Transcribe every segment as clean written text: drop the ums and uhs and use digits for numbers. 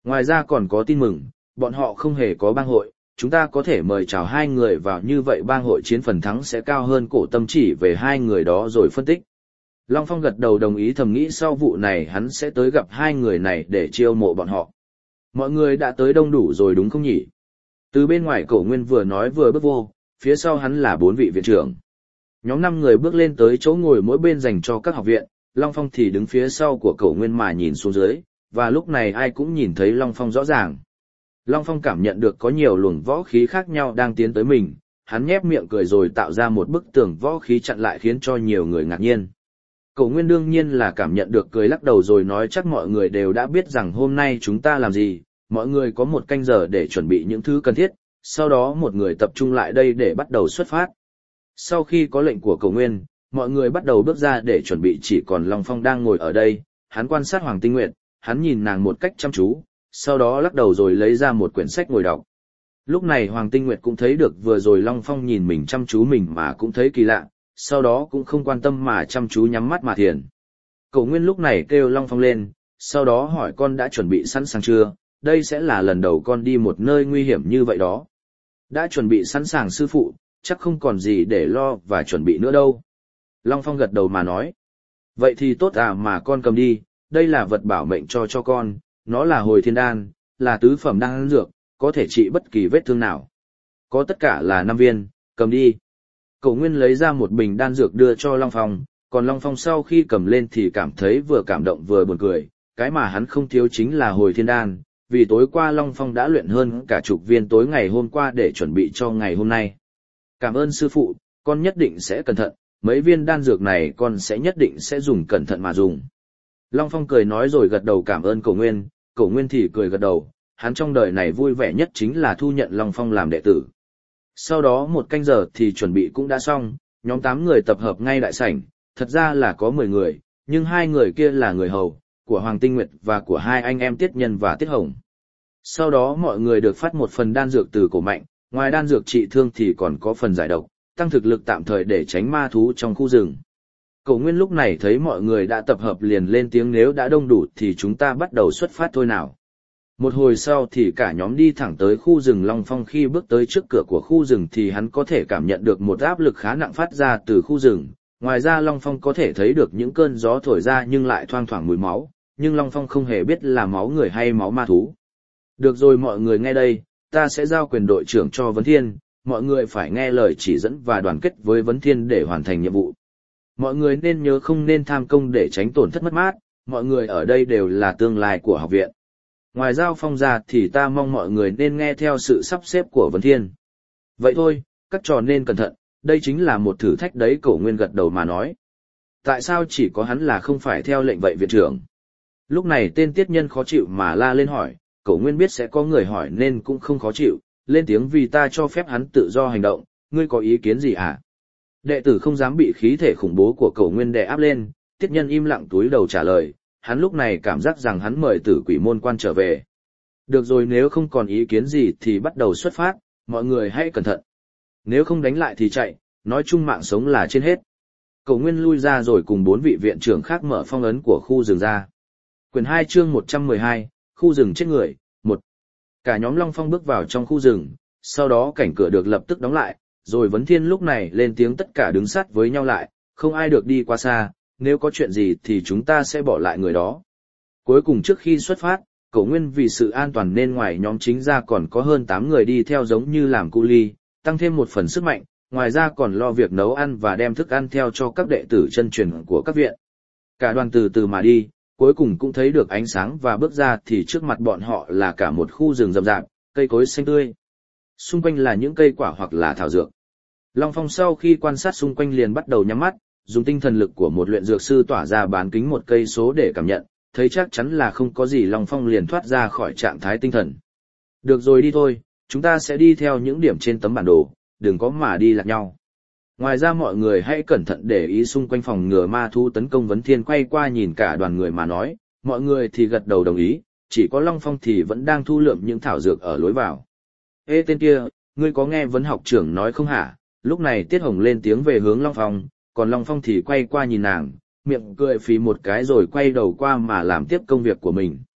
Ngoài ra còn có tin mừng, bọn họ không hề có bang hội, chúng ta có thể mời chào hai người vào, như vậy bang hội chiến phần thắng sẽ cao hơn. Cổ Tâm chỉ về hai người đó rồi phân tích. Long Phong gật đầu đồng ý, thầm nghĩ sau vụ này hắn sẽ tới gặp hai người này để chiêu mộ bọn họ. Mọi người đã tới đông đủ rồi đúng không nhỉ? Từ bên ngoài Cổ Nguyên vừa nói vừa bước vô, phía sau hắn là 4 vị viện trưởng. Nhóm 5 người bước lên tới chỗ ngồi mỗi bên dành cho các học viện, Long Phong thì đứng phía sau của Cổ Nguyên mà nhìn xuống dưới, và lúc này ai cũng nhìn thấy Long Phong rõ ràng. Long Phong cảm nhận được có nhiều luồng võ khí khác nhau đang tiến tới mình, hắn nhếch miệng cười rồi tạo ra một bức tường võ khí chặn lại khiến cho nhiều người ngạc nhiên. Cổ Nguyên đương nhiên là cảm nhận được, cười lắc đầu rồi nói chắc mọi người đều đã biết rằng hôm nay chúng ta làm gì, mọi người có 1 canh giờ để chuẩn bị những thứ cần thiết, sau đó một người tập trung lại đây để bắt đầu xuất phát. Sau khi có lệnh của Cổ Nguyên, mọi người bắt đầu bước ra để chuẩn bị, chỉ còn Long Phong đang ngồi ở đây, hắn quan sát Hoàng Tinh Nguyệt, hắn nhìn nàng một cách chăm chú, sau đó lắc đầu rồi lấy ra một quyển sách ngồi đọc. Lúc này Hoàng Tinh Nguyệt cũng thấy được vừa rồi Long Phong nhìn mình chăm chú mình mà cũng thấy kỳ lạ, sau đó cũng không quan tâm mà chăm chú nhắm mắt mà thiền. Cổ Nguyên lúc này kêu Long Phong lên, sau đó hỏi con đã chuẩn bị sẵn sàng chưa, đây sẽ là lần đầu con đi một nơi nguy hiểm như vậy đó. Đã chuẩn bị sẵn sàng sư phụ, chắc không còn gì để lo và chuẩn bị nữa đâu. Long Phong gật đầu mà nói. Vậy thì tốt mà con cầm đi, đây là vật bảo mệnh cho con, nó là hồi thiên đan, là tứ phẩm đan dược, có thể trị bất kỳ vết thương nào. Có tất cả là 5 viên, cầm đi. Cổ Nguyên lấy ra một bình đan dược đưa cho Long Phong, còn Long Phong sau khi cầm lên thì cảm thấy vừa cảm động vừa buồn cười, cái mà hắn không thiếu chính là hồi thiên đan, vì tối qua Long Phong đã luyện hơn cả chục viên tối ngày hôm qua để chuẩn bị cho ngày hôm nay. Cảm ơn sư phụ, con nhất định sẽ cẩn thận, mấy viên đan dược này con sẽ nhất định sẽ dùng cẩn thận mà dùng. Long Phong cười nói rồi gật đầu cảm ơn Cổ Nguyên thì cười gật đầu, hắn trong đời này vui vẻ nhất chính là thu nhận Long Phong làm đệ tử. Sau đó 1 canh giờ thì chuẩn bị cũng đã xong, nhóm 8 người tập hợp ngay đại sảnh, thật ra là có 10 người, nhưng 2 người kia là người hầu, của Hoàng Tinh Nguyệt và của 2 anh em Tiết Nhân và Tiết Hồng. Sau đó mọi người được phát một phần đan dược từ Cổ Mạnh, ngoài đan dược trị thương thì còn có phần giải độc, tăng thực lực tạm thời để tránh ma thú trong khu rừng. Cổ Nguyên lúc này thấy mọi người đã tập hợp liền lên tiếng nếu đã đông đủ thì chúng ta bắt đầu xuất phát thôi nào. Một hồi sau thì cả nhóm đi thẳng tới khu rừng. Long Phong khi bước tới trước cửa của khu rừng thì hắn có thể cảm nhận được một áp lực khá nặng phát ra từ khu rừng. Ngoài ra Long Phong có thể thấy được những cơn gió thổi ra nhưng lại thoang thoảng mùi máu, nhưng Long Phong không hề biết là máu người hay máu ma thú. Được rồi mọi người nghe đây, ta sẽ giao quyền đội trưởng cho Vấn Thiên, mọi người phải nghe lời chỉ dẫn và đoàn kết với Vấn Thiên để hoàn thành nhiệm vụ. Mọi người nên nhớ không nên tham công để tránh tổn thất mất mát, mọi người ở đây đều là tương lai của học viện. Ngoài giao phong ra thì ta mong mọi người nên nghe theo sự sắp xếp của Vấn Thiên. Vậy thôi, các trò nên cẩn thận, đây chính là một thử thách đấy. Cổ Nguyên gật đầu mà nói. Tại sao chỉ có hắn là không phải theo lệnh vậy viện trưởng? Lúc này tên Tiết Nhân khó chịu mà la lên hỏi, Cổ Nguyên biết sẽ có người hỏi nên cũng không khó chịu, lên tiếng vì ta cho phép hắn tự do hành động, ngươi có ý kiến gì hả? Đệ tử không dám bị khí thể khủng bố của Cổ Nguyên đè áp lên, Tiết Nhân im lặng túi đầu trả lời, hắn lúc này cảm giác rằng hắn mời Tử Quỷ môn quan trở về. Được rồi, nếu không còn ý kiến gì thì bắt đầu xuất phát, mọi người hãy cẩn thận. Nếu không đánh lại thì chạy, nói chung mạng sống là trên hết. Cổ Nguyên lui ra rồi cùng 4 vị viện trưởng khác mở phong ấn của khu rừng ra. Quyển 2 chương 112, khu rừng chết người, 1. Cả nhóm Long Phong bước vào trong khu rừng, sau đó cảnh cửa được lập tức đóng lại, rồi Vấn Thiên lúc này lên tiếng tất cả đứng sát với nhau lại, không ai được đi qua xa, nếu có chuyện gì thì chúng ta sẽ bỏ lại người đó. Cuối cùng trước khi xuất phát, Cổ Nguyên vì sự an toàn nên ngoài nhóm chính ra còn có hơn 8 người đi theo giống như làm cu ly, tăng thêm một phần sức mạnh, ngoài ra còn lo việc nấu ăn và đem thức ăn theo cho các đệ tử chân truyền của các viện. Cả đoàn từ từ mà đi, cuối cùng cũng thấy được ánh sáng và bước ra thì trước mặt bọn họ là cả một khu rừng rậm rạp, cây cối xanh tươi. Xung quanh là những cây quả hoặc là thảo dược. Long Phong sau khi quan sát xung quanh liền bắt đầu nhắm mắt, dùng tinh thần lực của một luyện dược sư tỏa ra bán kính 1 cây số để cảm nhận, thấy chắc chắn là không có gì. Long Phong liền thoát ra khỏi trạng thái tinh thần. Được rồi đi thôi, chúng ta sẽ đi theo những điểm trên tấm bản đồ, đừng có mà đi lạc nhau. Ngoài ra mọi người hãy cẩn thận để ý xung quanh phòng ngừa ma thú tấn công. Vấn Thiên quay qua nhìn cả đoàn người mà nói, mọi người thì gật đầu đồng ý, chỉ có Long Phong thì vẫn đang thu lượm những thảo dược ở lối vào. Ê tên kia, ngươi có nghe Vấn học trưởng nói không hả? Lúc này Tiết Hồng lên tiếng về hướng Long Phong, còn Long Phong thì quay qua nhìn nàng, miệng cười phì một cái rồi quay đầu qua mà làm tiếp công việc của mình.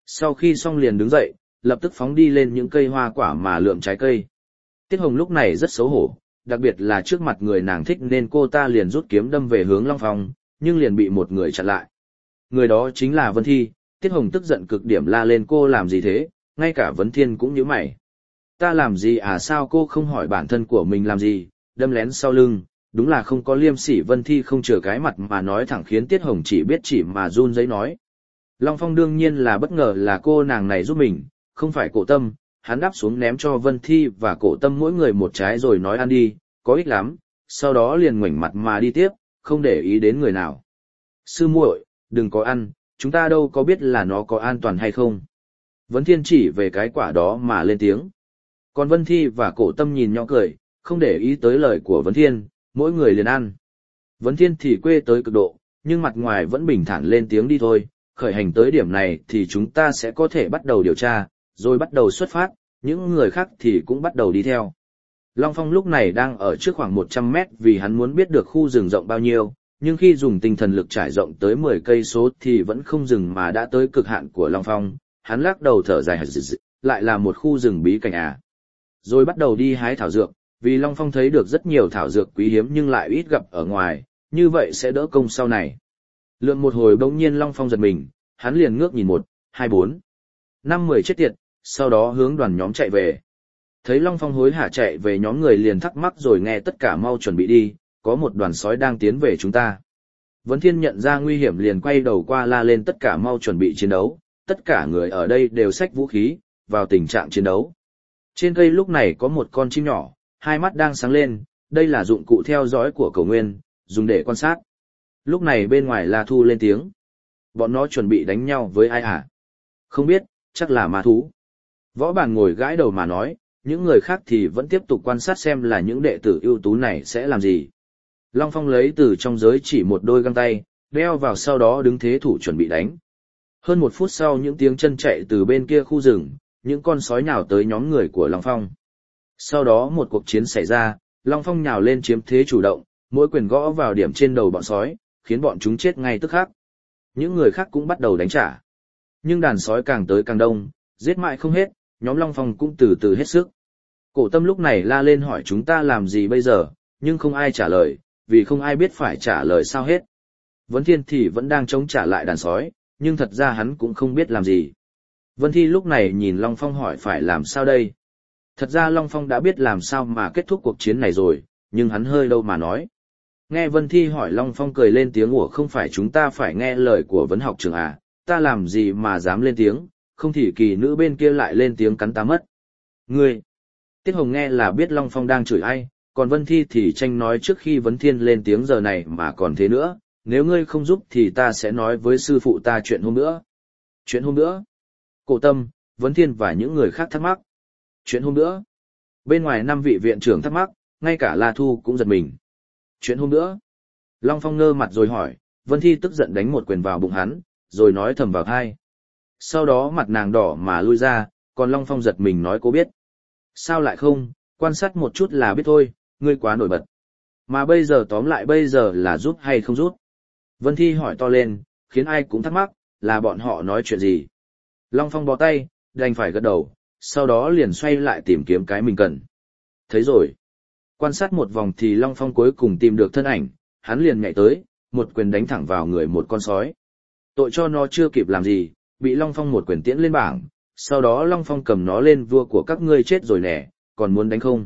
Sau khi xong liền đứng dậy, lập tức phóng đi lên những cây hoa quả mà lượm trái cây. Tiết Hồng lúc này rất xấu hổ, đặc biệt là trước mặt người nàng thích nên cô ta liền rút kiếm đâm về hướng Long Phong, nhưng liền bị một người chặn lại. Người đó chính là Vân Thi. Tiết Hồng tức giận cực điểm la lên cô làm gì thế, ngay cả Vấn Thiên cũng nhíu mày. Ta làm gì à, sao cô không hỏi bản thân của mình làm gì, đâm lén sau lưng, đúng là không có liêm sỉ. Vân Thi không chừa cái mặt mà nói thẳng khiến Tiết Hồng chỉ biết chỉ mà run rẩy nói. Long Phong đương nhiên là bất ngờ là cô nàng này giúp mình, không phải Cổ Tâm, hắn đáp xuống ném cho Vân Thi và Cổ Tâm mỗi người một trái rồi nói ăn đi, có ích lắm, sau đó liền ngoảnh mặt mà đi tiếp, không để ý đến người nào. Sư muội, đừng có ăn, chúng ta đâu có biết là nó có an toàn hay không. Vấn Thiên chỉ về cái quả đó mà lên tiếng. Còn Vân Thi và Cổ Tâm nhìn nhau cười, không để ý tới lời của Vấn Thiên, mỗi người liền ăn. Vấn Thiên thì quê tới cực độ, nhưng mặt ngoài vẫn bình thản lên tiếng đi thôi, khởi hành tới điểm này thì chúng ta sẽ có thể bắt đầu điều tra, rồi bắt đầu xuất phát, những người khác thì cũng bắt đầu đi theo. Long Phong lúc này đang ở trước khoảng 100 mét vì hắn muốn biết được khu rừng rộng bao nhiêu, nhưng khi dùng tinh thần lực trải rộng tới 10 cây số thì vẫn không dừng mà đã tới cực hạn của Long Phong, hắn lắc đầu thở dài, lại là một khu rừng bí cảnh à. Rồi bắt đầu đi hái thảo dược, vì Long Phong thấy được rất nhiều thảo dược quý hiếm nhưng lại ít gặp ở ngoài, như vậy sẽ đỡ công sau này. Lượn một hồi bỗng nhiên Long Phong giật mình, hắn liền ngước nhìn 1, 2, 4, 5, 10 chết tiệt, sau đó hướng đoàn nhóm chạy về. Thấy Long Phong hối hả chạy về nhóm người liền thắc mắc rồi nghe tất cả mau chuẩn bị đi, có một đoàn sói đang tiến về chúng ta. Vấn Thiên nhận ra nguy hiểm liền quay đầu qua la lên tất cả mau chuẩn bị chiến đấu, tất cả người ở đây đều xách vũ khí, vào tình trạng chiến đấu. Trên cây lúc này có một con chim nhỏ, hai mắt đang sáng lên, đây là dụng cụ theo dõi của Cầu Nguyên, dùng để quan sát. Lúc này bên ngoài La Thu lên tiếng. Bọn nó chuẩn bị đánh nhau với ai hả? Không biết, chắc là ma thú. Võ Bản ngồi gãi đầu mà nói, những người khác thì vẫn tiếp tục quan sát xem là những đệ tử ưu tú này sẽ làm gì. Long Phong lấy từ trong giới chỉ một đôi găng tay, đeo vào sau đó đứng thế thủ chuẩn bị đánh. Hơn 1 phút sau những tiếng chân chạy từ bên kia khu rừng, những con sói nhào tới nhóm người của Long Phong. Sau đó một cuộc chiến xảy ra, Long Phong nhào lên chiếm thế chủ động, mỗi quyền gõ vào điểm trên đầu bọn sói, khiến bọn chúng chết ngay tức khắc. Những người khác cũng bắt đầu đánh trả. Nhưng đàn sói càng tới càng đông, giết mãi không hết, nhóm Long Phong cũng từ từ hết sức. Cổ Tâm lúc này la lên hỏi chúng ta làm gì bây giờ, nhưng không ai trả lời, vì không ai biết phải trả lời sao hết. Vấn Thiên thì vẫn đang chống trả lại đàn sói, nhưng thật ra hắn cũng không biết làm gì. Vân Thi lúc này nhìn Long Phong hỏi phải làm sao đây. Thật ra Long Phong đã biết làm sao mà kết thúc cuộc chiến này rồi, nhưng hắn hơi đâu mà nói. Nghe Vân Thi hỏi Long Phong cười lên tiếng ủa không phải chúng ta phải nghe lời của vấn học trưởng à, ta làm gì mà dám lên tiếng, không thì kỳ nữ bên kia lại lên tiếng cắn ta mất. Ngươi! Tiết Hồng nghe là biết Long Phong đang chửi ai, còn Vân Thi thì tranh nói trước khi Vấn Thiên lên tiếng giờ này mà còn thế nữa, nếu ngươi không giúp thì ta sẽ nói với sư phụ ta chuyện hôm nữa. Chuyện hôm nữa? Cổ Tâm, Vấn Thiên và những người khác thắc mắc. Chuyện hôm nữa? Bên ngoài 5 vị viện trưởng thắc mắc, ngay cả La Thu cũng giật mình. Chuyện hôm nữa? Long Phong ngơ mặt rồi hỏi, Vân Thi tức giận đánh một quyền vào bụng hắn, rồi nói thầm vào tai. Sau đó mặt nàng đỏ mà lui ra, còn Long Phong giật mình nói cô biết. Sao lại không, quan sát một chút là biết thôi, ngươi quá nổi bật. Mà bây giờ tóm lại bây giờ là giúp hay không giúp? Vân Thi hỏi to lên, khiến ai cũng thắc mắc, là bọn họ nói chuyện gì? Long Phong bó tay, đành phải gật đầu, sau đó liền xoay lại tìm kiếm cái mình cần. Thấy rồi. Quan sát một vòng thì Long Phong cuối cùng tìm được thân ảnh, hắn liền nhảy tới, một quyền đánh thẳng vào người một con sói. Tội cho nó chưa kịp làm gì, bị Long Phong một quyền tiễn lên bảng, sau đó Long Phong cầm nó lên vua của các ngươi chết rồi nè, còn muốn đánh không?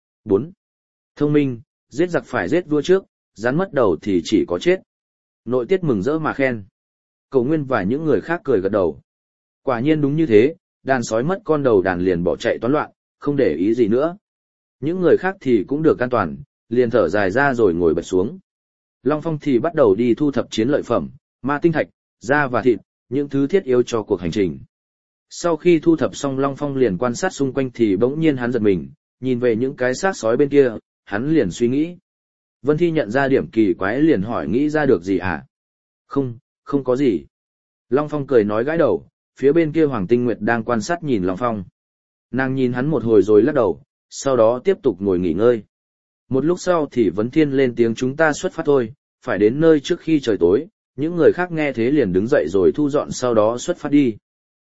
4. Thông minh, giết giặc phải giết vua trước, rắn mất đầu thì chỉ có chết. Nội tiết mừng rỡ mà khen. Cầu Nguyên và những người khác cười gật đầu. Quả nhiên đúng như thế, đàn sói mất con đầu đàn liền bỏ chạy toán loạn, không để ý gì nữa. Những người khác thì cũng được an toàn, liền thở dài ra rồi ngồi bật xuống. Long Phong thì bắt đầu đi thu thập chiến lợi phẩm, ma tinh thạch, da và thịt, những thứ thiết yếu cho cuộc hành trình. Sau khi thu thập xong Long Phong liền quan sát xung quanh thì bỗng nhiên hắn giật mình, nhìn về những cái xác sói bên kia, hắn liền suy nghĩ. Vân Thi nhận ra điểm kỳ quái liền hỏi nghĩ ra được gì hả? Không, không có gì. Long Phong cười nói gãi đầu, phía bên kia Hoàng Tinh Nguyệt đang quan sát nhìn Long Phong. Nàng nhìn hắn một hồi rồi lắc đầu, sau đó tiếp tục ngồi nghỉ ngơi. Một lúc sau thì Vấn Thiên lên tiếng chúng ta xuất phát thôi, phải đến nơi trước khi trời tối, những người khác nghe thế liền đứng dậy rồi thu dọn sau đó xuất phát đi.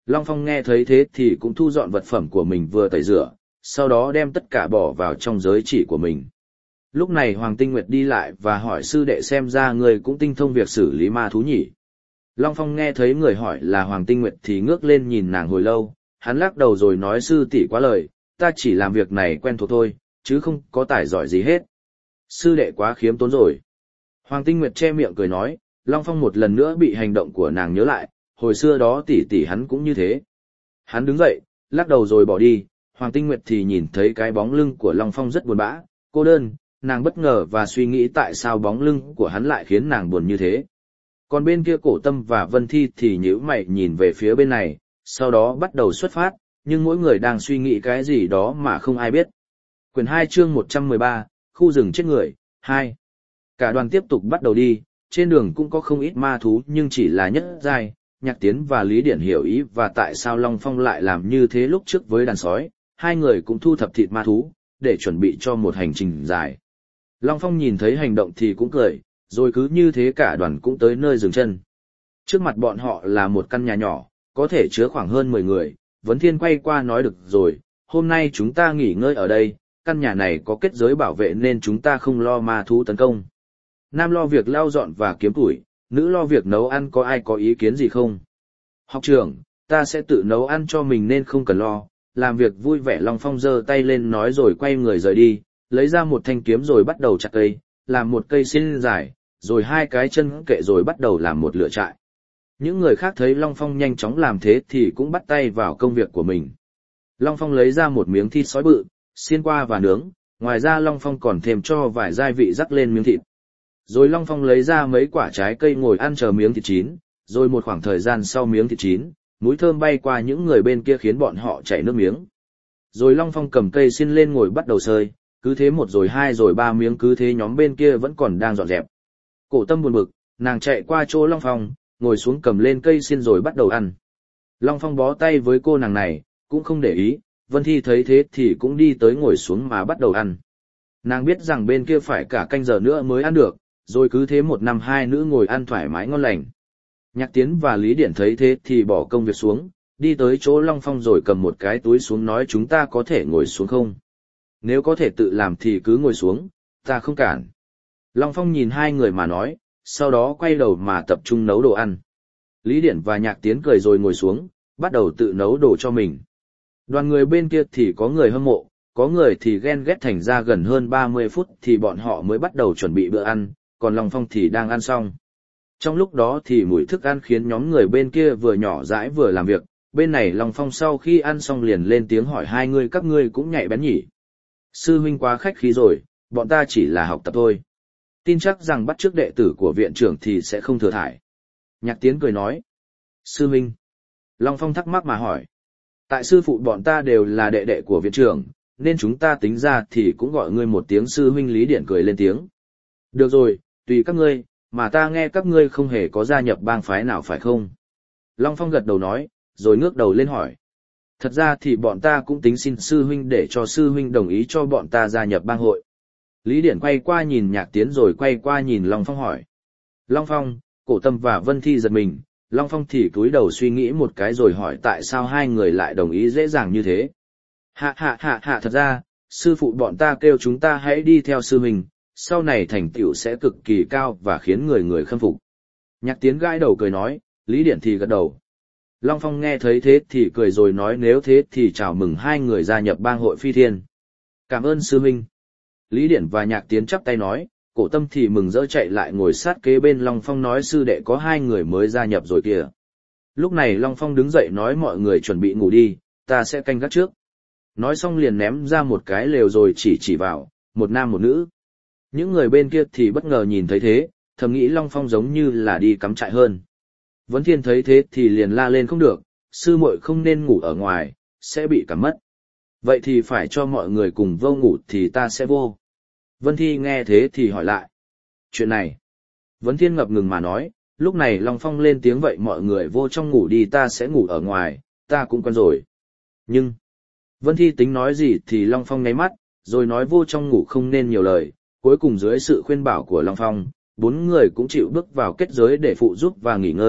Long Phong nghe thấy thế thì cũng thu dọn vật phẩm của mình vừa tẩy rửa, sau đó đem tất cả bỏ vào trong giới chỉ của mình. Lúc này Hoàng Tinh Nguyệt đi lại và hỏi sư đệ xem ra người cũng tinh thông việc xử lý ma thú nhỉ. Long Phong nghe thấy người hỏi là Hoàng Tinh Nguyệt thì ngước lên nhìn nàng hồi lâu, hắn lắc đầu rồi nói sư tỷ quá lời, ta chỉ làm việc này quen thuộc thôi, chứ không có tài giỏi gì hết. Sư đệ quá khiêm tốn rồi. Hoàng Tinh Nguyệt che miệng cười nói, Long Phong một lần nữa bị hành động của nàng nhớ lại, hồi xưa đó tỷ tỷ hắn cũng như thế. Hắn đứng dậy, lắc đầu rồi bỏ đi, Hoàng Tinh Nguyệt thì nhìn thấy cái bóng lưng của Long Phong rất buồn bã, cô đơn, nàng bất ngờ và suy nghĩ tại sao bóng lưng của hắn lại khiến nàng buồn như thế. Còn bên kia Cổ Tâm và Vân Thi thì nhíu mày nhìn về phía bên này, sau đó bắt đầu xuất phát, nhưng mỗi người đang suy nghĩ cái gì đó mà không ai biết. Quyển 2 chương 113, khu rừng chết người, 2. Cả đoàn tiếp tục bắt đầu đi, trên đường cũng có không ít ma thú nhưng chỉ là nhất giai. Nhạc Tiến và Lý Điển hiểu ý và tại sao Long Phong lại làm như thế lúc trước với đàn sói, hai người cũng thu thập thịt ma thú, để chuẩn bị cho một hành trình dài. Long Phong nhìn thấy hành động thì cũng cười, rồi cứ như thế cả đoàn cũng tới nơi dừng chân. Trước mặt bọn họ là một căn nhà nhỏ, có thể chứa khoảng hơn 10 người, Vấn Thiên quay qua nói được rồi, hôm nay chúng ta nghỉ ngơi ở đây, căn nhà này có kết giới bảo vệ nên chúng ta không lo ma thú tấn công. Nam lo việc lau dọn và kiếm củi, nữ lo việc nấu ăn, có ai có ý kiến gì không? Học trưởng, ta sẽ tự nấu ăn cho mình nên không cần lo, làm việc vui vẻ. Long Phong giơ tay lên nói rồi quay người rời đi, lấy ra một thanh kiếm rồi bắt đầu chặt cây, làm một cây xiên dài, rồi hai cái chân kệ rồi bắt đầu làm một lửa trại. Những người khác thấy Long Phong nhanh chóng làm thế thì cũng bắt tay vào công việc của mình. Long Phong lấy ra một miếng thịt sói bự, xiên qua và nướng, ngoài ra Long Phong còn thêm cho vài gia vị rắc lên miếng thịt. Rồi Long Phong lấy ra mấy quả trái cây ngồi ăn chờ miếng thịt chín, rồi một khoảng thời gian sau miếng thịt chín, mũi thơm bay qua những người bên kia khiến bọn họ chảy nước miếng. Rồi Long Phong cầm cây xiên lên ngồi bắt đầu sơi, cứ thế một rồi hai rồi ba miếng, cứ thế nhóm bên kia vẫn còn đang dọn dẹp. Cổ Tâm buồn bực, nàng chạy qua chỗ Long Phong, ngồi xuống cầm lên cây xiên rồi bắt đầu ăn. Long Phong bó tay với cô nàng này, cũng không để ý, Vân Thi thấy thế thì cũng đi tới ngồi xuống mà bắt đầu ăn. Nàng biết rằng bên kia phải cả canh giờ nữa mới ăn được, rồi cứ thế một nam hai nữ ngồi ăn thoải mái ngon lành. Nhạc Tiến và Lý Điển thấy thế thì bỏ công việc xuống, đi tới chỗ Long Phong rồi cầm một cái túi xuống nói chúng ta có thể ngồi xuống không? Nếu có thể tự làm thì cứ ngồi xuống, ta không cản. Long Phong nhìn hai người mà nói, sau đó quay đầu mà tập trung nấu đồ ăn. Lý Điển và Nhạc Tiến cười rồi ngồi xuống, bắt đầu tự nấu đồ cho mình. Đoàn người bên kia thì có người hâm mộ, có người thì ghen ghét, thành ra gần hơn 30 phút thì bọn họ mới bắt đầu chuẩn bị bữa ăn, còn Long Phong thì đang ăn xong. Trong lúc đó thì mùi thức ăn khiến nhóm người bên kia vừa nhỏ dãi vừa làm việc, bên này Long Phong sau khi ăn xong liền lên tiếng hỏi hai người các ngươi cũng nhạy bén nhỉ. Sư huynh quá khách khí rồi, bọn ta chỉ là học tập thôi. Tin chắc rằng bắt chước đệ tử của viện trưởng thì sẽ không thừa thải. Nhạc Tiến cười nói. Sư huynh. Long Phong thắc mắc mà hỏi. Tại sư phụ bọn ta đều là đệ đệ của viện trưởng, nên chúng ta tính ra thì cũng gọi ngươi một tiếng sư huynh. Lý Điển cười lên tiếng. Được rồi, tùy các ngươi, mà ta nghe các ngươi không hề có gia nhập bang phái nào phải không? Long Phong gật đầu nói, rồi ngước đầu lên hỏi. Thật ra thì bọn ta cũng tính xin sư huynh để cho sư huynh đồng ý cho bọn ta gia nhập bang hội. Lý Điển quay qua nhìn Nhạc Tiến rồi quay qua nhìn Long Phong hỏi. Long Phong, Cổ Tâm và Vân Thi giật mình, Long Phong thì cúi đầu suy nghĩ một cái rồi hỏi tại sao hai người lại đồng ý dễ dàng như thế. Hạ, thật ra, sư phụ bọn ta kêu chúng ta hãy đi theo sư huynh, sau này thành tựu sẽ cực kỳ cao và khiến người người khâm phục. Nhạc Tiến gãi đầu cười nói, Lý Điển thì gật đầu. Long Phong nghe thấy thế thì cười rồi nói nếu thế thì chào mừng hai người gia nhập bang hội Phi Thiên. Cảm ơn sư huynh. Lý Điển và Nhạc Tiến chắp tay nói, Cổ Tâm thì mừng rỡ chạy lại ngồi sát kế bên Long Phong nói sư đệ có hai người mới gia nhập rồi kìa. Lúc này Long Phong đứng dậy nói mọi người chuẩn bị ngủ đi, ta sẽ canh gác trước. Nói xong liền ném ra một cái lều rồi chỉ vào, một nam một nữ. Những người bên kia thì bất ngờ nhìn thấy thế, thầm nghĩ Long Phong giống như là đi cắm trại hơn. Vấn Thiên thấy thế thì liền la lên không được, sư muội không nên ngủ ở ngoài, sẽ bị cảm mất. Vậy thì phải cho mọi người cùng vô ngủ thì ta sẽ vô. Vân Thi nghe thế thì hỏi lại. Chuyện này. Vấn Thiên ngập ngừng mà nói, lúc này Long Phong lên tiếng vậy mọi người vô trong ngủ đi ta sẽ ngủ ở ngoài, ta cũng quen rồi. Nhưng, Vân Thi tính nói gì thì Long Phong nháy mắt, rồi nói vô trong ngủ không nên nhiều lời. Cuối cùng dưới sự khuyên bảo của Long Phong, bốn người cũng chịu bước vào kết giới để phụ giúp và nghỉ ngơi.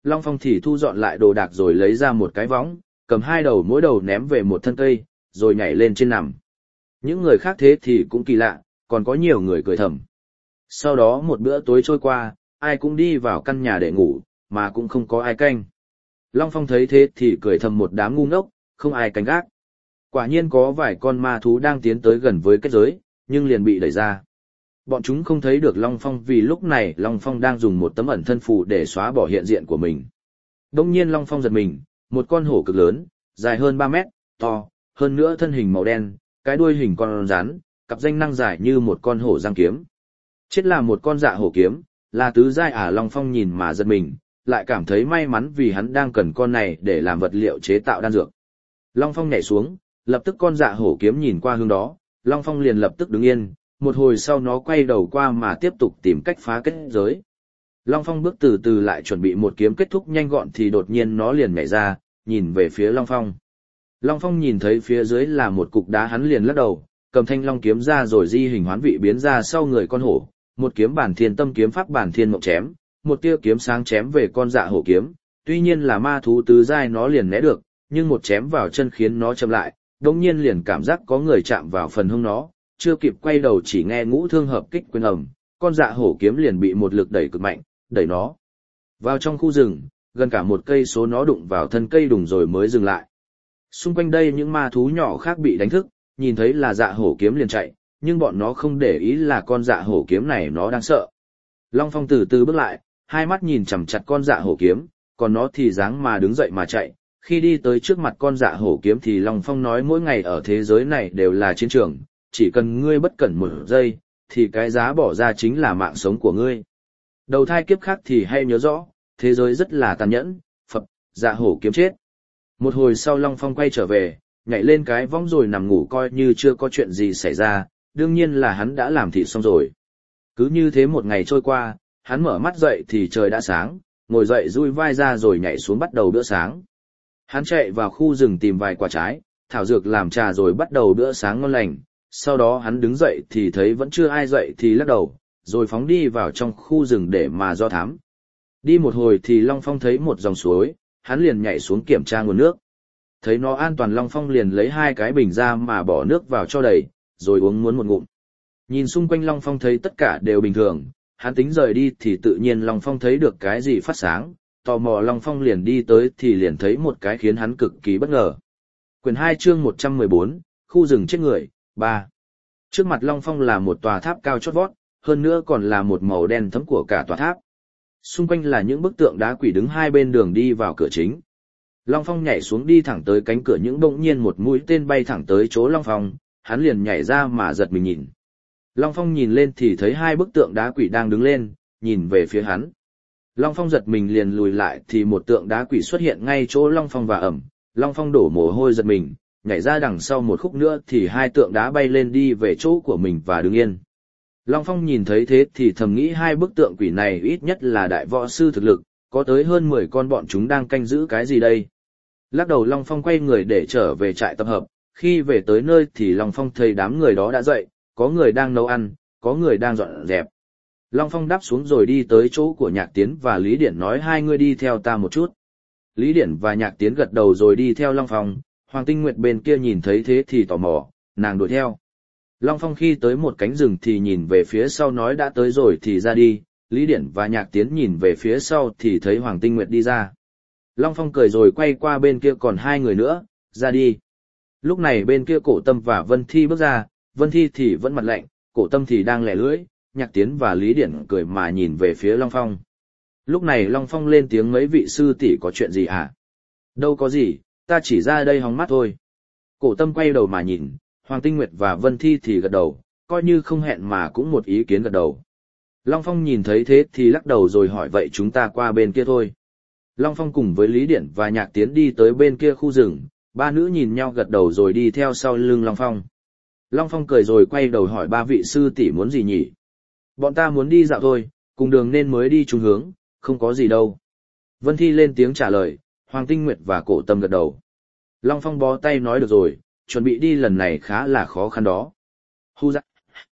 Long Phong thì thu dọn lại đồ đạc rồi lấy ra một cái võng, cầm hai đầu mỗi đầu ném về một thân cây, rồi nhảy lên trên nằm. Những người khác thế thì cũng kỳ lạ, còn có nhiều người cười thầm. Sau đó một bữa tối trôi qua, ai cũng đi vào căn nhà để ngủ, mà cũng không có ai canh. Long Phong thấy thế thì cười thầm một đám ngu ngốc, không ai canh gác. Quả nhiên có vài con ma thú đang tiến tới gần với kết giới, nhưng liền bị đẩy ra. Bọn chúng không thấy được Long Phong vì lúc này Long Phong đang dùng một tấm ẩn thân phù để xóa bỏ hiện diện của mình. Đông nhiên Long Phong giật mình, một con hổ cực lớn, dài hơn 3 mét, to, hơn nữa thân hình màu đen, cái đuôi hình con rắn, cặp ranh năng dài như một con hổ giang kiếm. Chết là một con dạ hổ kiếm, là tứ giai à. Long Phong nhìn mà giật mình, lại cảm thấy may mắn vì hắn đang cần con này để làm vật liệu chế tạo đan dược. Long Phong nhảy xuống, lập tức con dạ hổ kiếm nhìn qua hướng đó, Long Phong liền lập tức đứng yên, một hồi sau nó quay đầu qua mà tiếp tục tìm cách phá kết giới. Long Phong bước từ từ lại chuẩn bị một kiếm kết thúc nhanh gọn thì đột nhiên nó liền nhảy ra, nhìn về phía Long Phong. Long Phong nhìn thấy phía dưới là một cục đá, hắn liền lắc đầu, cầm thanh long kiếm ra rồi di hình hoán vị biến ra sau người con hổ, một kiếm bản thiên tâm kiếm pháp bản thiên mộng chém, một tia kiếm sáng chém về con dạ hổ kiếm, tuy nhiên là ma thú tứ giai nó liền né được, nhưng một chém vào chân khiến nó chậm lại, đột nhiên liền cảm giác có người chạm vào phần hông nó, chưa kịp quay đầu chỉ nghe ngũ thương hợp kích quyền ầm, con dạ hổ kiếm liền bị một lực đẩy cực mạnh, đẩy nó vào trong khu rừng, gần cả một cây số nó đụng vào thân cây đùng rồi mới dừng lại. Xung quanh đây những ma thú nhỏ khác bị đánh thức, nhìn thấy là dạ hổ kiếm liền chạy, nhưng bọn nó không để ý là con dạ hổ kiếm này nó đang sợ. Long Phong từ từ bước lại, hai mắt nhìn chằm chặt con dạ hổ kiếm, còn nó thì dáng mà đứng dậy mà chạy. Khi đi tới trước mặt con dạ hổ kiếm thì Long Phong nói mỗi ngày ở thế giới này đều là chiến trường, chỉ cần ngươi bất cẩn một giây, thì cái giá bỏ ra chính là mạng sống của ngươi. Đầu thai kiếp khác thì hay nhớ rõ, thế giới rất là tàn nhẫn, phập, dạ hổ kiếm chết. Một hồi sau Long Phong quay trở về, nhảy lên cái võng rồi nằm ngủ coi như chưa có chuyện gì xảy ra, đương nhiên là hắn đã làm thịt xong rồi. Cứ như thế một ngày trôi qua, hắn mở mắt dậy thì trời đã sáng, ngồi dậy duỗi vai ra rồi nhảy xuống bắt đầu bữa sáng. Hắn chạy vào khu rừng tìm vài quả trái, thảo dược làm trà rồi bắt đầu bữa sáng ngon lành, sau đó hắn đứng dậy thì thấy vẫn chưa ai dậy thì lắc đầu, rồi phóng đi vào trong khu rừng để mà do thám. Đi một hồi thì Long Phong thấy một dòng suối, hắn liền nhảy xuống kiểm tra nguồn nước. Thấy nó an toàn Long Phong liền lấy hai cái bình ra mà bỏ nước vào cho đầy, rồi uống muốn một ngụm. Nhìn xung quanh Long Phong thấy tất cả đều bình thường, hắn tính rời đi thì tự nhiên Long Phong thấy được cái gì phát sáng, tò mò Long Phong liền đi tới thì liền thấy một cái khiến hắn cực kỳ bất ngờ. Quyển 2 chương 114, khu rừng chết người, 3. Trước mặt Long Phong là một tòa tháp cao chót vót, hơn nữa còn là một màu đen thẫm của cả tòa tháp. Xung quanh là những bức tượng đá quỷ đứng hai bên đường đi vào cửa chính. Long Phong nhảy xuống đi thẳng tới cánh cửa, những bỗng nhiên một mũi tên bay thẳng tới chỗ Long Phong, hắn liền nhảy ra mà giật mình nhìn. Long Phong nhìn lên thì thấy hai bức tượng đá quỷ đang đứng lên, nhìn về phía hắn. Long Phong giật mình liền lùi lại thì một tượng đá quỷ xuất hiện ngay chỗ Long Phong và ẩm. Long Phong đổ mồ hôi giật mình, nhảy ra đằng sau một khúc nữa thì hai tượng đá bay lên đi về chỗ của mình và đứng yên. Long Phong nhìn thấy thế thì thầm nghĩ hai bức tượng quỷ này ít nhất là đại võ sư thực lực, có tới hơn 10 con bọn chúng đang canh giữ cái gì đây. Lắc đầu Long Phong quay người để trở về trại tập hợp, khi về tới nơi thì Long Phong thấy đám người đó đã dậy, có người đang nấu ăn, có người đang dọn dẹp. Long Phong đáp xuống rồi đi tới chỗ của Nhạc Tiến và Lý Điển nói hai người đi theo ta một chút. Lý Điển và Nhạc Tiến gật đầu rồi đi theo Long Phong, Hoàng Tinh Nguyệt bên kia nhìn thấy thế thì tò mò, nàng đuổi theo. Long Phong khi tới một cánh rừng thì nhìn về phía sau nói đã tới rồi thì ra đi, Lý Điển và Nhạc Tiến nhìn về phía sau thì thấy Hoàng Tinh Nguyệt đi ra. Long Phong cười rồi quay qua bên kia còn hai người nữa, ra đi. Lúc này bên kia Cổ Tâm và Vân Thi bước ra, Vân Thi thì vẫn mặt lạnh, Cổ Tâm thì đang lẻ lưỡi, Nhạc Tiến và Lý Điển cười mà nhìn về phía Long Phong. Lúc này Long Phong lên tiếng mấy vị sư tỷ có chuyện gì hả? Đâu có gì, ta chỉ ra đây hóng mắt thôi. Cổ Tâm quay đầu mà nhìn, Hoàng Tinh Nguyệt và Vân Thi thì gật đầu, coi như không hẹn mà cũng một ý kiến gật đầu. Long Phong nhìn thấy thế thì lắc đầu rồi hỏi vậy chúng ta qua bên kia thôi. Long Phong cùng với Lý Điển và Nhạc Tiến đi tới bên kia khu rừng, ba nữ nhìn nhau gật đầu rồi đi theo sau lưng Long Phong. Long Phong cười rồi quay đầu hỏi ba vị sư tỷ muốn gì nhỉ? Bọn ta muốn đi dạo thôi, cùng đường nên mới đi chung hướng, không có gì đâu. Vân Thi lên tiếng trả lời, Hoàng Tinh Nguyệt và Cổ Tâm gật đầu. Long Phong bó tay nói được rồi, chuẩn bị đi lần này khá là khó khăn đó. Hu dạ.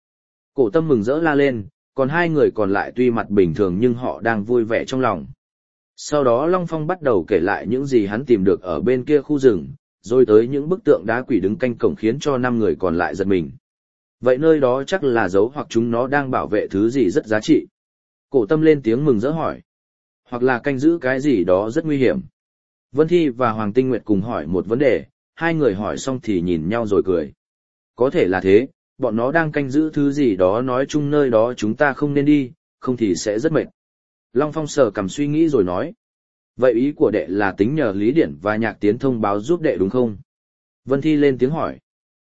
Cổ Tâm mừng rỡ la lên, còn hai người còn lại tuy mặt bình thường nhưng họ đang vui vẻ trong lòng. Sau đó Long Phong bắt đầu kể lại những gì hắn tìm được ở bên kia khu rừng, rồi tới những bức tượng đá quỷ đứng canh cổng khiến cho 5 người còn lại giật mình. Vậy nơi đó chắc là dấu hoặc chúng nó đang bảo vệ thứ gì rất giá trị. Cổ Tâm lên tiếng mừng rỡ hỏi. Hoặc là canh giữ cái gì đó rất nguy hiểm. Vân Thi và Hoàng Tinh Nguyệt cùng hỏi một vấn đề, hai người hỏi xong thì nhìn nhau rồi cười. Có thể là thế, bọn nó đang canh giữ thứ gì đó nói chung nơi đó chúng ta không nên đi, không thì sẽ rất mệt. Long Phong sờ cằm suy nghĩ rồi nói. Vậy ý của đệ là tính nhờ Lý Điển và Nhạc Tiến thông báo giúp đệ đúng không? Vân Thi lên tiếng hỏi.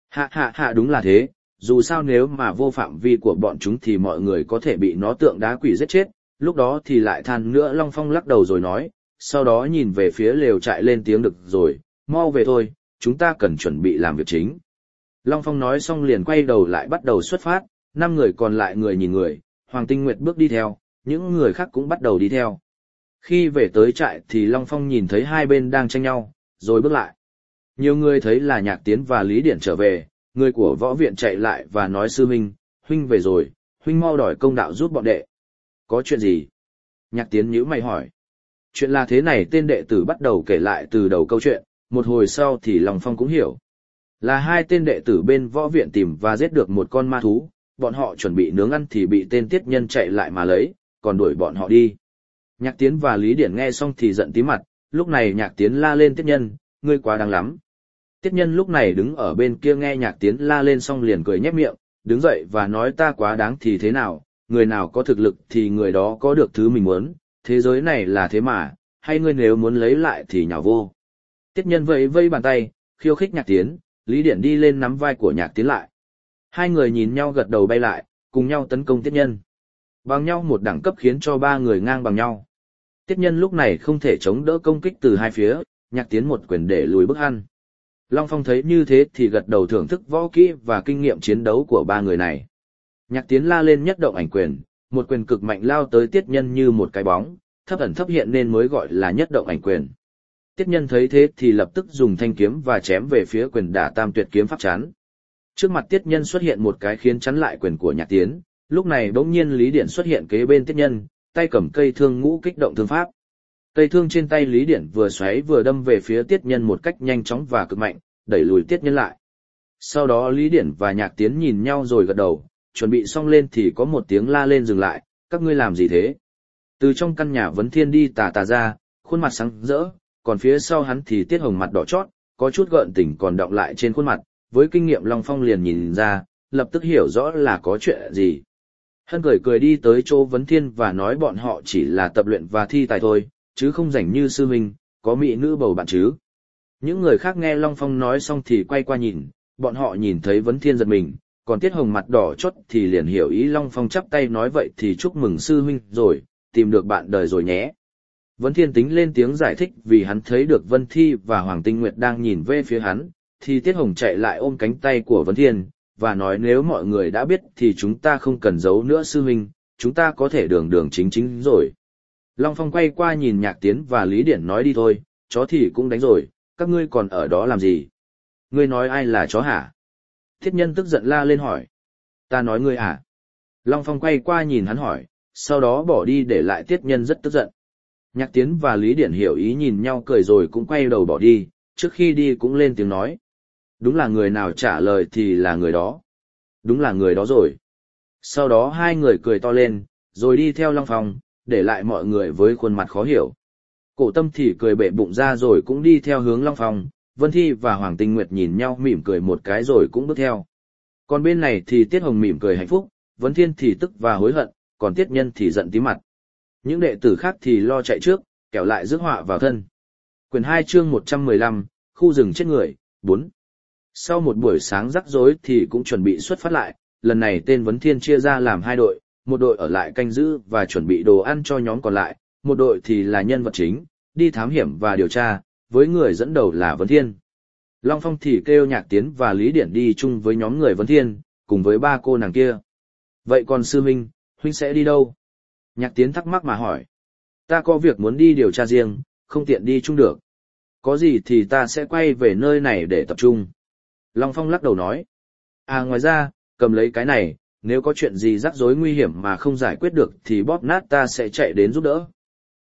Hạ đúng là thế, dù sao nếu mà vô phạm vi của bọn chúng thì mọi người có thể bị nó tượng đá quỷ giết chết, lúc đó thì lại than nữa. Long Phong lắc đầu rồi nói, sau đó nhìn về phía lều trại lên tiếng được rồi, mau về thôi, chúng ta cần chuẩn bị làm việc chính. Long Phong nói xong liền quay đầu lại bắt đầu xuất phát, 5 người còn lại người nhìn người, Hoàng Tinh Nguyệt bước đi theo, những người khác cũng bắt đầu đi theo. Khi về tới trại thì Long Phong nhìn thấy hai bên đang tranh nhau, rồi bước lại. Nhiều người thấy là Nhạc Tiến và Lý Điển trở về, người của võ viện chạy lại và nói sư huynh về rồi, huynh mau đòi công đạo giúp bọn đệ. Có chuyện gì? Nhạc Tiến nhíu mày hỏi. Chuyện là thế này, tên đệ tử bắt đầu kể lại từ đầu câu chuyện, một hồi sau thì Long Phong cũng hiểu. Là hai tên đệ tử bên võ viện tìm và giết được một con ma thú, bọn họ chuẩn bị nướng ăn thì bị tên tiết nhân chạy lại mà lấy, còn đuổi bọn họ đi. Nhạc Tiến và Lý Điển nghe xong thì giận tí mặt, lúc này Nhạc Tiến la lên tiết nhân, ngươi quá đáng lắm. Tiết nhân lúc này đứng ở bên kia nghe Nhạc Tiến la lên xong liền cười nhếch miệng, đứng dậy và nói ta quá đáng thì thế nào, người nào có thực lực thì người đó có được thứ mình muốn, thế giới này là thế mà, hay ngươi nếu muốn lấy lại thì nhào vô. Tiết nhân vẫy vẫy bàn tay, khiêu khích Nhạc Tiến, Lý Điển đi lên nắm vai của Nhạc Tiến lại. Hai người nhìn nhau gật đầu bay lại, cùng nhau tấn công Tiết nhân. Bằng nhau một đẳng cấp khiến cho ba người ngang bằng nhau. Tiết nhân lúc này không thể chống đỡ công kích từ hai phía, Nhạc Tiến một quyền để lùi bức ăn. Long Phong thấy như thế thì gật đầu thưởng thức võ kỹ và kinh nghiệm chiến đấu của ba người này. Nhạc Tiến la lên nhất động ảnh quyền, một quyền cực mạnh lao tới Tiết nhân như một cái bóng, thấp ẩn thấp hiện nên mới gọi là nhất động ảnh quyền. Tiết nhân thấy thế thì lập tức dùng thanh kiếm và chém về phía quyền đả tam tuyệt kiếm pháp chắn. Trước mặt Tiết nhân xuất hiện một cái khiến chắn lại quyền của Nhạc Tiến, lúc này bỗng nhiên Lý Điển xuất hiện kế bên Tiết nhân, tay cầm cây thương ngũ kích động thương pháp. Cây thương trên tay Lý Điển vừa xoáy vừa đâm về phía Tiết nhân một cách nhanh chóng và cực mạnh, đẩy lùi Tiết nhân lại. Sau đó Lý Điển và Nhạc Tiến nhìn nhau rồi gật đầu, chuẩn bị xong lên thì có một tiếng la lên dừng lại, các ngươi làm gì thế? Từ trong căn nhà Vấn Thiên đi tà ra, khuôn mặt sáng rỡ, còn phía sau hắn thì Tiết Hồng mặt đỏ chót, có chút gợn tỉnh còn đọng lại trên khuôn mặt, với kinh nghiệm Long Phong liền nhìn ra, lập tức hiểu rõ là có chuyện gì. Hân cười đi tới chỗ Vấn Thiên và nói bọn họ chỉ là tập luyện và thi tài thôi, chứ không rảnh như sư huynh, có mỹ nữ bầu bạn chứ. Những người khác nghe Long Phong nói xong thì quay qua nhìn, bọn họ nhìn thấy Vấn Thiên giật mình, còn Tiết Hồng mặt đỏ chót thì liền hiểu ý. Long Phong chắp tay nói vậy thì chúc mừng sư huynh rồi, tìm được bạn đời rồi nhé. Vấn Thiên tính lên tiếng giải thích vì hắn thấy được Vân Thi và Hoàng Tinh Nguyệt đang nhìn về phía hắn, thì Tiết Hồng chạy lại ôm cánh tay của Vấn Thiên, và nói nếu mọi người đã biết thì chúng ta không cần giấu nữa sư huynh, chúng ta có thể đường chính rồi. Long Phong quay qua nhìn Nhạc Tiến và Lý Điển nói đi thôi, chó thì cũng đánh rồi, các ngươi còn ở đó làm gì? Ngươi nói ai là chó hả? Thiết nhân tức giận la lên hỏi. Ta nói ngươi hả? Long Phong quay qua nhìn hắn hỏi, sau đó bỏ đi để lại Tiết nhân rất tức giận. Nhạc Tiến và Lý Điển hiểu ý nhìn nhau cười rồi cũng quay đầu bỏ đi, trước khi đi cũng lên tiếng nói. Đúng là người nào trả lời thì là người đó. Đúng là người đó rồi. Sau đó hai người cười to lên, rồi đi theo Long Phong, để lại mọi người với khuôn mặt khó hiểu. Cổ Tâm thì cười bệ bụng ra rồi cũng đi theo hướng Long Phong, Vân Thi và Hoàng Tinh Nguyệt nhìn nhau mỉm cười một cái rồi cũng bước theo. Còn bên này thì Tiết Hồng mỉm cười hạnh phúc, Vấn Thiên thì tức và hối hận, còn Tiết Nhân thì giận tí mặt. Những đệ tử khác thì lo chạy trước, kẻo lại rước họa vào thân. Quyển 2 chương 115, khu rừng chết người, 4. Sau một buổi sáng rắc rối thì cũng chuẩn bị xuất phát lại, lần này tên Vấn Thiên chia ra làm hai đội, một đội ở lại canh giữ và chuẩn bị đồ ăn cho nhóm còn lại, một đội thì là nhân vật chính, đi thám hiểm và điều tra, với người dẫn đầu là Vấn Thiên. Long Phong thì kêu Nhạc Tiến và Lý Điển đi chung với nhóm người Vấn Thiên, cùng với ba cô nàng kia. Vậy còn sư huynh, huynh sẽ đi đâu? Nhạc Tiến thắc mắc mà hỏi. Ta có việc muốn đi điều tra riêng, không tiện đi chung được. Có gì thì ta sẽ quay về nơi này để tập trung. Long Phong lắc đầu nói. À ngoài ra, cầm lấy cái này, nếu có chuyện gì rắc rối nguy hiểm mà không giải quyết được thì bóp nát ta sẽ chạy đến giúp đỡ.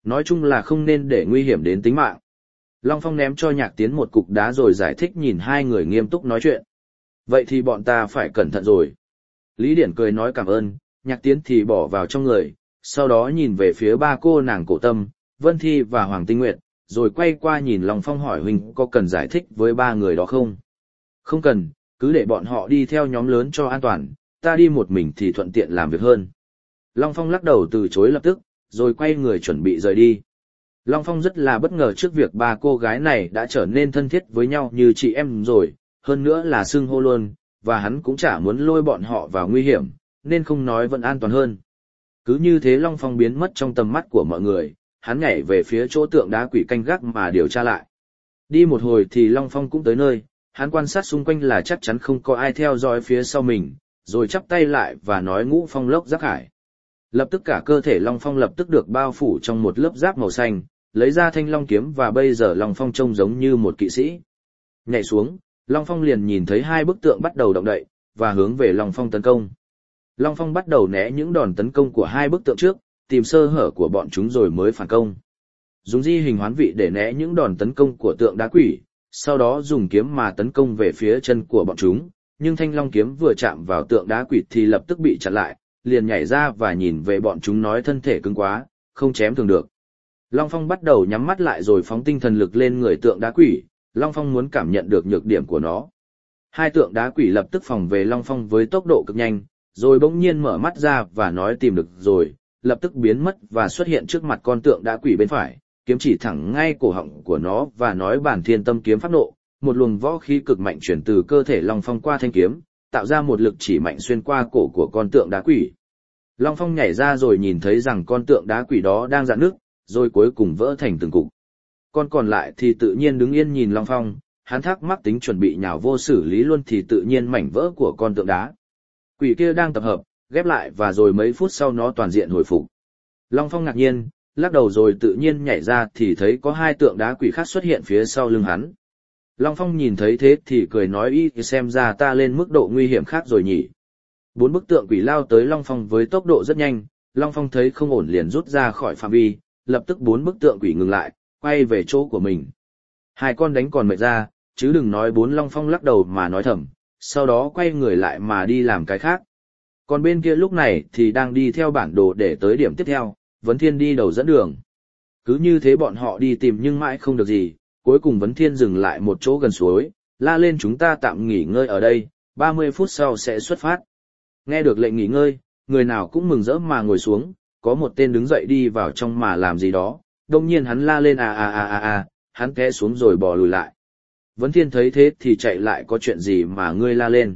Nói chung là không nên để nguy hiểm đến tính mạng. Long Phong ném cho Nhạc Tiến một cục đá rồi giải thích nhìn hai người nghiêm túc nói chuyện. Vậy thì bọn ta phải cẩn thận rồi. Lý Điển cười nói cảm ơn, Nhạc Tiến thì bỏ vào trong người, sau đó nhìn về phía ba cô nàng Cổ Tâm, Vân Thi và Hoàng Tinh Nguyệt, rồi quay qua nhìn Long Phong hỏi huynh có cần giải thích với ba người đó không? Không cần, cứ để bọn họ đi theo nhóm lớn cho an toàn, ta đi một mình thì thuận tiện làm việc hơn. Long Phong lắc đầu từ chối lập tức, rồi quay người chuẩn bị rời đi. Long Phong rất là bất ngờ trước việc ba cô gái này đã trở nên thân thiết với nhau như chị em rồi, hơn nữa là xưng hô luôn, và hắn cũng chả muốn lôi bọn họ vào nguy hiểm, nên không nói vẫn an toàn hơn. Cứ như thế Long Phong biến mất trong tầm mắt của mọi người, hắn nhảy về phía chỗ tượng đá quỷ canh gác mà điều tra lại. Đi một hồi thì Long Phong cũng tới nơi, hắn quan sát xung quanh là chắc chắn không có ai theo dõi phía sau mình, rồi chắp tay lại và nói ngũ phong lốc giáp hải. Lập tức cả cơ thể Long Phong lập tức được bao phủ trong một lớp giáp màu xanh, lấy ra thanh long kiếm và bây giờ Long Phong trông giống như một kỵ sĩ. Nhảy xuống, Long Phong liền nhìn thấy hai bức tượng bắt đầu động đậy, và hướng về Long Phong tấn công. Long Phong bắt đầu né những đòn tấn công của hai bức tượng trước, tìm sơ hở của bọn chúng rồi mới phản công. Dùng di hình hoán vị để né những đòn tấn công của tượng đá quỷ, sau đó dùng kiếm mà tấn công về phía chân của bọn chúng, nhưng thanh long kiếm vừa chạm vào tượng đá quỷ thì lập tức bị chặn lại, liền nhảy ra và nhìn về bọn chúng nói thân thể cứng quá, không chém thường được. Long Phong bắt đầu nhắm mắt lại rồi phóng tinh thần lực lên người tượng đá quỷ, Long Phong muốn cảm nhận được nhược điểm của nó. Hai tượng đá quỷ lập tức phòng về Long Phong với tốc độ cực nhanh, rồi bỗng nhiên mở mắt ra và nói tìm được rồi, lập tức biến mất và xuất hiện trước mặt con tượng đá quỷ bên phải, kiếm chỉ thẳng ngay cổ họng của nó và nói bản thiên tâm kiếm pháp nộ, một luồng võ khí cực mạnh chuyển từ cơ thể Long Phong qua thanh kiếm, tạo ra một lực chỉ mạnh xuyên qua cổ của con tượng đá quỷ. Long Phong nhảy ra rồi nhìn thấy rằng con tượng đá quỷ đó đang rạn nứt, rồi cuối cùng vỡ thành từng cục. Con còn lại thì tự nhiên đứng yên nhìn Long Phong, hắn thắc mắc tính chuẩn bị nhào vô xử lý luôn thì tự nhiên mảnh vỡ của con tượng đá quỷ kia đang tập hợp, ghép lại và rồi mấy phút sau nó toàn diện hồi phục. Long Phong ngạc nhiên, lắc đầu rồi tự nhiên nhảy ra thì thấy có hai tượng đá quỷ khác xuất hiện phía sau lưng hắn. Long Phong nhìn thấy thế thì cười nói ý xem ra ta lên mức độ nguy hiểm khác rồi nhỉ. Bốn bức tượng quỷ lao tới Long Phong với tốc độ rất nhanh, Long Phong thấy không ổn liền rút ra khỏi phạm vi, lập tức bốn bức tượng quỷ ngừng lại, quay về chỗ của mình. Hai con đánh còn mệt ra, chứ đừng nói bốn. Long Phong lắc đầu mà nói thầm, sau đó quay người lại mà đi làm cái khác. Còn bên kia lúc này thì đang đi theo bản đồ để tới điểm tiếp theo, Vấn Thiên đi đầu dẫn đường. Cứ như thế bọn họ đi tìm nhưng mãi không được gì, cuối cùng Vấn Thiên dừng lại một chỗ gần suối, la lên chúng ta tạm nghỉ ngơi ở đây, 30 phút sau sẽ xuất phát. Nghe được lệnh nghỉ ngơi, người nào cũng mừng rỡ mà ngồi xuống, có một tên đứng dậy đi vào trong mà làm gì đó, đông nhiên hắn la lên hắn té xuống rồi bò lùi lại. Vấn Thiên thấy thế thì chạy lại có chuyện gì mà ngươi la lên.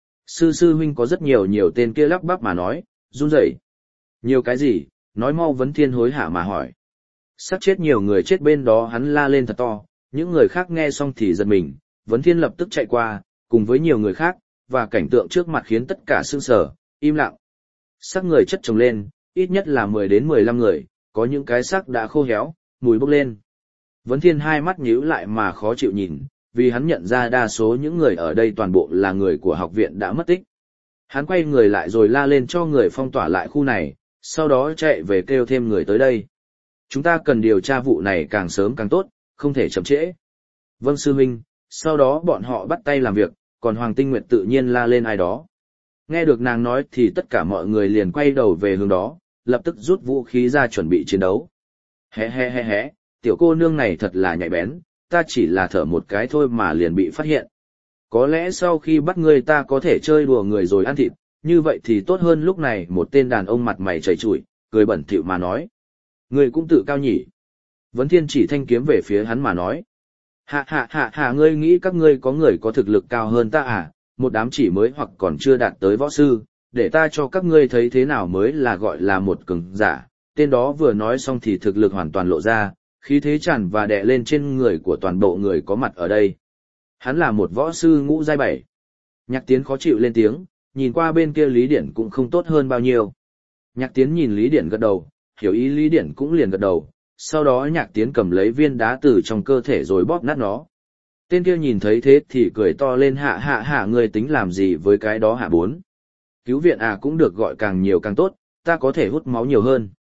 Sư huynh có rất nhiều tên kia lắp bắp mà nói, run rẩy. Nhiều cái gì, nói mau. Vấn Thiên hối hả mà hỏi. Sắp chết nhiều người chết bên đó, hắn la lên thật to, những người khác nghe xong thì giật mình. Vấn Thiên lập tức chạy qua, cùng với nhiều người khác, và cảnh tượng trước mặt khiến tất cả sững sờ, im lặng. Xác người chất chồng lên, ít nhất là 10 đến 15 người, có những cái xác đã khô héo, mùi bốc lên. Vấn Thiên hai mắt nhíu lại mà khó chịu nhìn, vì hắn nhận ra đa số những người ở đây toàn bộ là người của học viện đã mất tích. Hắn quay người lại rồi la lên cho người phong tỏa lại khu này, sau đó chạy về kêu thêm người tới đây. Chúng ta cần điều tra vụ này càng sớm càng tốt, không thể chậm trễ. Vâng sư huynh. Sau đó bọn họ bắt tay làm việc, còn Hoàng Tinh Nguyệt tự nhiên la lên ai đó. Nghe được nàng nói thì tất cả mọi người liền quay đầu về hướng đó, lập tức rút vũ khí ra chuẩn bị chiến đấu. Hé, tiểu cô nương này thật là nhạy bén, ta chỉ là thở một cái thôi mà liền bị phát hiện. Có lẽ sau khi bắt ngươi ta có thể chơi đùa người rồi ăn thịt, như vậy thì tốt hơn. Lúc này một tên đàn ông mặt mày chảy chùi, cười bẩn thỉu mà nói. Ngươi cũng tự cao nhỉ. Vấn Thiên chỉ thanh kiếm về phía hắn mà nói. Hạ, ngươi nghĩ các ngươi có người có thực lực cao hơn ta à, một đám chỉ mới hoặc còn chưa đạt tới võ sư, để ta cho các ngươi thấy thế nào mới là gọi là một cường giả. Tên đó vừa nói xong thì thực lực hoàn toàn lộ ra, khí thế tràn và đè lên trên người của toàn bộ người có mặt ở đây. Hắn là một võ sư ngũ giai 7. Nhạc Tiến khó chịu lên tiếng, nhìn qua bên kia Lý Điển cũng không tốt hơn bao nhiêu. Nhạc Tiến nhìn Lý Điển gật đầu, hiểu ý Lý Điển cũng liền gật đầu, sau đó Nhạc Tiến cầm lấy viên đá từ trong cơ thể rồi bóp nát nó. Tên kia nhìn thấy thế thì cười to lên hạ ngươi tính làm gì với cái đó hả bốn. Cứu viện à, cũng được gọi càng nhiều càng tốt, ta có thể hút máu nhiều hơn.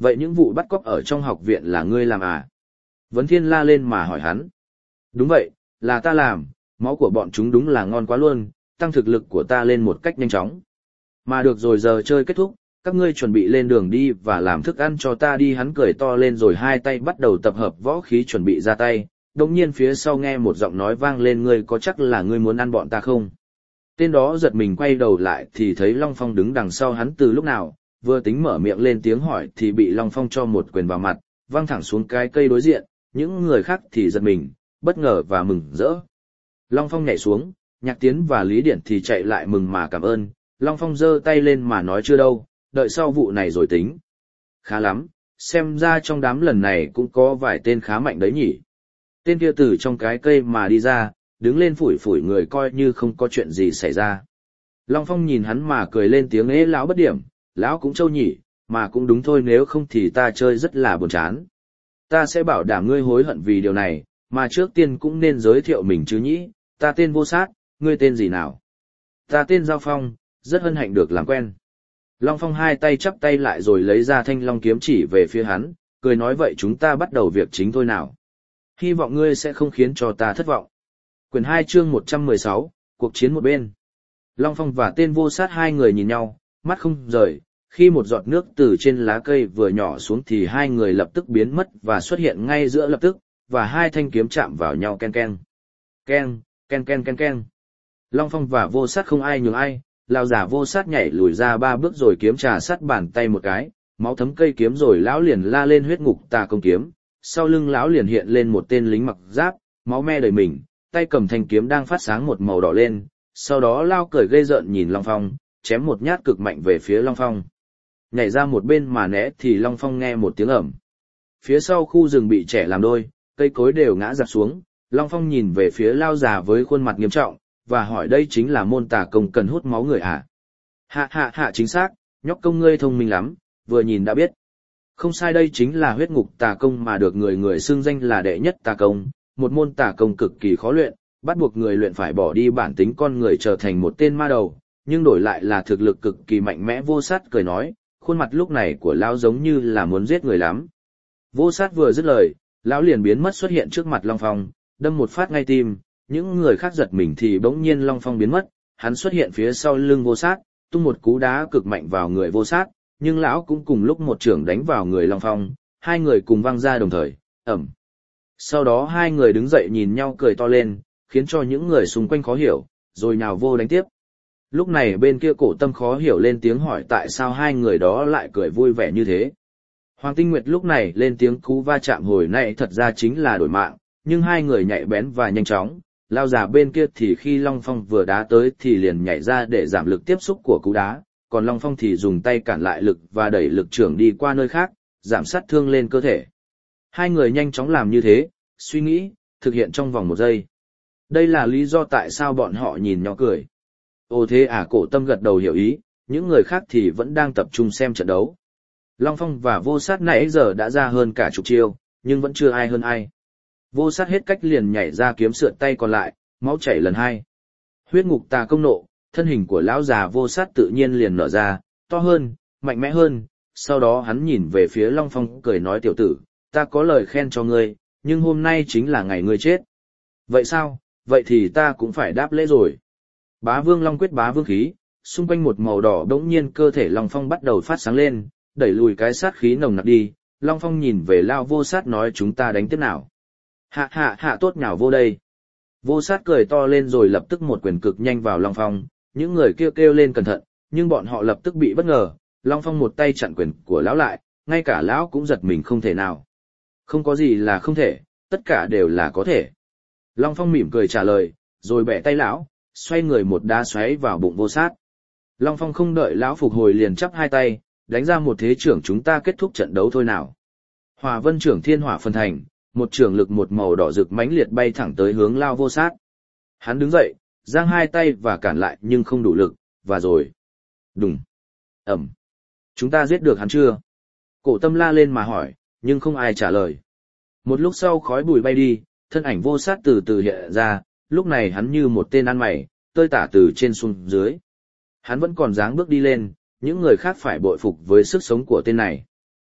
Vậy những vụ bắt cóc ở trong học viện là ngươi làm à? Vấn Thiên la lên mà hỏi hắn. Đúng vậy, là ta làm, máu của bọn chúng đúng là ngon quá luôn, tăng thực lực của ta lên một cách nhanh chóng. Mà được rồi, giờ chơi kết thúc, các ngươi chuẩn bị lên đường đi và làm thức ăn cho ta đi. Hắn cười to lên rồi hai tay bắt đầu tập hợp võ khí chuẩn bị ra tay. Đồng nhiên phía sau nghe một giọng nói vang lên, ngươi có chắc là ngươi muốn ăn bọn ta không? Tên đó giật mình quay đầu lại thì thấy Long Phong đứng đằng sau hắn từ lúc nào, vừa tính mở miệng lên tiếng hỏi thì bị Long Phong cho một quyền vào mặt, văng thẳng xuống cái cây đối diện, những người khác thì giật mình, bất ngờ và mừng rỡ. Long Phong nhảy xuống, Nhạc Tiến và Lý Điển thì chạy lại mừng mà cảm ơn. Long Phong giơ tay lên mà nói chưa đâu, đợi sau vụ này rồi tính. Khá lắm, xem ra trong đám lần này cũng có vài tên khá mạnh đấy nhỉ. Tên kia từ trong cái cây mà đi ra, đứng lên phủi phủi người coi như không có chuyện gì xảy ra. Long Phong nhìn hắn mà cười lên tiếng, ế lão bất điểm, lão cũng trâu nhỉ, mà cũng đúng thôi, nếu không thì ta chơi rất là buồn chán. Ta sẽ bảo đảm ngươi hối hận vì điều này, mà trước tiên cũng nên giới thiệu mình chứ nhỉ, ta tên Vô Sát, ngươi tên gì nào? Ta tên Giao Phong, rất hân hạnh được làm quen. Long Phong hai tay chắp tay lại rồi lấy ra thanh long kiếm chỉ về phía hắn, cười nói vậy chúng ta bắt đầu việc chính thôi nào. Hy vọng ngươi sẽ không khiến cho ta thất vọng. Quyển 2 chương 116, cuộc chiến một bên. Long Phong và tên Vô Sát hai người nhìn nhau, mắt không rời, khi một giọt nước từ trên lá cây vừa nhỏ xuống thì hai người lập tức biến mất và xuất hiện ngay giữa lập tức, và hai thanh kiếm chạm vào nhau ken ken. Ken, ken ken ken ken. Long Phong và Vô Sát không ai nhường ai, lão giả Vô Sát nhảy lùi ra 3 bước rồi kiếm trà sát bàn tay một cái, máu thấm cây kiếm rồi lão liền la lên huyết ngục tà công kiếm, sau lưng lão liền hiện lên một tên lính mặc giáp, máu me đầy mình, tay cầm thanh kiếm đang phát sáng một màu đỏ lên, sau đó lao cười ghê rợn nhìn Long Phong, chém một nhát cực mạnh về phía Long Phong. Nhảy ra một bên mà né thì Long Phong nghe một tiếng ầm. Phía sau khu rừng bị chẻ làm đôi, cây cối đều ngã rạp xuống, Long Phong nhìn về phía lao già với khuôn mặt nghiêm trọng, và hỏi đây chính là môn tà công cần hút máu người à? Hạ hạ hạ, chính xác, nhóc công ngươi thông minh lắm, vừa nhìn đã biết. Không sai, đây chính là huyết ngục tà công mà được người người xưng danh là đệ nhất tà công, một môn tà công cực kỳ khó luyện, bắt buộc người luyện phải bỏ đi bản tính con người trở thành một tên ma đầu, nhưng đổi lại là thực lực cực kỳ mạnh mẽ. Vô Sát cười nói, khuôn mặt lúc này của lão giống như là muốn giết người lắm. Vô Sát vừa dứt lời, lão liền biến mất xuất hiện trước mặt Long Phong, đâm một phát ngay tim, những người khác giật mình thì bỗng nhiên Long Phong biến mất, hắn xuất hiện phía sau lưng Vô Sát, tung một cú đá cực mạnh vào người Vô Sát, nhưng lão cũng cùng lúc một chưởng đánh vào người Long Phong, hai người cùng văng ra đồng thời, ầm. Sau đó hai người đứng dậy nhìn nhau cười to lên, khiến cho những người xung quanh khó hiểu, rồi nhào vô đánh tiếp. Lúc này bên kia Cổ Tâm khó hiểu lên tiếng hỏi tại sao hai người đó lại cười vui vẻ như thế. Hoàng Tinh Nguyệt lúc này lên tiếng, cú va chạm hồi nãy thật ra chính là đổi mạng, nhưng hai người nhạy bén và nhanh chóng, lao giả bên kia thì khi Long Phong vừa đá tới thì liền nhảy ra để giảm lực tiếp xúc của cú đá, còn Long Phong thì dùng tay cản lại lực và đẩy lực trưởng đi qua nơi khác, giảm sát thương lên cơ thể. Hai người nhanh chóng làm như thế, suy nghĩ, thực hiện trong vòng 1 giây. Đây là lý do tại sao bọn họ nhìn nhau cười. Ồ thế à, Cổ Tâm gật đầu hiểu ý, những người khác thì vẫn đang tập trung xem trận đấu. Long Phong và Vô Sát nãy giờ đã ra hơn cả chục chiêu, nhưng vẫn chưa ai hơn ai. Vô Sát hết cách liền nhảy ra kiếm sượt tay còn lại, máu chảy lần 2. Huyết ngục tà công nộ, thân hình của lão già Vô Sát tự nhiên liền nở ra, to hơn, mạnh mẽ hơn, sau đó hắn nhìn về phía Long Phong cười nói tiểu tử, ta có lời khen cho ngươi, nhưng hôm nay chính là ngày ngươi chết. Vậy sao, vậy thì ta cũng phải đáp lễ rồi. Bá Vương Long quyết bá vương khí, xung quanh một màu đỏ đống nhiên cơ thể Long Phong bắt đầu phát sáng lên, đẩy lùi cái sát khí nồng nặc đi. Long Phong nhìn về lao Vô Sát nói chúng ta đánh tiếp nào. Hạ hạ hạ, tốt nhào vô đây. Vô Sát cười to lên rồi lập tức một quyền cực nhanh vào Long Phong, những người kêu lên cẩn thận, nhưng bọn họ lập tức bị bất ngờ, Long Phong một tay chặn quyền của lão lại, ngay cả lão cũng giật mình không thể nào. Không có gì là không thể, tất cả đều là có thể. Long Phong mỉm cười trả lời, rồi bẻ tay lão, xoay người một đá xoáy vào bụng Vô Sát. Long Phong không đợi lão phục hồi liền chắp hai tay, đánh ra một thế trưởng chúng ta kết thúc trận đấu thôi nào. Hỏa Vân trưởng thiên hỏa phân thành, một trưởng lực một màu đỏ rực mãnh liệt bay thẳng tới hướng lao Vô Sát. Hắn đứng dậy, giang hai tay và cản lại nhưng không đủ lực, và rồi. Đùng. Ẩm. Chúng ta giết được hắn chưa? Cổ Tâm la lên mà hỏi, nhưng không ai trả lời. Một lúc sau khói bụi bay đi, thân ảnh Vô Sát từ từ hiện ra, lúc này hắn như một tên ăn mày, tơi tả từ trên xuống dưới. Hắn vẫn còn dáng bước đi lên, những người khác phải bội phục với sức sống của tên này.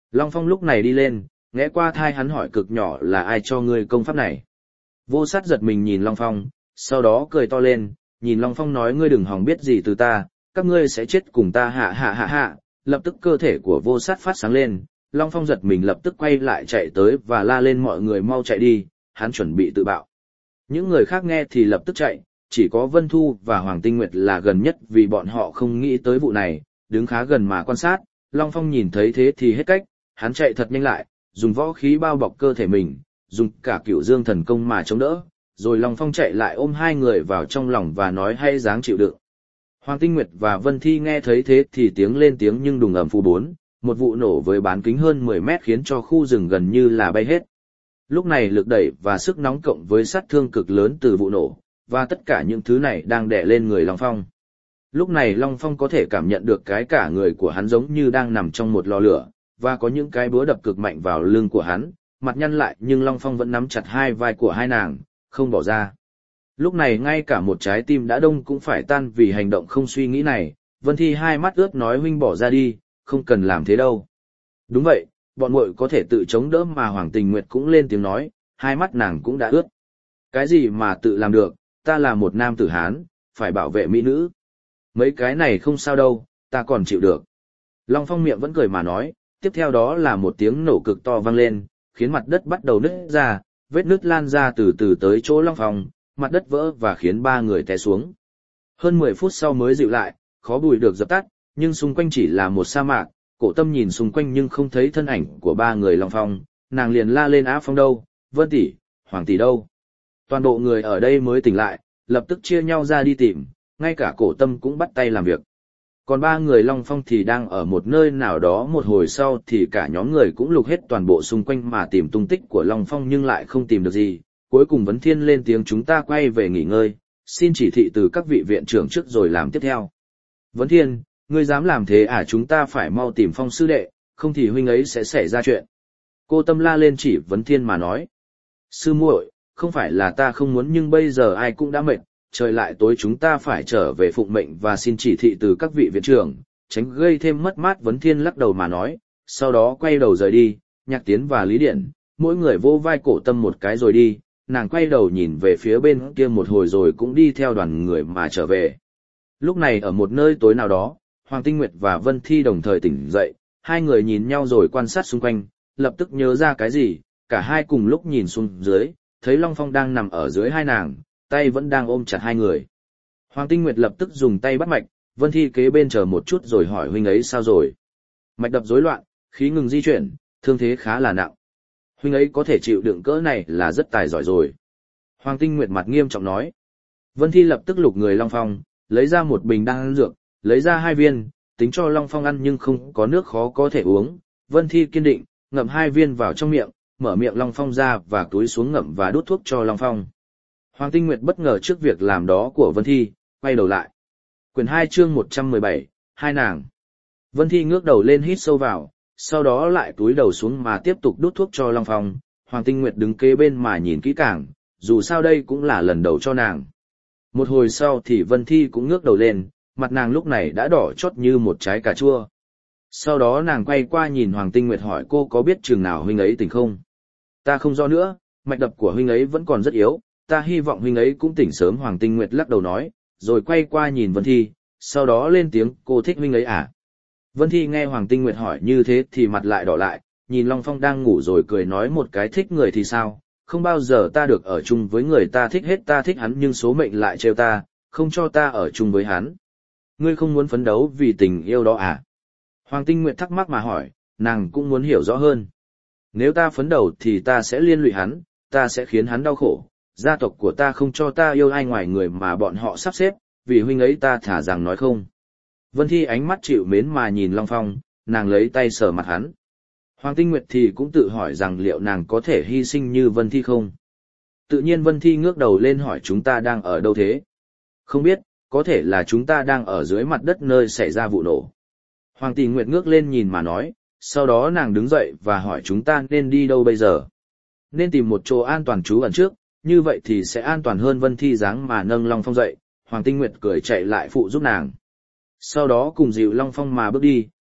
Long Phong lúc này đi lên, nghe qua thai hắn hỏi cực nhỏ là ai cho ngươi công pháp này. Vô Sát giật mình nhìn Long Phong, sau đó cười to lên, nhìn Long Phong nói ngươi đừng hòng biết gì từ ta, các ngươi sẽ chết cùng ta hạ hạ hạ hạ, lập tức cơ thể của Vô Sát phát sáng lên, Long Phong giật mình lập tức quay lại chạy tới và la lên mọi người mau chạy đi, hắn chuẩn bị tự bạo. Những người khác nghe thì lập tức chạy, chỉ có Vân Thu và Hoàng Tinh Nguyệt là gần nhất vì bọn họ không nghĩ tới vụ này, đứng khá gần mà quan sát, Long Phong nhìn thấy thế thì hết cách, hắn chạy thật nhanh lại, dùng võ khí bao bọc cơ thể mình, dùng cả Cửu Dương thần công mà chống đỡ, rồi Long Phong chạy lại ôm hai người vào trong lòng và nói hay dáng chịu đựng. Hoàng Tinh Nguyệt và Vân Thi nghe thấy thế thì tiếng lên tiếng nhưng đùng ầm phù bốn, một vụ nổ với bán kính hơn 10 mét khiến cho khu rừng gần như là bay hết. Lúc này lực đẩy và sức nóng cộng với sát thương cực lớn từ vụ nổ, và tất cả những thứ này đang đè lên người Long Phong. Lúc này Long Phong có thể cảm nhận được cái cả người của hắn giống như đang nằm trong một lò lửa, và có những cái búa đập cực mạnh vào lưng của hắn, mặt nhăn lại nhưng Long Phong vẫn nắm chặt hai vai của hai nàng, không bỏ ra. Lúc này ngay cả một trái tim đã đông cũng phải tan vì hành động không suy nghĩ này, Vân Thi hai mắt ướt nói huynh bỏ ra đi, không cần làm thế đâu. Đúng vậy, bọn muội có thể tự chống đỡ mà Hoàng Tình Nguyệt cũng lên tiếng nói, hai mắt nàng cũng đã ướt. Cái gì mà tự làm được, ta là một nam tử Hán, phải bảo vệ mỹ nữ. Mấy cái này không sao đâu, ta còn chịu được. Long Phong miệng vẫn cười mà nói, tiếp theo đó là một tiếng nổ cực to vang lên, khiến mặt đất bắt đầu nứt ra, vết nứt lan ra từ từ tới chỗ Long Phong, mặt đất vỡ và khiến ba người té xuống. Hơn 10 phút sau mới dịu lại, khói bụi được dập tắt, nhưng xung quanh chỉ là một sa mạc, Cổ Tâm nhìn xung quanh nhưng không thấy thân ảnh của ba người Long Phong, nàng liền la lên Á Phong đâu, Vân tỷ, Hoàng tỷ đâu. Toàn bộ người ở đây mới tỉnh lại, lập tức chia nhau ra đi tìm, ngay cả Cổ Tâm cũng bắt tay làm việc. Còn ba người Long Phong thì đang ở một nơi nào đó, một hồi sau thì cả nhóm người cũng lục hết toàn bộ xung quanh mà tìm tung tích của Long Phong nhưng lại không tìm được gì. Cuối cùng Vấn Thiên lên tiếng chúng ta quay về nghỉ ngơi, xin chỉ thị từ các vị viện trưởng trước rồi làm tiếp theo. Vấn Thiên, ngươi dám làm thế à, chúng ta phải mau tìm Phong sư đệ, không thì huynh ấy sẽ xảy ra chuyện. Cô Tâm la lên chỉ Vấn Thiên mà nói. Sư muội, không phải là ta không muốn nhưng bây giờ ai cũng đã mệt, trời lại tối chúng ta phải trở về phụng mệnh và xin chỉ thị từ các vị viện trưởng, tránh gây thêm mất mát. Vấn Thiên lắc đầu mà nói, sau đó quay đầu rời đi, Nhạc Tiến và Lý Điển, mỗi người vô vai Cổ Tâm một cái rồi đi, nàng quay đầu nhìn về phía bên kia một hồi rồi cũng đi theo đoàn người mà trở về. Lúc này ở một nơi tối nào đó, Hoàng Tinh Nguyệt và Vân Thi đồng thời tỉnh dậy, hai người nhìn nhau rồi quan sát xung quanh, lập tức nhớ ra cái gì, cả hai cùng lúc nhìn xuống dưới, thấy Long Phong đang nằm ở dưới hai nàng, tay vẫn đang ôm chặt hai người. Hoàng Tinh Nguyệt lập tức dùng tay bắt mạch, Vân Thi kế bên chờ một chút rồi hỏi huynh ấy sao rồi. Mạch đập rối loạn, khí ngừng di chuyển, thương thế khá là nặng. Huynh ấy có thể chịu đựng cỡ này là rất tài giỏi rồi. Hoàng Tinh Nguyệt mặt nghiêm trọng nói. Vân Thi lập tức lục người Long Phong, lấy ra một bình đan dược, lấy ra 2 viên, tính cho Long Phong ăn nhưng không có nước khó có thể uống. Vân Thi kiên định, ngậm 2 viên vào trong miệng, mở miệng Long Phong ra và túi xuống ngậm và đút thuốc cho Long Phong. Hoàng Tinh Nguyệt bất ngờ trước việc làm đó của Vân Thi, quay đầu lại. Quyển 2 chương 117, hai nàng. Vân Thi ngước đầu lên hít sâu vào, sau đó lại túi đầu xuống mà tiếp tục đút thuốc cho Long Phong. Hoàng Tinh Nguyệt đứng kế bên mà nhìn kỹ càng, dù sao đây cũng là lần đầu cho nàng. Một hồi sau thì Vân Thi cũng ngước đầu lên, mặt nàng lúc này đã đỏ chót như một trái cà chua. Sau đó nàng quay qua nhìn Hoàng Tinh Nguyệt hỏi cô có biết chừng nào huynh ấy tỉnh không? Ta không rõ nữa, mạch đập của huynh ấy vẫn còn rất yếu, ta hy vọng huynh ấy cũng tỉnh sớm. Hoàng Tinh Nguyệt lắc đầu nói, rồi quay qua nhìn Vân Thi, sau đó lên tiếng cô thích huynh ấy à? Vân Thi nghe Hoàng Tinh Nguyệt hỏi như thế thì mặt lại đỏ lại, nhìn Long Phong đang ngủ rồi cười nói một cái thích người thì sao, không bao giờ ta được ở chung với người ta thích hết, ta thích hắn nhưng số mệnh lại trêu ta, không cho ta ở chung với hắn. Ngươi không muốn phấn đấu vì tình yêu đó à? Hoàng Tinh Nguyệt thắc mắc mà hỏi, nàng cũng muốn hiểu rõ hơn. Nếu ta phấn đấu thì ta sẽ liên lụy hắn, ta sẽ khiến hắn đau khổ, gia tộc của ta không cho ta yêu ai ngoài người mà bọn họ sắp xếp, vì huynh ấy ta thả rằng nói không. Vân Thi ánh mắt chịu mến mà nhìn Long Phong, nàng lấy tay sờ mặt hắn. Hoàng Tinh Nguyệt thì cũng tự hỏi rằng liệu nàng có thể hy sinh như Vân Thi không? Tự nhiên Vân Thi ngước đầu lên hỏi chúng ta đang ở đâu thế? Không biết, có thể là chúng ta đang ở dưới mặt đất nơi xảy ra vụ nổ. Hoàng Tinh Nguyệt ngước lên nhìn mà nói, sau đó nàng đứng dậy và hỏi chúng ta nên đi đâu bây giờ? Nên tìm một chỗ an toàn trú ẩn trước, như vậy thì sẽ an toàn hơn. Vân Thi dáng mà nâng Long Phong dậy, Hoàng Tinh Nguyệt cười chạy lại phụ giúp nàng. Sau đó cùng dịu Long Phong mà bước đi,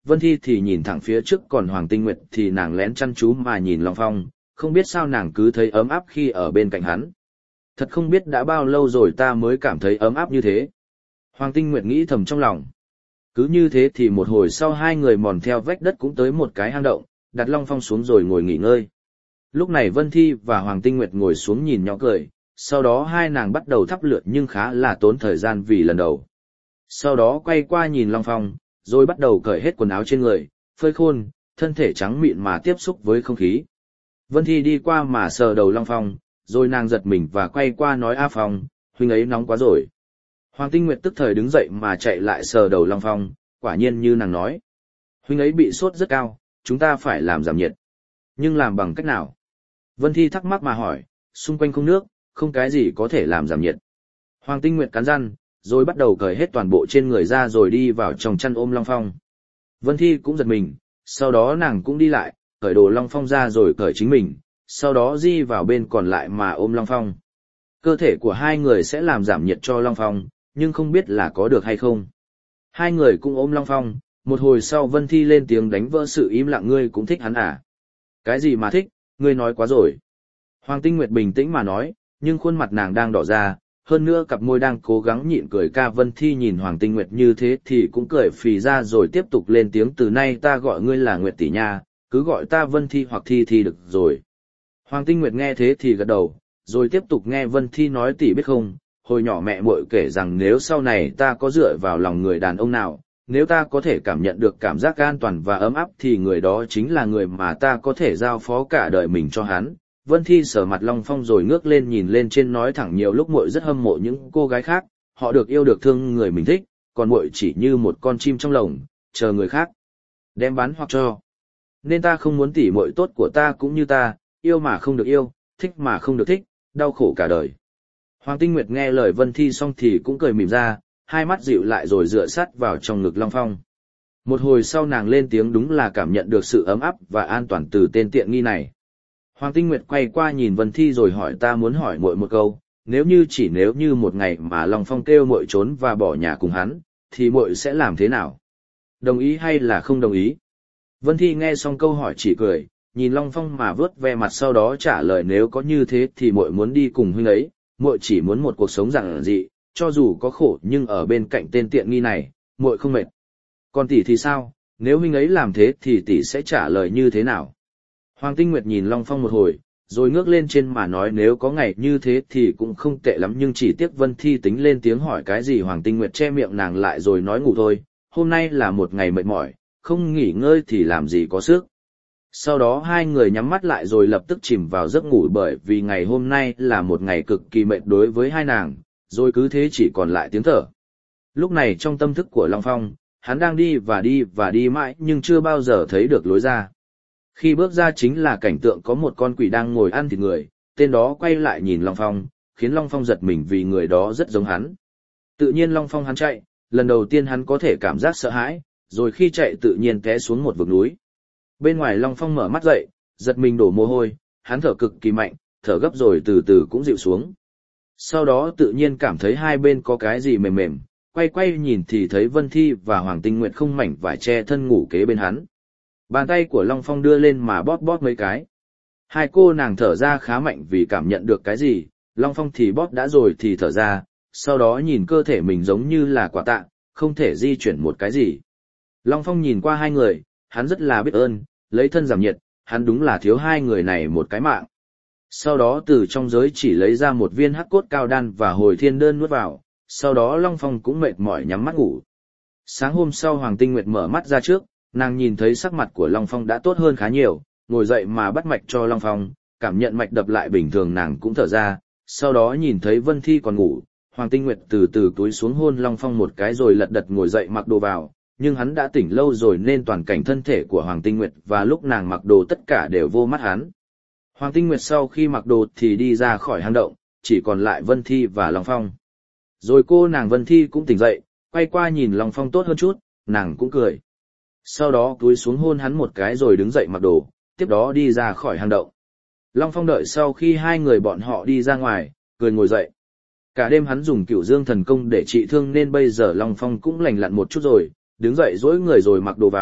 Vân Thi thì nhìn thẳng phía trước, còn Hoàng Tinh Nguyệt thì nàng lén chăm chú mà nhìn Long Phong, không biết sao nàng cứ thấy ấm áp khi ở bên cạnh hắn. Thật không biết đã bao lâu rồi ta mới cảm thấy ấm áp như thế. Hoàng Tinh Nguyệt nghĩ thầm trong lòng. Cứ như thế thì một hồi sau hai người mòn theo vách đất cũng tới một cái hang động, đặt Long Phong xuống rồi ngồi nghỉ ngơi. Lúc này Vân Thi và Hoàng Tinh Nguyệt ngồi xuống nhìn nhỏ cười, sau đó hai nàng bắt đầu thắp lửa nhưng khá là tốn thời gian vì lần đầu. Sau đó quay qua nhìn Long Phong, rồi bắt đầu cởi hết quần áo trên người, phơi khôn, thân thể trắng mịn mà tiếp xúc với không khí. Vân Thi đi qua mà sờ đầu Long Phong, rồi nàng giật mình và quay qua nói A Phong, huynh ấy nóng quá rồi. Hoàng Tinh Nguyệt tức thời đứng dậy mà chạy lại sờ đầu Long Phong, quả nhiên như nàng nói. Huynh ấy bị sốt rất cao, chúng ta phải làm giảm nhiệt. Nhưng làm bằng cách nào? Vân Thi thắc mắc mà hỏi, xung quanh không nước, không cái gì có thể làm giảm nhiệt. Hoàng Tinh Nguyệt cắn răng, rồi bắt đầu cởi hết toàn bộ trên người ra rồi đi vào trong chăn ôm Long Phong. Vân Thi cũng giật mình, sau đó nàng cũng đi lại, cởi đồ Long Phong ra rồi cởi chính mình, sau đó di vào bên còn lại mà ôm Long Phong. Cơ thể của hai người sẽ làm giảm nhiệt cho Long Phong, nhưng không biết là có được hay không. Hai người cũng ôm Long Phong, một hồi sau Vân Thi lên tiếng đánh vỡ sự im lặng, ngươi cũng thích hắn à? Cái gì mà thích, ngươi nói quá rồi. Hoàng Tinh Nguyệt bình tĩnh mà nói, nhưng khuôn mặt nàng đang đỏ ra, hơn nữa cặp môi đang cố gắng nhịn cười. Vân Thi nhìn Hoàng Tinh Nguyệt như thế thì cũng cười phì ra rồi tiếp tục lên tiếng, từ nay ta gọi ngươi là Nguyệt tỷ nha, cứ gọi ta Vân Thi hoặc Thi Thi được rồi. Hoàng Tinh Nguyệt nghe thế thì gật đầu, rồi tiếp tục nghe Vân Thi nói, tỷ biết không, hồi nhỏ mẹ muội kể rằng nếu sau này ta có dựa vào lòng người đàn ông nào, nếu ta có thể cảm nhận được cảm giác an toàn và ấm áp thì người đó chính là người mà ta có thể giao phó cả đời mình cho hắn. Vân Thi sờ mặt Long Phong rồi ngước lên nhìn lên trên, nói thẳng, nhiều lúc muội rất hâm mộ những cô gái khác, họ được yêu được thương người mình thích, còn muội chỉ như một con chim trong lồng, chờ người khác đem bán hoặc cho. Nên ta không muốn tỷ muội tốt của ta cũng như ta, yêu mà không được yêu, thích mà không được thích, đau khổ cả đời. Hoàng Tinh Nguyệt nghe lời Vân Thi xong thì cũng cười mỉm ra, hai mắt dịu lại rồi dựa sát vào trong ngực Long Phong. Một hồi sau nàng lên tiếng, đúng là cảm nhận được sự ấm áp và an toàn từ tên tiện nghi này. Hoàng Tinh Nguyệt quay qua nhìn Vân Thi rồi hỏi, ta muốn hỏi muội một câu, nếu như một ngày mà Long Phong kêu muội trốn và bỏ nhà cùng hắn, thì muội sẽ làm thế nào? Đồng ý hay là không đồng ý? Vân Thi nghe xong câu hỏi chỉ cười, nhìn Long Phong mà vớt ve mặt, sau đó trả lời, nếu có như thế thì muội muốn đi cùng huynh ấy, muội chỉ muốn một cuộc sống giản dị, cho dù có khổ nhưng ở bên cạnh tên tiện nghi này, muội không mệt. Còn tỷ thì sao, nếu huynh ấy làm thế thì tỷ sẽ trả lời như thế nào? Hoàng Tinh Nguyệt nhìn Long Phong một hồi, rồi ngước lên trên mà nói, nếu có ngày như thế thì cũng không tệ lắm, nhưng chỉ tiếc. Vân Thi tính lên tiếng hỏi cái gì, Hoàng Tinh Nguyệt che miệng nàng lại rồi nói, ngủ thôi, hôm nay là một ngày mệt mỏi, không nghỉ ngơi thì làm gì có sức. Sau đó hai người nhắm mắt lại rồi lập tức chìm vào giấc ngủ, bởi vì ngày hôm nay là một ngày cực kỳ mệt đối với hai nàng, rồi cứ thế chỉ còn lại tiếng thở. Lúc này trong tâm thức của Long Phong, hắn đang đi và đi mãi nhưng chưa bao giờ thấy được lối ra. Khi bước ra chính là cảnh tượng có một con quỷ đang ngồi ăn thịt người, tên đó quay lại nhìn Long Phong, khiến Long Phong giật mình vì người đó rất giống hắn. Tự nhiên Long Phong hắn chạy, lần đầu tiên hắn có thể cảm giác sợ hãi, rồi khi chạy tự nhiên té xuống một vực núi. Bên ngoài Long Phong mở mắt dậy, giật mình đổ mồ hôi, hắn thở cực kỳ mạnh, thở gấp rồi từ từ cũng dịu xuống. Sau đó tự nhiên cảm thấy hai bên có cái gì mềm mềm, quay nhìn thì thấy Vân Thi và Hoàng Tinh Nguyệt không mảnh vải che thân ngủ kế bên hắn. Bàn tay của Long Phong đưa lên mà bóp mấy cái. Hai cô nàng thở ra khá mạnh vì cảm nhận được cái gì, Long Phong thì bóp đã rồi thì thở ra, sau đó nhìn cơ thể mình giống như là quả tạ, không thể di chuyển một cái gì. Long Phong nhìn qua hai người, hắn rất là biết ơn, lấy thân giảm nhiệt, hắn đúng là thiếu hai người này một cái mạng. Sau đó từ trong giới chỉ lấy ra một viên hắc cốt cao đan và hồi thiên đơn nuốt vào, sau đó Long Phong cũng mệt mỏi nhắm mắt ngủ. Sáng hôm sau Hoàng Tinh Nguyệt mở mắt ra trước, nàng nhìn thấy sắc mặt của Long Phong đã tốt hơn khá nhiều, ngồi dậy mà bắt mạch cho Long Phong, cảm nhận mạch đập lại bình thường, nàng cũng thở ra, sau đó nhìn thấy Vân Thi còn ngủ, Hoàng Tinh Nguyệt từ từ túi xuống hôn Long Phong một cái rồi lật đật ngồi dậy mặc đồ vào, nhưng hắn đã tỉnh lâu rồi nên toàn cảnh thân thể của Hoàng Tinh Nguyệt và lúc nàng mặc đồ tất cả đều vô mắt hắn. Hoàng Tinh Nguyệt sau khi mặc đồ thì đi ra khỏi hang động, chỉ còn lại Vân Thi và Long Phong. Rồi cô nàng Vân Thi cũng tỉnh dậy, quay qua nhìn Long Phong tốt hơn chút, nàng cũng cười. Sau đó cúi xuống hôn hắn một cái rồi đứng dậy mặc đồ, tiếp đó đi ra khỏi hang động. Long Phong đợi sau khi hai người bọn họ đi ra ngoài, cười ngồi dậy. Cả đêm hắn dùng Cửu Dương thần công để trị thương nên bây giờ Long Phong cũng lành lặn một chút rồi, đứng dậy duỗi người rồi mặc đồ vào,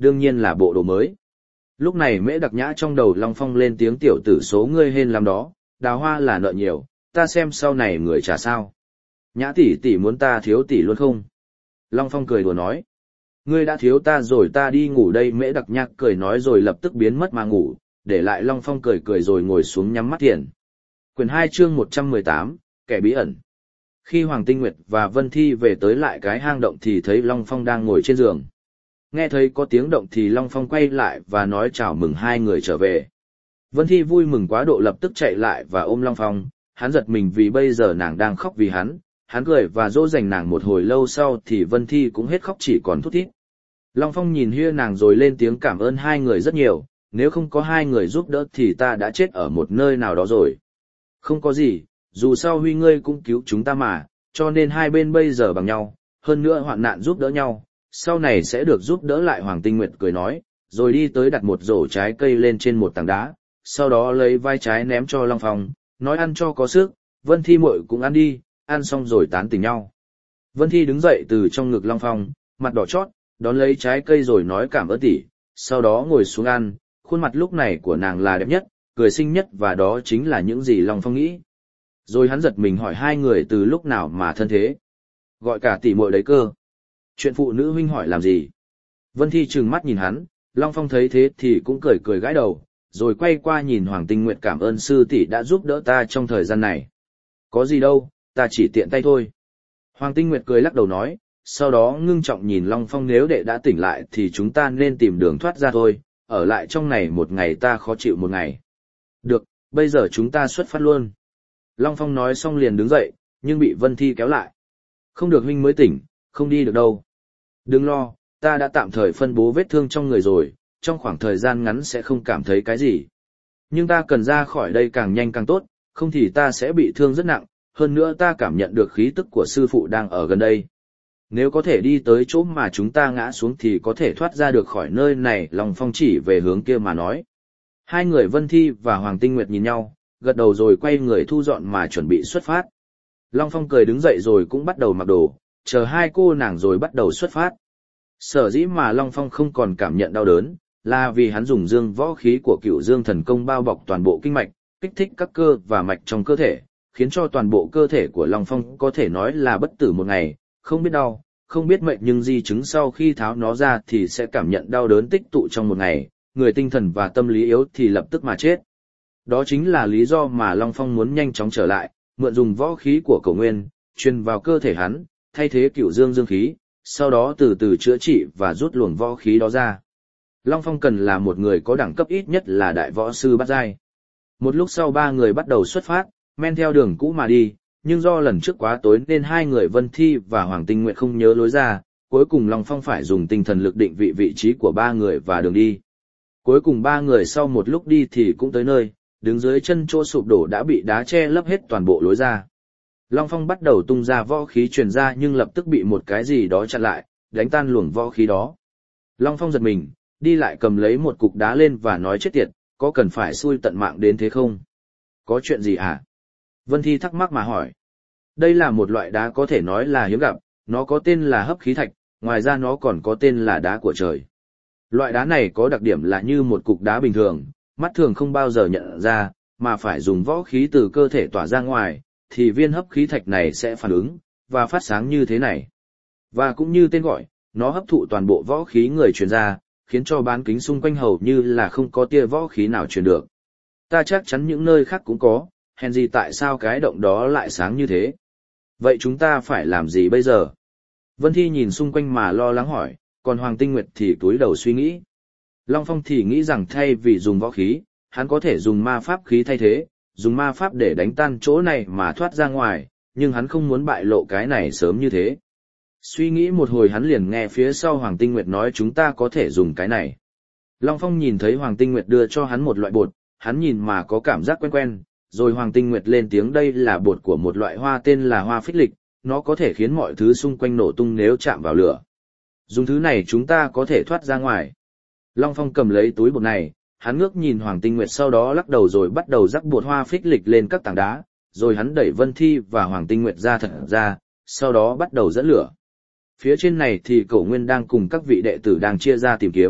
đương nhiên là bộ đồ mới. Lúc này Mễ Đặc Nhã trong đầu Long Phong lên tiếng tiểu tử số ngươi hên làm đó, đào hoa là nợ nhiều, ta xem sau này người trả sao. Nhã tỷ tỷ muốn ta thiếu tỷ luôn không? Long Phong cười đùa nói. Ngươi đã thiếu ta rồi, ta đi ngủ đây. Mễ Đặc Nhã cười nói rồi lập tức biến mất mà ngủ, để lại Long Phong cười cười rồi ngồi xuống nhắm mắt thiền. Quyển 2 chương 118, kẻ bí ẩn. Khi Hoàng Tinh Nguyệt và Vân Thi về tới lại cái hang động thì thấy Long Phong đang ngồi trên giường. Nghe thấy có tiếng động thì Long Phong quay lại và nói chào mừng hai người trở về. Vân Thi vui mừng quá độ lập tức chạy lại và ôm Long Phong, hắn giật mình vì bây giờ nàng đang khóc vì hắn cười và dỗ dành nàng một hồi lâu sau thì Vân Thi cũng hết khóc chỉ còn thút thít. Long Phong nhìn hia nàng rồi lên tiếng cảm ơn hai người rất nhiều, nếu không có hai người giúp đỡ thì ta đã chết ở một nơi nào đó rồi. Không có gì, dù sao Huy ngươi cũng cứu chúng ta mà, cho nên hai bên bây giờ bằng nhau, hơn nữa hoạn nạn giúp đỡ nhau, sau này sẽ được giúp đỡ lại. Hoàng Tinh Nguyệt cười nói, rồi đi tới đặt một rổ trái cây lên trên một tảng đá, sau đó lấy vai trái ném cho Long Phong, nói ăn cho có sức, Vân Thi muội cũng ăn đi, ăn xong rồi tán tỉnh nhau. Vân Thi đứng dậy từ trong ngực Long Phong, mặt đỏ chót, đón lấy trái cây rồi nói cảm ơn tỷ, sau đó ngồi xuống ăn, khuôn mặt lúc này của nàng là đẹp nhất, cười xinh nhất và đó chính là những gì Long Phong nghĩ. Rồi hắn giật mình hỏi hai người từ lúc nào mà thân thế. Gọi cả tỷ muội đấy cơ. Chuyện phụ nữ huynh hỏi làm gì? Vân Thi trừng mắt nhìn hắn, Long Phong thấy thế thì cũng cười cười gãi đầu, rồi quay qua nhìn Hoàng Tinh Nguyệt cảm ơn sư tỷ đã giúp đỡ ta trong thời gian này. Có gì đâu, ta chỉ tiện tay thôi. Hoàng Tinh Nguyệt cười lắc đầu nói, sau đó ngưng trọng nhìn Long Phong nếu đệ đã tỉnh lại thì chúng ta nên tìm đường thoát ra thôi, ở lại trong này một ngày ta khó chịu một ngày. Được, bây giờ chúng ta xuất phát luôn. Long Phong nói xong liền đứng dậy, nhưng bị Vân Thi kéo lại. Không được huynh mới tỉnh, không đi được đâu. Đừng lo, ta đã tạm thời phân bố vết thương trong người rồi, trong khoảng thời gian ngắn sẽ không cảm thấy cái gì. Nhưng ta cần ra khỏi đây càng nhanh càng tốt, không thì ta sẽ bị thương rất nặng, hơn nữa ta cảm nhận được khí tức của sư phụ đang ở gần đây. Nếu có thể đi tới chỗ mà chúng ta ngã xuống thì có thể thoát ra được khỏi nơi này. Long Phong chỉ về hướng kia mà nói. Hai người Vân Thi và Hoàng Tinh Nguyệt nhìn nhau, gật đầu rồi quay người thu dọn mà chuẩn bị xuất phát. Long Phong cười đứng dậy rồi cũng bắt đầu mặc đồ, chờ hai cô nàng rồi bắt đầu xuất phát. Sở dĩ mà Long Phong không còn cảm nhận đau đớn, là vì hắn dùng dương võ khí của Cửu Dương Thần Công bao bọc toàn bộ kinh mạch, kích thích các cơ và mạch trong cơ thể, khiến cho toàn bộ cơ thể của Long Phong có thể nói là bất tử một ngày, không biết đau, không biết mệt nhưng di chứng sau khi tháo nó ra thì sẽ cảm nhận đau đớn tích tụ trong một ngày, người tinh thần và tâm lý yếu thì lập tức mà chết. Đó chính là lý do mà Long Phong muốn nhanh chóng trở lại, mượn dùng võ khí của Cổ Nguyên, truyền vào cơ thể hắn, thay thế Cửu Dương dương khí, sau đó từ từ chữa trị và rút luồng võ khí đó ra. Long Phong cần là một người có đẳng cấp ít nhất là đại võ sư bát giai. Một lúc sau ba người bắt đầu xuất phát, men theo đường cũ mà đi, nhưng do lần trước quá tối nên hai người Vân Thi và Hoàng Tinh Nguyệt không nhớ lối ra, cuối cùng Long Phong phải dùng tinh thần lực định vị trí của ba người và đường đi. Cuối cùng ba người sau một lúc đi thì cũng tới nơi, đứng dưới chân chỗ sụp đổ đã bị đá che lấp hết toàn bộ lối ra. Long Phong bắt đầu tung ra võ khí truyền ra nhưng lập tức bị một cái gì đó chặn lại, đánh tan luồng võ khí đó. Long Phong giật mình, đi lại cầm lấy một cục đá lên và nói chết tiệt, có cần phải xui tận mạng đến thế không? Có chuyện gì hả? Vân Thi thắc mắc mà hỏi. Đây là một loại đá có thể nói là hiếm gặp, nó có tên là hấp khí thạch, ngoài ra nó còn có tên là đá của trời. Loại đá này có đặc điểm là như một cục đá bình thường, mắt thường không bao giờ nhận ra, mà phải dùng võ khí từ cơ thể tỏa ra ngoài, thì viên hấp khí thạch này sẽ phản ứng, và phát sáng như thế này. Và cũng như tên gọi, nó hấp thụ toàn bộ võ khí người truyền ra, khiến cho bán kính xung quanh hầu như là không có tia võ khí nào truyền được. Ta chắc chắn những nơi khác cũng có, hèn gì tại sao cái động đó lại sáng như thế? Vậy chúng ta phải làm gì bây giờ? Vân Thi nhìn xung quanh mà lo lắng hỏi, còn Hoàng Tinh Nguyệt thì cúi đầu suy nghĩ. Long Phong thì nghĩ rằng thay vì dùng võ khí, hắn có thể dùng ma pháp khí thay thế, dùng ma pháp để đánh tan chỗ này mà thoát ra ngoài, nhưng hắn không muốn bại lộ cái này sớm như thế. Suy nghĩ một hồi hắn liền nghe phía sau Hoàng Tinh Nguyệt nói chúng ta có thể dùng cái này. Long Phong nhìn thấy Hoàng Tinh Nguyệt đưa cho hắn một loại bột, hắn nhìn mà có cảm giác quen quen, rồi Hoàng Tinh Nguyệt lên tiếng đây là bột của một loại hoa tên là hoa phích lịch, nó có thể khiến mọi thứ xung quanh nổ tung nếu chạm vào lửa. Dùng thứ này chúng ta có thể thoát ra ngoài. Long Phong cầm lấy túi bột này, hắn ngước nhìn Hoàng Tinh Nguyệt sau đó lắc đầu rồi bắt đầu rắc bột hoa phích lịch lên các tảng đá, rồi hắn đẩy Vân Thi và Hoàng Tinh Nguyệt ra thật ra, sau đó bắt đầu dẫn lửa. Phía trên này thì Cổ Nguyên đang cùng các vị đệ tử đang chia ra tìm kiếm,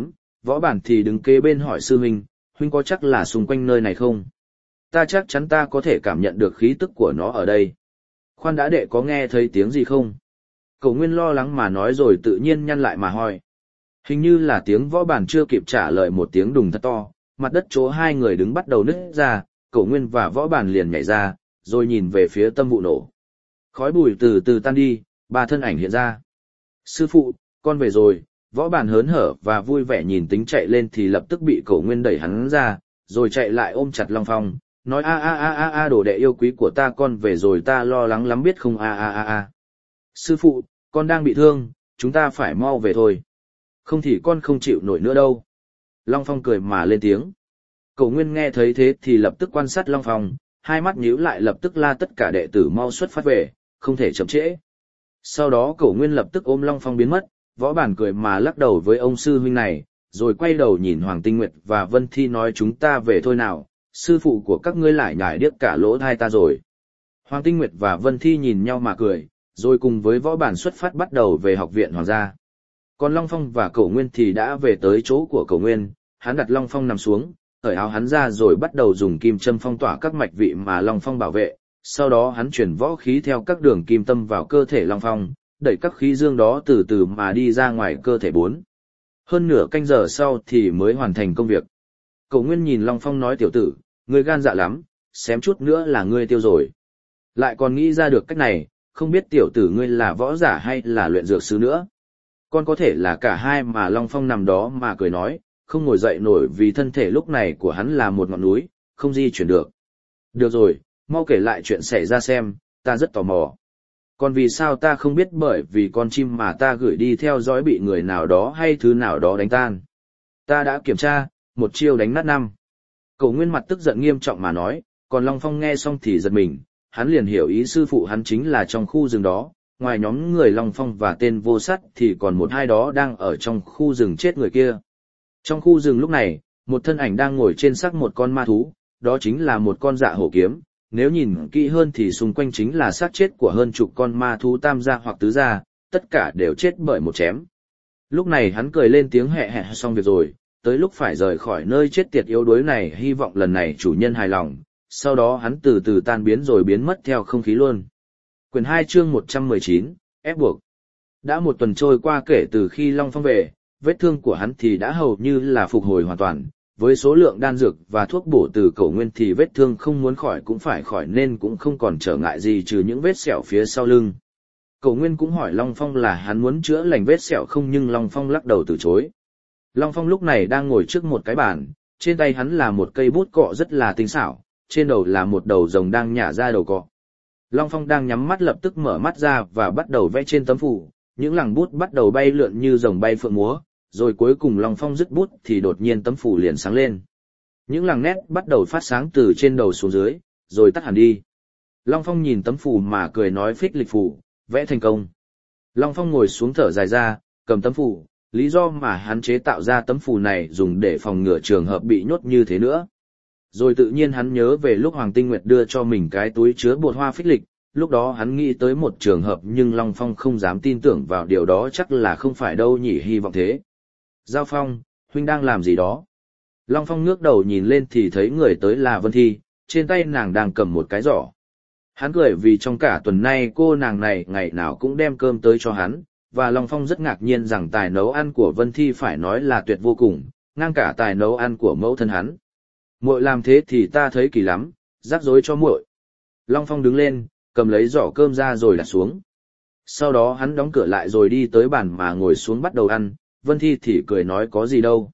Võ Bản thì đứng kế bên hỏi sư huynh, huynh có chắc là xung quanh nơi này không? Ta chắc chắn ta có thể cảm nhận được khí tức của nó ở đây. Khoan đã, đệ có nghe thấy tiếng gì không? Cổ Nguyên lo lắng mà nói rồi tự nhiên nhăn lại mà hỏi. Hình như là tiếng Võ Bản chưa kịp trả lời một tiếng đùng thật to, mặt đất chỗ hai người đứng bắt đầu nứt ra, Cổ Nguyên và Võ Bản liền nhảy ra, rồi nhìn về phía tâm vụ nổ. Khói bụi từ từ tan đi, ba thân ảnh hiện ra. Sư phụ, con về rồi. Võ Bản hớn hở và vui vẻ nhìn tính chạy lên thì lập tức bị Cổ Nguyên đẩy hắn ra, rồi chạy lại ôm chặt Long Phong, nói a đồ đệ yêu quý của ta, con về rồi, ta lo lắng lắm biết không a. Sư phụ, con đang bị thương, chúng ta phải mau về thôi. Không thì con không chịu nổi nữa đâu. Long Phong cười mà lên tiếng. Cổ Nguyên nghe thấy thế thì lập tức quan sát Long Phong, hai mắt nhíu lại lập tức la tất cả đệ tử mau xuất phát về, không thể chậm trễ. Sau đó Cổ Nguyên lập tức ôm Long Phong biến mất, Võ Bản cười mà lắc đầu với ông sư huynh này, rồi quay đầu nhìn Hoàng Tinh Nguyệt và Vân Thi nói chúng ta về thôi nào, sư phụ của các ngươi lại nhải điếc cả lỗ tai ta rồi. Hoàng Tinh Nguyệt và Vân Thi nhìn nhau mà cười, rồi cùng với Võ Bản xuất phát bắt đầu về học viện Hoàng gia. Còn Long Phong và Cổ Nguyên thì đã về tới chỗ của Cổ Nguyên, hắn đặt Long Phong nằm xuống, cởi áo hắn ra rồi bắt đầu dùng kim châm phong tỏa các mạch vị mà Long Phong bảo vệ, sau đó hắn chuyển võ khí theo các đường kim tâm vào cơ thể Long Phong, đẩy các khí dương đó từ từ mà đi ra ngoài cơ thể 4. Hơn nửa canh giờ sau thì mới hoàn thành công việc. Cổ Nguyên nhìn Long Phong nói tiểu tử, ngươi gan dạ lắm, xém chút nữa là ngươi tiêu rồi. Lại còn nghĩ ra được cách này, không biết tiểu tử ngươi là võ giả hay là luyện dược sư nữa. Con có thể là cả hai mà Long Phong nằm đó mà cười nói, không ngồi dậy nổi vì thân thể lúc này của hắn là một ngọn núi, không di chuyển được. Được rồi, mau kể lại chuyện xảy ra xem, ta rất tò mò. Còn vì sao ta không biết, bởi vì con chim mà ta gửi đi theo dõi bị người nào đó hay thứ nào đó đánh tan. Ta đã kiểm tra, một chiêu đánh nát 5. Cổ Nguyên mặt tức giận nghiêm trọng mà nói, còn Long Phong nghe xong thì giật mình, hắn liền hiểu ý sư phụ hắn chính là trong khu rừng đó, ngoài nhóm người Long Phong và tên vô sắt thì còn một hai đó đang ở trong khu rừng chết người kia. Trong khu rừng lúc này, một thân ảnh đang ngồi trên xác một con ma thú, đó chính là một con dạ hổ kiếm. Nếu nhìn kỹ hơn thì xung quanh chính là xác chết của hơn chục con ma thú tam gia hoặc tứ gia, tất cả đều chết bởi một chém. Lúc này hắn cười lên tiếng hẹ hẹ xong việc rồi, tới lúc phải rời khỏi nơi chết tiệt yếu đuối này, hy vọng lần này chủ nhân hài lòng, sau đó hắn từ từ tan biến rồi biến mất theo không khí luôn. Quyển 2 chương 119, ép buộc. Đã một tuần trôi qua kể từ khi Long Phong về, vết thương của hắn thì đã hầu như là phục hồi hoàn toàn. Với số lượng đan dược và thuốc bổ từ Cổ Nguyên thì vết thương không muốn khỏi cũng phải khỏi nên cũng không còn trở ngại gì trừ những vết sẹo phía sau lưng. Cổ Nguyên cũng hỏi Long Phong là hắn muốn chữa lành vết sẹo không, nhưng Long Phong lắc đầu từ chối. Long Phong lúc này đang ngồi trước một cái bàn, trên tay hắn là một cây bút cọ rất là tinh xảo, trên đầu là một đầu rồng đang nhả ra đầu cọ. Long Phong đang nhắm mắt lập tức mở mắt ra và bắt đầu vẽ trên tấm phủ, những lẳng bút bắt đầu bay lượn như rồng bay phượng múa. Rồi cuối cùng Long Phong dứt bút thì đột nhiên tấm phủ liền sáng lên. Những làng nét bắt đầu phát sáng từ trên đầu xuống dưới, rồi tắt hẳn đi. Long Phong nhìn tấm phủ mà cười nói phích lịch phủ, vẽ thành công. Long Phong ngồi xuống thở dài ra, cầm tấm phủ, lý do mà hắn chế tạo ra tấm phủ này dùng để phòng ngừa trường hợp bị nhốt như thế nữa. Rồi tự nhiên hắn nhớ về lúc Hoàng Tinh Nguyệt đưa cho mình cái túi chứa bột hoa phích lịch, lúc đó hắn nghĩ tới một trường hợp nhưng Long Phong không dám tin tưởng vào điều đó, chắc là không phải đâu nhỉ, hy vọng thế. Giao Phong, huynh đang làm gì đó? Long Phong ngước đầu nhìn lên thì thấy người tới là Vân Thi, trên tay nàng đang cầm một cái giỏ. Hắn cười vì trong cả tuần nay cô nàng này ngày nào cũng đem cơm tới cho hắn, và Long Phong rất ngạc nhiên rằng tài nấu ăn của Vân Thi phải nói là tuyệt vô cùng, ngang cả tài nấu ăn của mẫu thân hắn. Muội làm thế thì ta thấy kỳ lắm, rắc rối cho muội. Long Phong đứng lên, cầm lấy giỏ cơm ra rồi đặt xuống. Sau đó hắn đóng cửa lại rồi đi tới bàn mà ngồi xuống bắt đầu ăn. Vân Thi thì cười nói có gì đâu.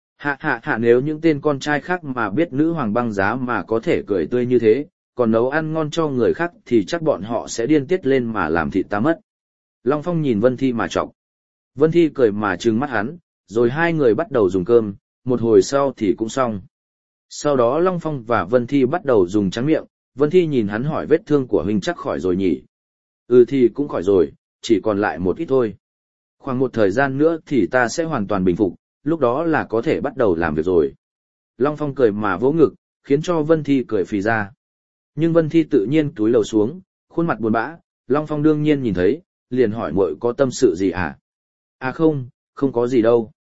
Hạ nếu những tên con trai khác mà biết nữ hoàng băng giá mà có thể cười tươi như thế, còn nấu ăn ngon cho người khác thì chắc bọn họ sẽ điên tiết lên mà làm thịt ta mất. Long Phong nhìn Vân Thi mà chọc. Vân Thi cười mà trừng mắt hắn, rồi hai người bắt đầu dùng cơm, một hồi sau thì cũng xong. Sau đó Long Phong và Vân Thi bắt đầu dùng trắng miệng, Vân Thi nhìn hắn hỏi vết thương của huynh chắc khỏi rồi nhỉ? Ừ thì cũng khỏi rồi, chỉ còn lại một ít thôi. Khoảng một thời gian nữa thì ta sẽ hoàn toàn bình phục, lúc đó là có thể bắt đầu làm việc rồi. Long Phong cười mà vỗ ngực, khiến cho Vân Thi cười phì ra. Nhưng Vân Thi tự nhiên cúi đầu xuống, khuôn mặt buồn bã, Long Phong đương nhiên nhìn thấy, liền hỏi muội có tâm sự gì à? À không, không có gì đâu.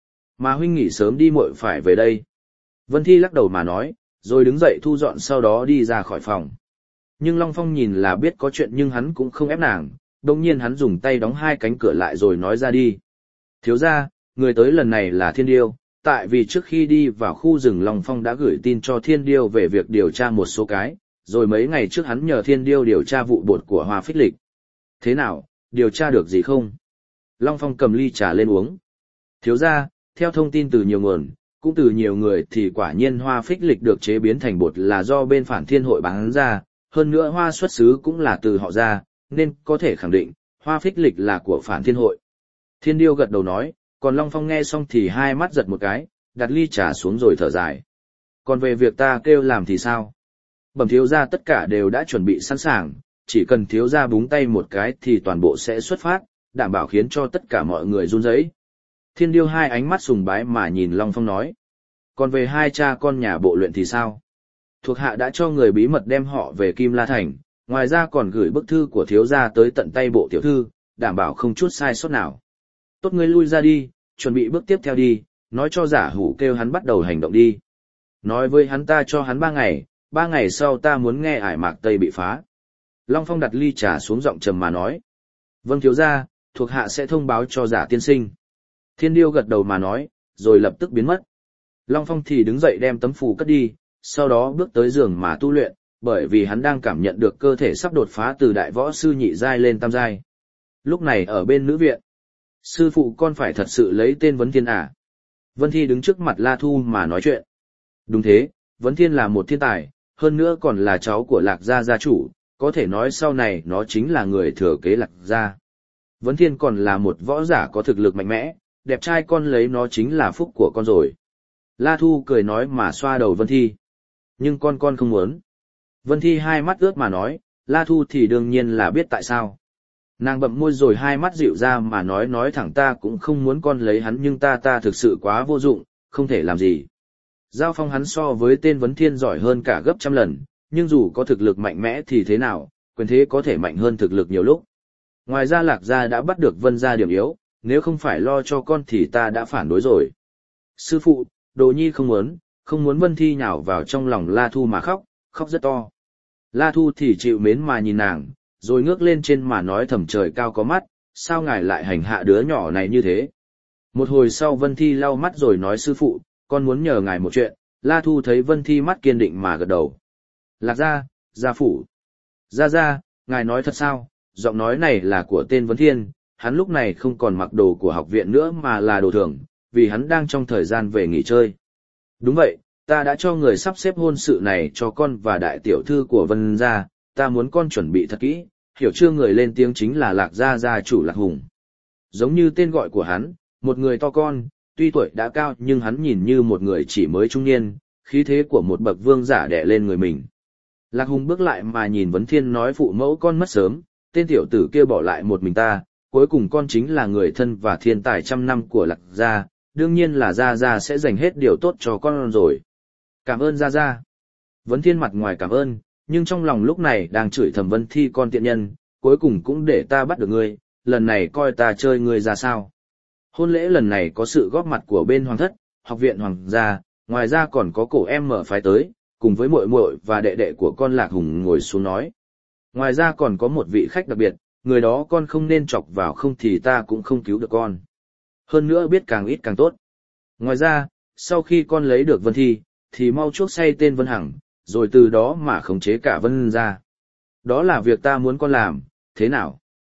Mà huynh nghỉ sớm đi muội phải về đây. Vân Thi lắc đầu mà nói, rồi đứng dậy thu dọn sau đó đi ra khỏi phòng. Nhưng Long Phong nhìn là biết có chuyện nhưng hắn cũng không ép nàng, đồng nhiên hắn dùng tay đóng hai cánh cửa lại rồi nói ra đi. Thiếu ra, người tới lần này là Thiên Điêu, tại vì trước khi đi vào khu rừng Long Phong đã gửi tin cho Thiên Điêu về việc điều tra một số cái, rồi mấy ngày trước hắn nhờ Thiên Điêu điều tra vụ bột của Hoa Phích Lịch. Thế nào, điều tra được gì không? Long Phong cầm ly trà lên uống. Thiếu ra, theo thông tin từ nhiều nguồn, cũng từ nhiều người thì quả nhiên Hoa Phích Lịch được chế biến thành bột là do bên Phản Thiên Hội bán ra, hơn nữa hoa xuất xứ cũng là từ họ ra, nên có thể khẳng định, Hoa Phích Lịch là của Phản Thiên Hội. Thiên Điêu gật đầu nói, còn Long Phong nghe xong thì hai mắt giật một cái, đặt ly trà xuống rồi thở dài. Còn về việc ta kêu làm thì sao? Bẩm thiếu gia tất cả đều đã chuẩn bị sẵn sàng, chỉ cần thiếu gia búng tay một cái thì toàn bộ sẽ xuất phát, đảm bảo khiến cho tất cả mọi người run rẩy. Thiên Điêu hai ánh mắt sùng bái mà nhìn Long Phong nói. Còn về hai cha con nhà bộ luyện thì sao? Thuộc hạ đã cho người bí mật đem họ về Kim La Thành, ngoài ra còn gửi bức thư của thiếu gia tới tận tay bộ tiểu thư, đảm bảo không chút sai sót nào. Tốt, ngươi lui ra đi, chuẩn bị bước tiếp theo đi, nói cho giả hủ kêu hắn bắt đầu hành động đi. Nói với hắn ta cho hắn 3 ngày sau ta muốn nghe ải mạc Tây bị phá. Long Phong đặt ly trà xuống giọng trầm mà nói. Vâng thiếu gia, thuộc hạ sẽ thông báo cho giả tiên sinh. Thiên Điêu gật đầu mà nói, rồi lập tức biến mất. Long Phong thì đứng dậy đem tấm phù cất đi, sau đó bước tới giường mà tu luyện, bởi vì hắn đang cảm nhận được cơ thể sắp đột phá từ đại võ sư nhị giai lên tam giai. Lúc này ở bên nữ viện, sư phụ con phải thật sự lấy tên Vấn Thiên à? Vân Thi đứng trước mặt La Thu mà nói chuyện. Đúng thế, Vấn Thiên là một thiên tài, hơn nữa còn là cháu của Lạc gia gia chủ, có thể nói sau này nó chính là người thừa kế Lạc gia. Vấn Thiên còn là một võ giả có thực lực mạnh mẽ, đẹp trai, con lấy nó chính là phúc của con rồi. La Thu cười nói mà xoa đầu Vân Thi. Nhưng con không muốn. Vân Thi hai mắt ướt mà nói, La Thu thì đương nhiên là biết tại sao. Nàng bậm môi rồi hai mắt dịu ra mà nói thẳng, ta cũng không muốn con lấy hắn nhưng ta thực sự quá vô dụng, không thể làm gì. Giao phong hắn so với tên Vấn Thiên giỏi hơn cả gấp trăm lần, nhưng dù có thực lực mạnh mẽ thì thế nào, quyền thế có thể mạnh hơn thực lực nhiều lúc. Ngoài ra Lạc gia đã bắt được Vân gia điểm yếu, nếu không phải lo cho con thì ta đã phản đối rồi. Sư phụ, Đồ Nhi không muốn. Vân Thi nhào vào trong lòng La Thu mà khóc rất to. La Thu thì chịu mến mà nhìn nàng, rồi ngước lên trên mà nói thầm, trời cao có mắt, sao ngài lại hành hạ đứa nhỏ này như thế. Một hồi sau Vân Thi lau mắt rồi nói, sư phụ, con muốn nhờ ngài một chuyện. La Thu thấy Vân Thi mắt kiên định mà gật đầu. Lạc gia, gia phủ. Gia, ngài nói thật sao? Giọng nói này là của tên Vấn Thiên, hắn lúc này không còn mặc đồ của học viện nữa mà là đồ thường, vì hắn đang trong thời gian về nghỉ chơi. Đúng vậy, ta đã cho người sắp xếp hôn sự này cho con và đại tiểu thư của Vân gia, ta muốn con chuẩn bị thật kỹ, hiểu chưa? Người lên tiếng chính là Lạc gia gia chủ Lạc Hùng. Giống như tên gọi của hắn, một người to con, tuy tuổi đã cao nhưng hắn nhìn như một người chỉ mới trung niên, khí thế của một bậc vương giả đè lên người mình. Lạc Hùng bước lại mà nhìn Vấn Thiên nói, phụ mẫu con mất sớm, tên tiểu tử kia bỏ lại một mình ta, cuối cùng con chính là người thân và thiên tài trăm năm của Lạc gia, đương nhiên là Gia sẽ dành hết điều tốt cho con rồi. Cảm ơn Gia. Vấn Thiên mặt ngoài cảm ơn, nhưng trong lòng lúc này đang chửi thầm Vân Thi con tiện nhân, cuối cùng cũng để ta bắt được ngươi, lần này coi ta chơi ngươi ra sao. Hôn lễ lần này có sự góp mặt của bên hoàng thất, học viện hoàng gia, ngoài ra còn có cổ em mở phái tới, cùng với muội muội và đệ đệ của con Lạc Hùng ngồi xuống nói. Ngoài ra còn có một vị khách đặc biệt, người đó con không nên chọc vào, không thì ta cũng không cứu được con. Hơn nữa biết càng ít càng tốt. Ngoài ra, sau khi con lấy được Vân Thi, thì mau chuốc say tên Vân Hằng, rồi từ đó mà khống chế cả Vân gia. Đó là việc ta muốn con làm, thế nào?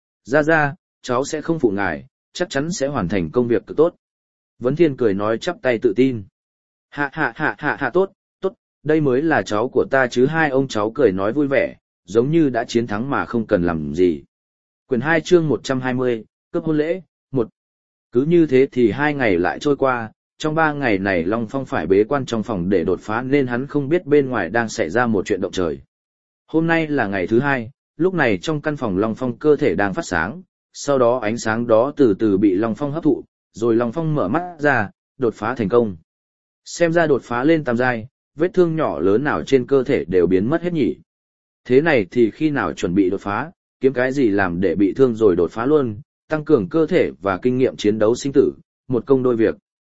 Gia, cháu sẽ không phụ ngài, chắc chắn sẽ hoàn thành công việc cực tốt. Vấn Thiên cười nói chắp tay tự tin. Hạ tốt, đây mới là cháu của ta chứ. Hai ông cháu cười nói vui vẻ, giống như đã chiến thắng mà không cần làm gì. Quyển 2 chương 120, cướp hôn lễ, 1. Cứ như thế thì 2 ngày lại trôi qua, trong 3 ngày này Long Phong phải bế quan trong phòng để đột phá nên hắn không biết bên ngoài đang xảy ra một chuyện động trời. Hôm nay là ngày thứ 2, lúc này trong căn phòng Long Phong cơ thể đang phát sáng, sau đó ánh sáng đó từ từ bị Long Phong hấp thụ, rồi Long Phong mở mắt ra, đột phá thành công. Xem ra đột phá lên tam giai, vết thương nhỏ lớn nào trên cơ thể đều biến mất hết nhỉ. Thế này thì khi nào chuẩn bị đột phá, kiếm cái gì làm để bị thương rồi đột phá luôn, tăng cường cơ thể và kinh nghiệm chiến đấu sinh tử, một công đôi việc.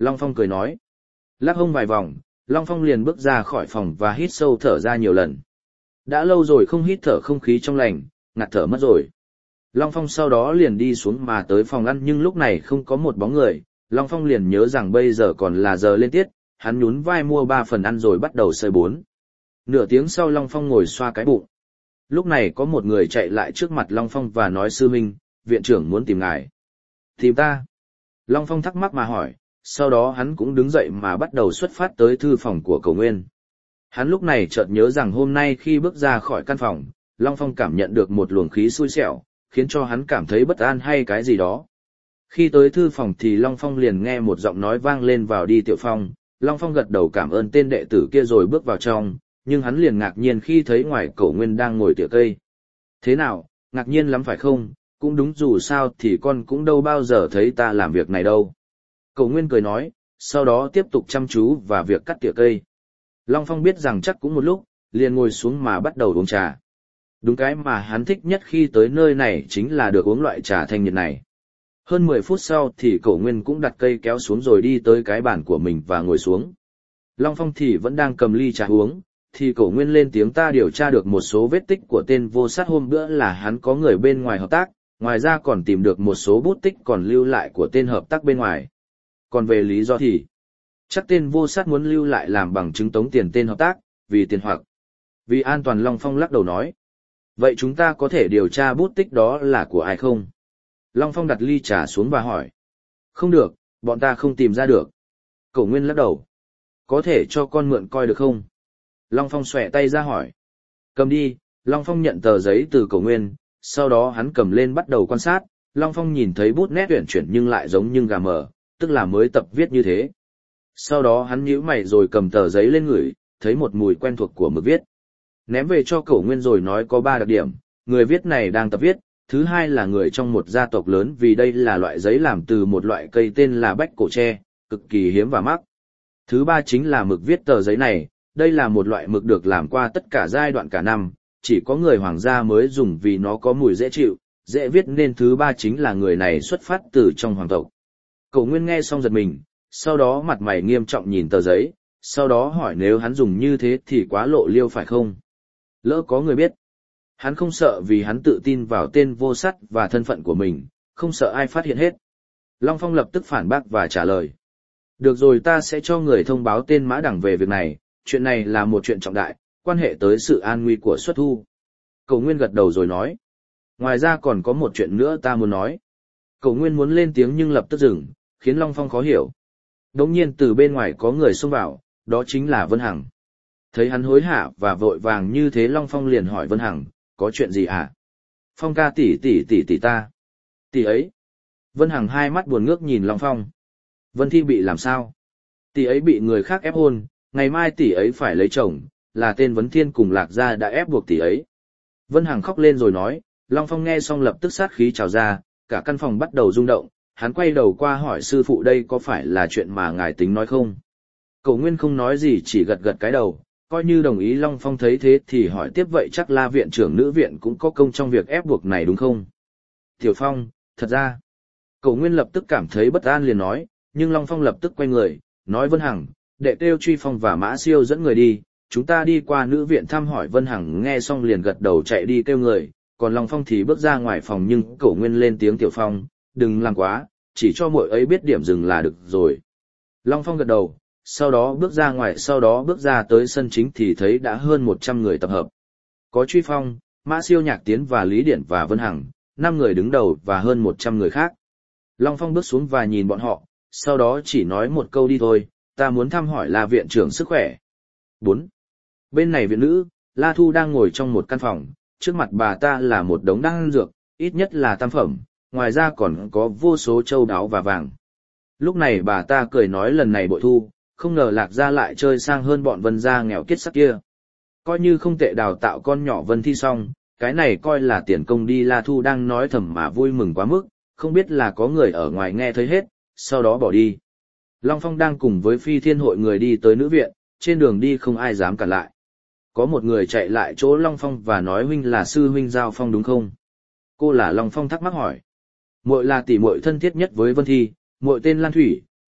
Long Phong cười nói. Lắc hông vài vòng, Long Phong liền bước ra khỏi phòng và hít sâu thở ra nhiều lần. Đã lâu rồi không hít thở không khí trong lành, ngạt thở mất rồi. Long Phong sau đó liền đi xuống mà tới phòng ăn nhưng lúc này không có một bóng người. Long Phong liền nhớ rằng bây giờ còn là giờ lên tiết, hắn nhún vai mua 3 phần ăn rồi bắt đầu xơi 4. Nửa tiếng sau Long Phong ngồi xoa cái bụng. Lúc này có một người chạy lại trước mặt Long Phong và nói sư huynh, viện trưởng muốn tìm ngài. Tìm ta? Long Phong thắc mắc mà hỏi, sau đó hắn cũng đứng dậy mà bắt đầu xuất phát tới thư phòng của Cổ Nguyên. Hắn lúc này chợt nhớ rằng hôm nay khi bước ra khỏi căn phòng, Long Phong cảm nhận được một luồng khí xui xẻo, khiến cho hắn cảm thấy bất an hay cái gì đó. Khi tới thư phòng thì Long Phong liền nghe một giọng nói vang lên vào đi Tiểu Phong. Long Phong gật đầu cảm ơn tên đệ tử kia rồi bước vào trong, nhưng hắn liền ngạc nhiên khi thấy ngoài Cổ Nguyên đang ngồi tỉa cây. Thế nào, ngạc nhiên lắm phải không? Cũng đúng, dù sao thì con cũng đâu bao giờ thấy ta làm việc này đâu. Cổ Nguyên cười nói, sau đó tiếp tục chăm chú vào việc cắt tỉa cây. Long Phong biết rằng chắc cũng một lúc, liền ngồi xuống mà bắt đầu uống trà. Đúng cái mà hắn thích nhất khi tới nơi này chính là được uống loại trà thanh nhiệt này. Hơn 10 phút sau thì Cổ Nguyên cũng đặt cây kéo xuống rồi đi tới cái bàn của mình và ngồi xuống. Long Phong thì vẫn đang cầm ly trà uống, thì Cổ Nguyên lên tiếng ta điều tra được một số vết tích của tên vô sát hôm bữa là hắn có người bên ngoài hợp tác, ngoài ra còn tìm được một số bút tích còn lưu lại của tên hợp tác bên ngoài. Còn về lý do thì, chắc tên vô sát muốn lưu lại làm bằng chứng tống tiền tên hợp tác, vì tiền hoặc vì an toàn. Long Phong lắc đầu nói. Vậy chúng ta có thể điều tra bút tích đó là của ai không? Long Phong đặt ly trà xuống và hỏi. Không được, bọn ta không tìm ra được. Cổ Nguyên lắc đầu. Có thể cho con mượn coi được không? Long Phong xòe tay ra hỏi. Cầm đi. Long Phong nhận tờ giấy từ Cổ Nguyên, sau đó hắn cầm lên bắt đầu quan sát. Long Phong nhìn thấy bút nét uyển chuyển nhưng lại giống như gà mờ, tức là mới tập viết như thế. Sau đó hắn nhíu mày rồi cầm tờ giấy lên ngửi, thấy một mùi quen thuộc của mực viết. Ném về cho Cổ Nguyên rồi nói có 3 đặc điểm, người viết này đang tập viết, thứ hai là người trong một gia tộc lớn vì đây là loại giấy làm từ một loại cây tên là bách cổ tre, cực kỳ hiếm và mắc. Thứ ba chính là mực viết tờ giấy này, đây là một loại mực được làm qua tất cả giai đoạn cả năm, chỉ có người hoàng gia mới dùng vì nó có mùi dễ chịu, dễ viết nên thứ ba chính là người này xuất phát từ trong hoàng tộc. Cổ Nguyên nghe xong giật mình, sau đó mặt mày nghiêm trọng nhìn tờ giấy, sau đó hỏi nếu hắn dùng như thế thì quá lộ liêu phải không? Lỡ có người biết. Hắn không sợ vì hắn tự tin vào tên vô sắt và thân phận của mình, không sợ ai phát hiện hết. Long Phong lập tức phản bác và trả lời. Được rồi, ta sẽ cho người thông báo tên Mã Đằng về việc này, chuyện này là một chuyện trọng đại, quan hệ tới sự an nguy của xuất thu. Cổ Nguyên gật đầu rồi nói. Ngoài ra còn có một chuyện nữa ta muốn nói. Cổ Nguyên muốn lên tiếng nhưng lập tức dừng, khiến Long Phong khó hiểu. Đống nhiên từ bên ngoài có người xông vào, đó chính là Vân Hằng. Thấy hắn hối hả và vội vàng như thế Long Phong liền hỏi Vân Hằng, có chuyện gì hả? Phong ca tỷ ta. Tỷ ấy. Vân Hằng hai mắt buồn ngước nhìn Long Phong. Vân Thi bị làm sao? Tỷ ấy bị người khác ép hôn, ngày mai tỷ ấy phải lấy chồng, là tên Vấn Thiên cùng Lạc Gia đã ép buộc tỷ ấy. Vân Hằng khóc lên rồi nói, Long Phong nghe xong lập tức sát khí trào ra, cả căn phòng bắt đầu rung động, hắn quay đầu qua hỏi sư phụ đây có phải là chuyện mà ngài tính nói không? Cổ Nguyên không nói gì chỉ gật gật cái đầu, coi như đồng ý. Long Phong thấy thế thì hỏi tiếp vậy chắc La viện trưởng nữ viện cũng có công trong việc ép buộc này đúng không? Tiểu Phong, thật ra, Cổ Nguyên lập tức cảm thấy bất an liền nói, nhưng Long Phong lập tức quay người, nói Vân Hằng, đệ kêu Truy Phong và Mã Siêu dẫn người đi, chúng ta đi qua nữ viện thăm hỏi. Vân Hằng nghe xong liền gật đầu chạy đi kêu người, còn Long Phong thì bước ra ngoài phòng nhưng Cổ Nguyên lên tiếng Tiểu Phong, đừng làm quá, chỉ cho muội ấy biết điểm dừng là được rồi. Long Phong gật đầu, sau đó bước ra ngoài, sau đó bước ra tới sân chính thì thấy đã hơn 100 người tập hợp. Có Truy Phong, Mã Siêu, Nhạc Tiến và Lý Điển và Vân Hằng, 5 người đứng đầu và hơn 100 người khác. Long Phong bước xuống và nhìn bọn họ, sau đó chỉ nói một câu đi thôi, ta muốn thăm hỏi La viện trưởng sức khỏe. 4. Bên này viện nữ, La Thu đang ngồi trong một căn phòng, trước mặt bà ta là một đống đan dược, ít nhất là tam phẩm, ngoài ra còn có vô số châu đáo và vàng. Lúc này bà ta cười nói lần này bội thu, không ngờ Lạc Gia lại chơi sang hơn bọn Vân gia nghèo kiết sắc kia. Coi như không tệ đào tạo con nhỏ Vân Thi xong, cái này coi là tiền công đi. La Thu đang nói thầm mà vui mừng quá mức, không biết là có người ở ngoài nghe thấy hết, sau đó bỏ đi. Long Phong đang cùng với Phi Thiên hội người đi tới nữ viện, trên đường đi không ai dám cản lại. Có một người chạy lại chỗ Long Phong và nói huynh là sư huynh Giao Phong đúng không? Cô là Long Phong thắc mắc hỏi. Muội là tỷ muội thân thiết nhất với Vân Thi, muội tên Lan Thủy,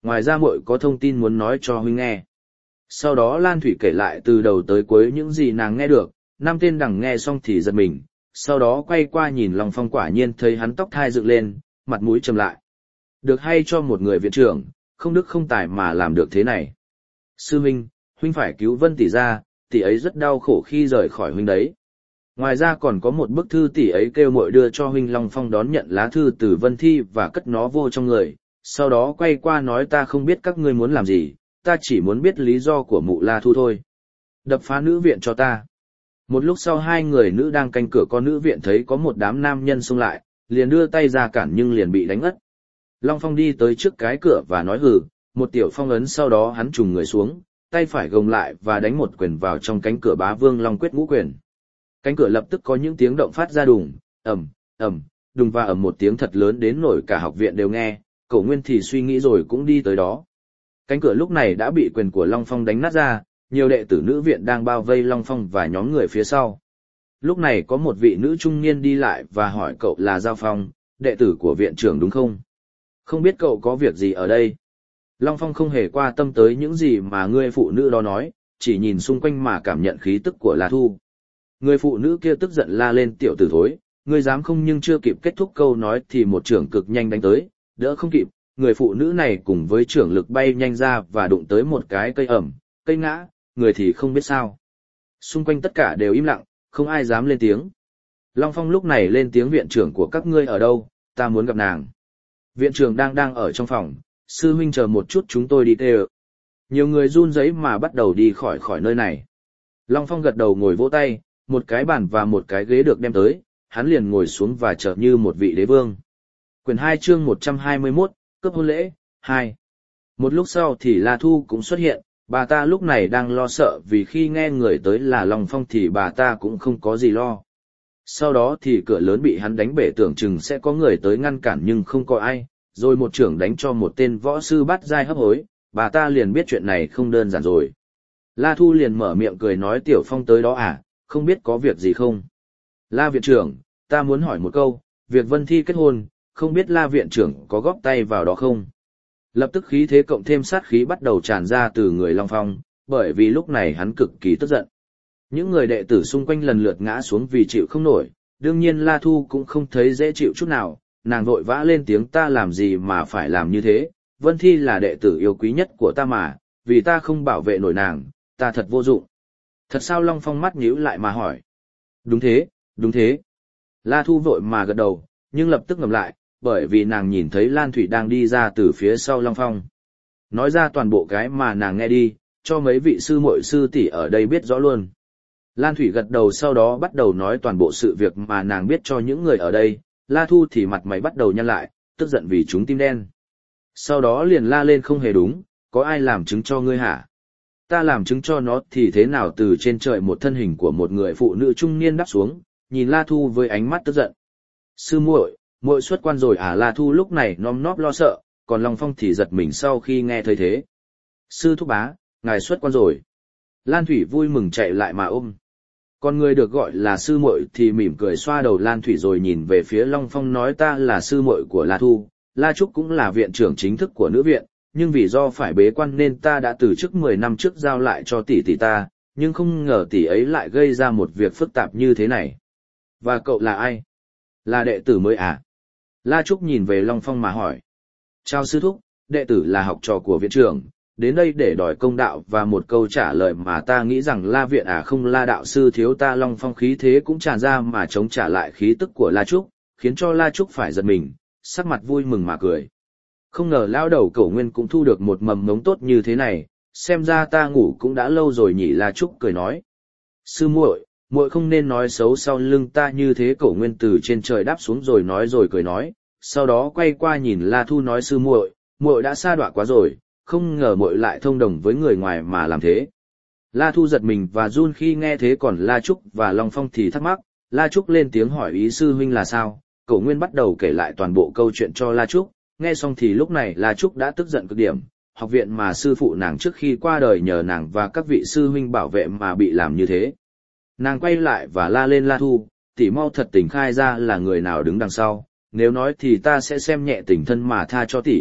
ngoài ra muội có thông tin muốn nói cho huynh nghe. Sau đó Lan Thủy kể lại từ đầu tới cuối những gì nàng nghe được, năm tên đằng nghe xong thì giật mình, sau đó quay qua nhìn Long Phong, quả nhiên thấy hắn tóc thai dựng lên, mặt mũi trầm lại. Được hay cho một người viện trưởng, không đức không tài mà làm được thế này. Sư huynh, huynh phải cứu Vân tỷ ra, tỷ ấy rất đau khổ khi rời khỏi huynh đấy. Ngoài ra còn có một bức thư tỷ ấy kêu muội đưa cho huynh. Long Phong đón nhận lá thư từ Vân Thi và cất nó vô trong người, sau đó quay qua nói ta không biết các ngươi muốn làm gì, ta chỉ muốn biết lý do của mụ La Thu thôi. Đập phá nữ viện cho ta. Một lúc sau hai người nữ đang canh cửa con nữ viện thấy có một đám nam nhân xông lại, liền đưa tay ra cản nhưng liền bị đánh ngất. Long Phong đi tới trước cái cửa và nói hừ, một tiểu phong ấn, sau đó hắn trùng người xuống, tay phải gồng lại và đánh một quyền vào trong cánh cửa Bá Vương Long Quyết ngũ quyền. Cánh cửa lập tức có những tiếng động phát ra đùng, ầm, ầm, đùng và ầm một tiếng thật lớn đến nổi cả học viện đều nghe. Cậu Nguyên thì suy nghĩ rồi cũng đi tới đó. Cánh cửa lúc này đã bị quyền của Long Phong đánh nát ra, nhiều đệ tử nữ viện đang bao vây Long Phong và nhóm người phía sau. Lúc này có một vị nữ trung niên đi lại và hỏi cậu là Giao Phong, đệ tử của viện trưởng đúng không? Không biết cậu có việc gì ở đây? Long Phong không hề quan tâm tới những gì mà người phụ nữ đó nói, chỉ nhìn xung quanh mà cảm nhận khí tức của La Thu. Người phụ nữ kia tức giận la lên, tiểu tử thối, ngươi dám không, nhưng chưa kịp kết thúc câu nói thì một chưởng cực nhanh đánh tới, đỡ không kịp, người phụ nữ này cùng với chưởng lực bay nhanh ra và đụng tới một cái cây ẩm, cây ngã, người thì không biết sao. Xung quanh tất cả đều im lặng, không ai dám lên tiếng. Long Phong lúc này lên tiếng, viện trưởng của các ngươi ở đâu, ta muốn gặp nàng. Viện trưởng đang ở trong phòng, sư huynh chờ một chút chúng tôi đi tê. Nhiều người run rẩy mà bắt đầu đi khỏi nơi này. Long Phong gật đầu ngồi vỗ tay, một cái bàn và một cái ghế được đem tới, hắn liền ngồi xuống và trở như một vị đế vương. Quyển 2 chương 121, cướp hôn lễ, 2. Một lúc sau thì La Thu cũng xuất hiện, bà ta lúc này đang lo sợ vì khi nghe người tới là Long Phong thì bà ta cũng không có gì lo. Sau đó thì cửa lớn bị hắn đánh bể, tưởng chừng sẽ có người tới ngăn cản nhưng không có ai, rồi một chưởng đánh cho một tên võ sư bát giai hấp hối, bà ta liền biết chuyện này không đơn giản rồi. La Thu liền mở miệng cười nói, Tiểu Phong tới đó à, không biết có việc gì không? La viện trưởng, ta muốn hỏi một câu, việc Vân Thi kết hôn, không biết La viện trưởng có góp tay vào đó không? Lập tức khí thế cộng thêm sát khí bắt đầu tràn ra từ người Long Phong, bởi vì lúc này hắn cực kỳ tức giận. Những người đệ tử xung quanh lần lượt ngã xuống vì chịu không nổi, đương nhiên La Thu cũng không thấy dễ chịu chút nào, nàng vội vã lên tiếng, ta làm gì mà phải làm như thế, Vân Thi là đệ tử yêu quý nhất của ta mà, vì ta không bảo vệ nổi nàng, ta thật vô dụng. Thật sao? Long Phong mắt nhíu lại mà hỏi. Đúng thế, đúng thế. La Thu vội mà gật đầu, nhưng lập tức ngậm lại, bởi vì nàng nhìn thấy Lan Thủy đang đi ra từ phía sau Long Phong. Nói ra toàn bộ cái mà nàng nghe đi, cho mấy vị sư muội sư tỷ ở đây biết rõ luôn. Lan Thủy gật đầu, sau đó bắt đầu nói toàn bộ sự việc mà nàng biết cho những người ở đây. La Thu thì mặt mày bắt đầu nhăn lại, tức giận vì chúng tim đen. Sau đó liền la lên, không hề đúng, có ai làm chứng cho ngươi hả? Ta làm chứng cho nó thì thế nào? Từ trên trời một thân hình của một người phụ nữ trung niên đáp xuống, nhìn La Thu với ánh mắt tức giận. Sư muội, muội xuất quan rồi à? La Thu lúc này nom nóp lo sợ, còn Long Phong thì giật mình sau khi nghe thấy thế. Sư thúc bá, ngài xuất quan rồi. Lan Thủy vui mừng chạy lại mà ôm. Còn người được gọi là sư muội thì mỉm cười xoa đầu Lan Thủy rồi nhìn về phía Long Phong nói, ta là sư muội của La Thu, La Trúc cũng là viện trưởng chính thức của nữ viện, nhưng vì do phải bế quan nên ta đã từ chức 10 năm trước giao lại cho tỷ tỷ ta, nhưng không ngờ tỷ ấy lại gây ra một việc phức tạp như thế này. Và cậu là ai? Là đệ tử mới à? La Trúc nhìn về Long Phong mà hỏi. Chào sư thúc, đệ tử là học trò của viện trưởng, đến đây để đòi công đạo và một câu trả lời mà ta nghĩ rằng La viện à không, La đạo sư thiếu ta. Long Phong khí thế cũng tràn ra mà chống trả lại khí tức của La Trúc, khiến cho La Trúc phải giật mình, sắc mặt vui mừng mà cười. Không ngờ lão đầu Cẩu Nguyên cũng thu được một mầm ngống tốt như thế này, xem ra ta ngủ cũng đã lâu rồi nhỉ. La Trúc cười nói. Sư muội, muội không nên nói xấu sau lưng ta như thế. Cẩu Nguyên từ trên trời đáp xuống rồi cười nói, sau đó quay qua nhìn La Thu nói, sư muội, muội đã sa đọa quá rồi, không ngờ muội lại thông đồng với người ngoài mà làm thế. La Thu giật mình và run khi nghe thế, còn La Trúc và Long Phong thì thắc mắc. La Trúc lên tiếng hỏi, ý sư huynh là sao? Cẩu Nguyên bắt đầu kể lại toàn bộ câu chuyện cho La Trúc, nghe xong thì lúc này La Trúc đã tức giận cực điểm, học viện mà sư phụ nàng trước khi qua đời nhờ nàng và các vị sư huynh bảo vệ mà bị làm như thế. Nàng quay lại và la lên, La Thu, tỷ mau thật tình khai ra là người nào đứng đằng sau, nếu nói thì ta sẽ xem nhẹ tình thân mà tha cho tỷ,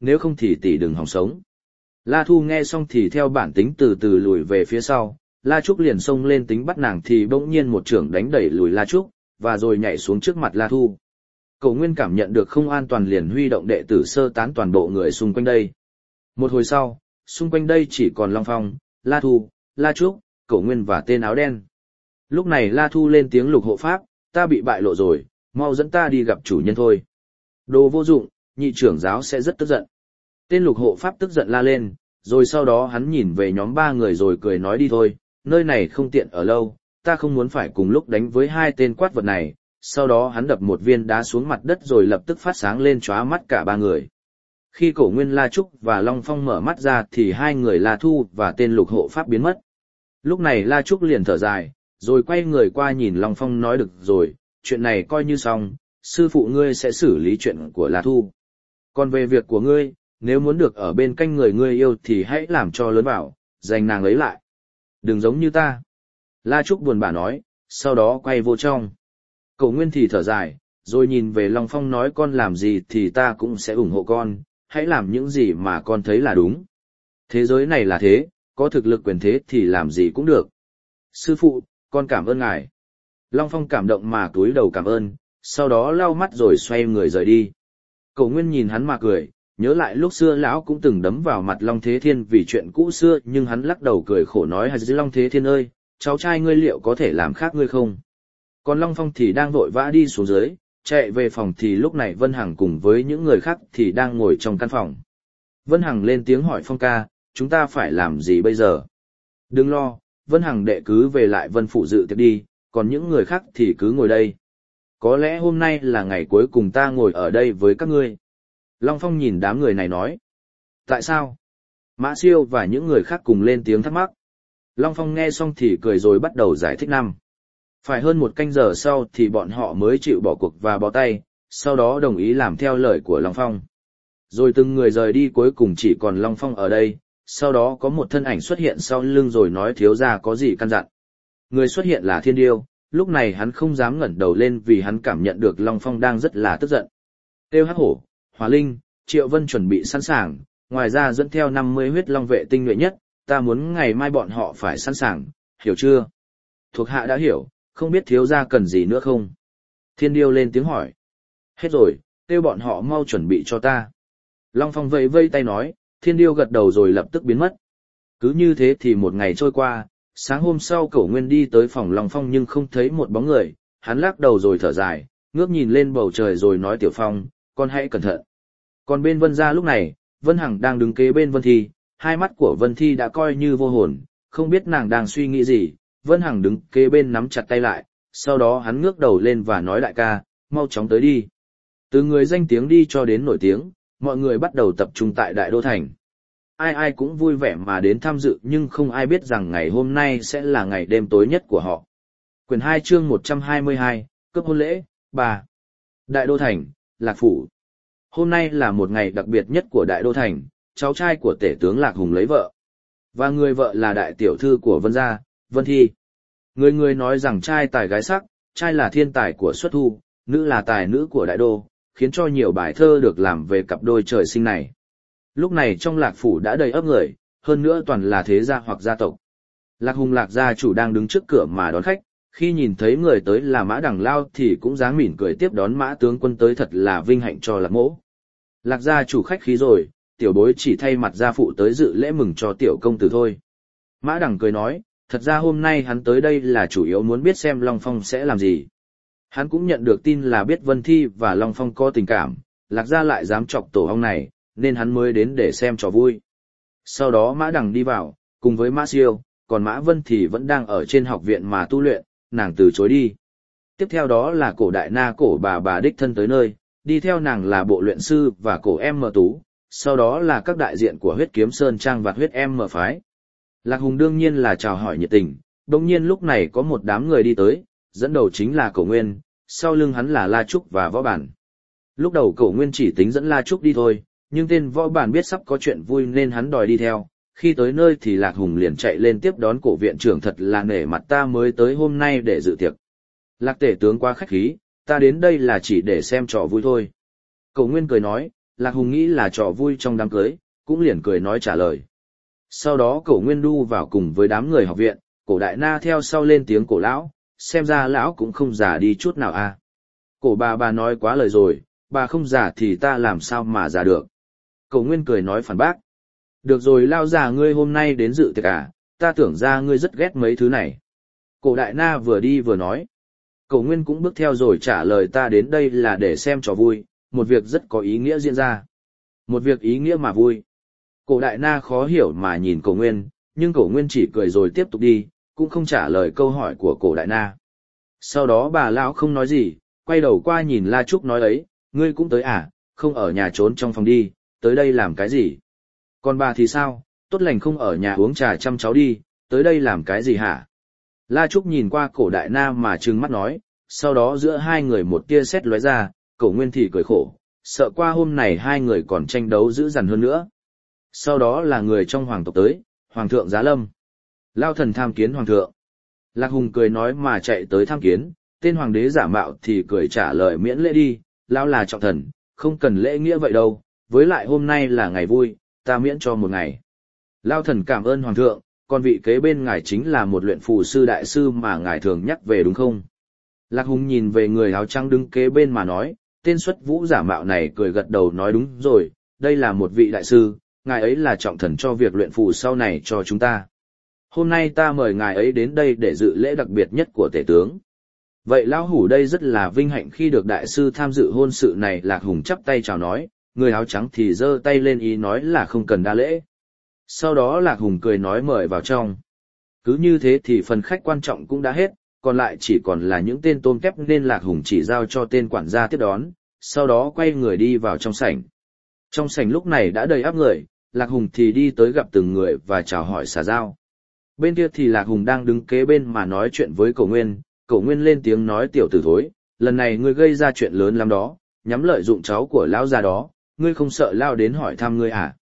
nếu không thì tỷ đừng hòng sống. La Thu nghe xong thì theo bản tính từ từ lùi về phía sau, La Trúc liền xông lên tính bắt nàng thì bỗng nhiên một chưởng đánh đẩy lùi La Trúc, và rồi nhảy xuống trước mặt La Thu. Cổ Nguyên cảm nhận được không an toàn liền huy động đệ tử sơ tán toàn bộ người xung quanh đây. Một hồi sau, xung quanh đây chỉ còn Long Phong, La Thu, La Trúc, Cổ Nguyên và tên áo đen. Lúc này La Thu lên tiếng: Lục hộ pháp, ta bị bại lộ rồi, mau dẫn ta đi gặp chủ nhân thôi. Đồ vô dụng, nhị trưởng giáo sẽ rất tức giận. Tên Lục hộ pháp tức giận la lên, rồi sau đó hắn nhìn về nhóm 3 người rồi cười nói: đi thôi, nơi này không tiện ở lâu, ta không muốn phải cùng lúc đánh với 2 tên quát vật này. Sau đó hắn đập một viên đá xuống mặt đất rồi lập tức phát sáng lên chóa mắt cả 3 người. Khi Cổ Nguyên, La Trúc và Long Phong mở mắt ra thì 2 người La Thu và tên Lục hộ pháp biến mất. Lúc này La Trúc liền thở dài, rồi quay người qua nhìn Long Phong nói: được rồi, chuyện này coi như xong, sư phụ ngươi sẽ xử lý chuyện của La Thu. Còn về việc của ngươi, nếu muốn được ở bên cạnh người ngươi yêu thì hãy làm cho lớn vào, giành nàng ấy lại. Đừng giống như ta. La Trúc buồn bã nói, sau đó quay vô trong. Cổ Nguyên thì thở dài, rồi nhìn về Long Phong nói: con làm gì thì ta cũng sẽ ủng hộ con, hãy làm những gì mà con thấy là đúng. Thế giới này là thế, có thực lực quyền thế thì làm gì cũng được. Sư phụ, con cảm ơn ngài. Long Phong cảm động mà cúi đầu cảm ơn, sau đó lau mắt rồi xoay người rời đi. Cổ Nguyên nhìn hắn mà cười, nhớ lại lúc xưa lão cũng từng đấm vào mặt Long Thế Thiên vì chuyện cũ xưa, nhưng hắn lắc đầu cười khổ nói: Long Thế Thiên ơi, cháu trai ngươi liệu có thể làm khác ngươi không? Còn Long Phong thì đang vội vã đi xuống dưới, chạy về phòng thì lúc này Vân Hằng cùng với những người khác thì đang ngồi trong căn phòng. Vân Hằng lên tiếng hỏi: Phong ca, chúng ta phải làm gì bây giờ? Đừng lo, Vân Hằng đệ cứ về lại Vân Phủ dự tiệc đi, còn những người khác thì cứ ngồi đây. Có lẽ hôm nay là ngày cuối cùng ta ngồi ở đây với các ngươi. Long Phong nhìn đám người này nói. Tại sao? Mã Siêu và những người khác cùng lên tiếng thắc mắc. Long Phong nghe xong thì cười rồi bắt đầu giải thích năm. Phải hơn 1 canh giờ sau thì bọn họ mới chịu bỏ cuộc và bó tay, sau đó đồng ý làm theo lời của Long Phong. Rồi từng người rời đi, cuối cùng chỉ còn Long Phong ở đây, sau đó có một thân ảnh xuất hiện sau lưng rồi nói: thiếu gia có gì căn dặn. Người xuất hiện là Thiên Điêu, lúc này hắn không dám ngẩng đầu lên vì hắn cảm nhận được Long Phong đang rất là tức giận. Tiêu Hắc Hổ, Hỏa Linh, Triệu Vân chuẩn bị sẵn sàng, ngoài ra dẫn theo 50 huyết long vệ tinh nhuệ nhất, ta muốn ngày mai bọn họ phải sẵn sàng, hiểu chưa? Thuộc hạ đã hiểu, không biết thiếu gia cần gì nữa không? Thiên Điêu lên tiếng hỏi. Hết rồi, kêu bọn họ mau chuẩn bị cho ta. Long Phong vẫy vây tay nói, Thiên Điêu gật đầu rồi lập tức biến mất. Cứ như thế thì một ngày trôi qua, sáng hôm sau Cổ Nguyên đi tới phòng Long Phong nhưng không thấy một bóng người, hắn lắc đầu rồi thở dài, ngước nhìn lên bầu trời rồi nói: Tiểu Phong, con hãy cẩn thận. Còn bên Vân gia lúc này, Vân Hằng đang đứng kế bên Vân Thi, hai mắt của Vân Thi đã coi như vô hồn, không biết nàng đang suy nghĩ gì. Vân Hằng đứng kế bên nắm chặt tay lại, sau đó hắn ngước đầu lên và nói: đại ca, mau chóng tới đi. Từ người danh tiếng đi cho đến nổi tiếng, mọi người bắt đầu tập trung tại Đại Đô Thành. Ai ai cũng vui vẻ mà đến tham dự nhưng không ai biết rằng ngày hôm nay sẽ là ngày đêm tối nhất của họ. Quyển 2 chương 122, cấp hôn lễ, 3. Đại Đô Thành, Lạc Phủ. Hôm nay là một ngày đặc biệt nhất của Đại Đô Thành, cháu trai của tể tướng Lạc Hùng lấy vợ. Và người vợ là đại tiểu thư của Vân gia, Vân Thi. Người người nói rằng trai tài gái sắc, trai là thiên tài của xuất thu, nữ là tài nữ của Đại Đô, khiến cho nhiều bài thơ được làm về cặp đôi trời sinh này. Lúc này trong Lạc Phủ đã đầy ắp người, hơn nữa toàn là thế gia hoặc gia tộc. Lạc Hùng Lạc gia chủ đang đứng trước cửa mà đón khách, khi nhìn thấy người tới là Mã Đằng Lao thì cũng dáng mỉm cười tiếp đón Mã tướng quân tới, thật là vinh hạnh cho Lạc mỗ. Lạc gia chủ khách khí rồi, tiểu bối chỉ thay mặt gia phụ tới dự lễ mừng cho tiểu công tử thôi. Mã Đằng cười nói, thật ra hôm nay hắn tới đây là chủ yếu muốn biết xem Long Phong sẽ làm gì. Hắn cũng nhận được tin là biết Vân Thi và Long Phong có tình cảm, Lạc gia lại dám chọc tổ ong này, nên hắn mới đến để xem trò vui. Sau đó Mã Đằng đi vào, cùng với Mã Siêu, còn Mã Vân thì vẫn đang ở trên học viện mà tu luyện, nàng từ chối đi. Tiếp theo đó là cổ đại na cổ bà đích thân tới nơi, đi theo nàng là bộ luyện sư và cổ em mờ tú, sau đó là các đại diện của huyết kiếm sơn trang và huyết em mờ phái. Lạc Hùng đương nhiên là chào hỏi nhiệt tình, đồng nhiên lúc này có một đám người đi tới, dẫn đầu chính là Cổ Nguyên, sau lưng hắn là La Trúc và Võ Bản. Lúc đầu Cổ Nguyên chỉ tính dẫn La Trúc đi thôi, nhưng tên Võ Bản biết sắp có chuyện vui nên hắn đòi đi theo. Khi tới nơi thì Lạc Hùng liền chạy lên tiếp đón cổ viện trưởng, thật là nể mặt ta mới tới hôm nay để dự tiệc. Lạc tể tướng quá khách khí, ta đến đây là chỉ để xem trò vui thôi. Cổ Nguyên cười nói, Lạc Hùng nghĩ là trò vui trong đám cưới, cũng liền cười nói trả lời. Sau đó Cổ Nguyên đu vào cùng với đám người học viện, Cổ Đại Na theo sau lên tiếng Cổ lão, xem ra lão cũng không già đi chút nào à. Cổ bà nói quá lời rồi, bà không già thì ta làm sao mà già được. Cổ Nguyên cười nói phản bác. Được rồi lao già ngươi hôm nay đến dự tiệc à, ta tưởng ra ngươi rất ghét mấy thứ này. Cổ Đại Na vừa đi vừa nói. Cổ Nguyên cũng bước theo rồi trả lời ta đến đây là để xem trò vui, một việc rất có ý nghĩa diễn ra. Một việc ý nghĩa mà vui. Cổ Đại Na khó hiểu mà nhìn Cổ Nguyên, nhưng Cổ Nguyên chỉ cười rồi tiếp tục đi, cũng không trả lời câu hỏi của Cổ Đại Na. Sau đó bà lão không nói gì, quay đầu qua nhìn La Trúc nói ấy, ngươi cũng tới à, không ở nhà trốn trong phòng đi, tới đây làm cái gì? Còn bà thì sao, tốt lành không ở nhà uống trà chăm cháu đi, tới đây làm cái gì hả? La Trúc nhìn qua Cổ Đại Na mà trừng mắt nói, sau đó giữa hai người một tia sét lóe ra, Cổ Nguyên thì cười khổ, sợ qua hôm này hai người còn tranh đấu dữ dằn hơn nữa. Sau đó là người trong hoàng tộc tới, Hoàng thượng Giá Lâm. Lao thần tham kiến Hoàng thượng. Lạc Hùng cười nói mà chạy tới tham kiến, tên hoàng đế giả mạo thì cười trả lời miễn lễ đi, Lao là trọng thần, không cần lễ nghĩa vậy đâu, với lại hôm nay là ngày vui, ta miễn cho một ngày. Lao thần cảm ơn Hoàng thượng, còn vị kế bên ngài chính là một luyện phù sư đại sư mà ngài thường nhắc về đúng không? Lạc Hùng nhìn về người áo trắng đứng kế bên mà nói, tên xuất vũ giả mạo này cười gật đầu nói đúng rồi, đây là một vị đại sư, ngài ấy là trọng thần cho việc luyện phù sau này cho chúng ta. Hôm nay ta mời ngài ấy đến đây để dự lễ đặc biệt nhất của tể tướng. Vậy Lão Hủ đây rất là vinh hạnh khi được đại sư tham dự hôn sự này. Lạc Hùng chắp tay chào nói, người áo trắng thì giơ tay lên ý nói là không cần đa lễ. Sau đó Lạc Hùng cười nói mời vào trong. Cứ như thế thì phần khách quan trọng cũng đã hết, còn lại chỉ còn là những tên tôm kép nên Lạc Hùng chỉ giao cho tên quản gia tiếp đón, sau đó quay người đi vào trong sảnh. Trong sảnh lúc này đã đầy ắp người, Lạc Hùng thì đi tới gặp từng người và chào hỏi xã giao. Bên kia thì Lạc Hùng đang đứng kế bên mà nói chuyện với Cổ Nguyên, Cổ Nguyên lên tiếng nói tiểu tử thối, lần này ngươi gây ra chuyện lớn lắm đó, nhắm lợi dụng cháu của lão già đó, ngươi không sợ lao đến hỏi thăm ngươi à?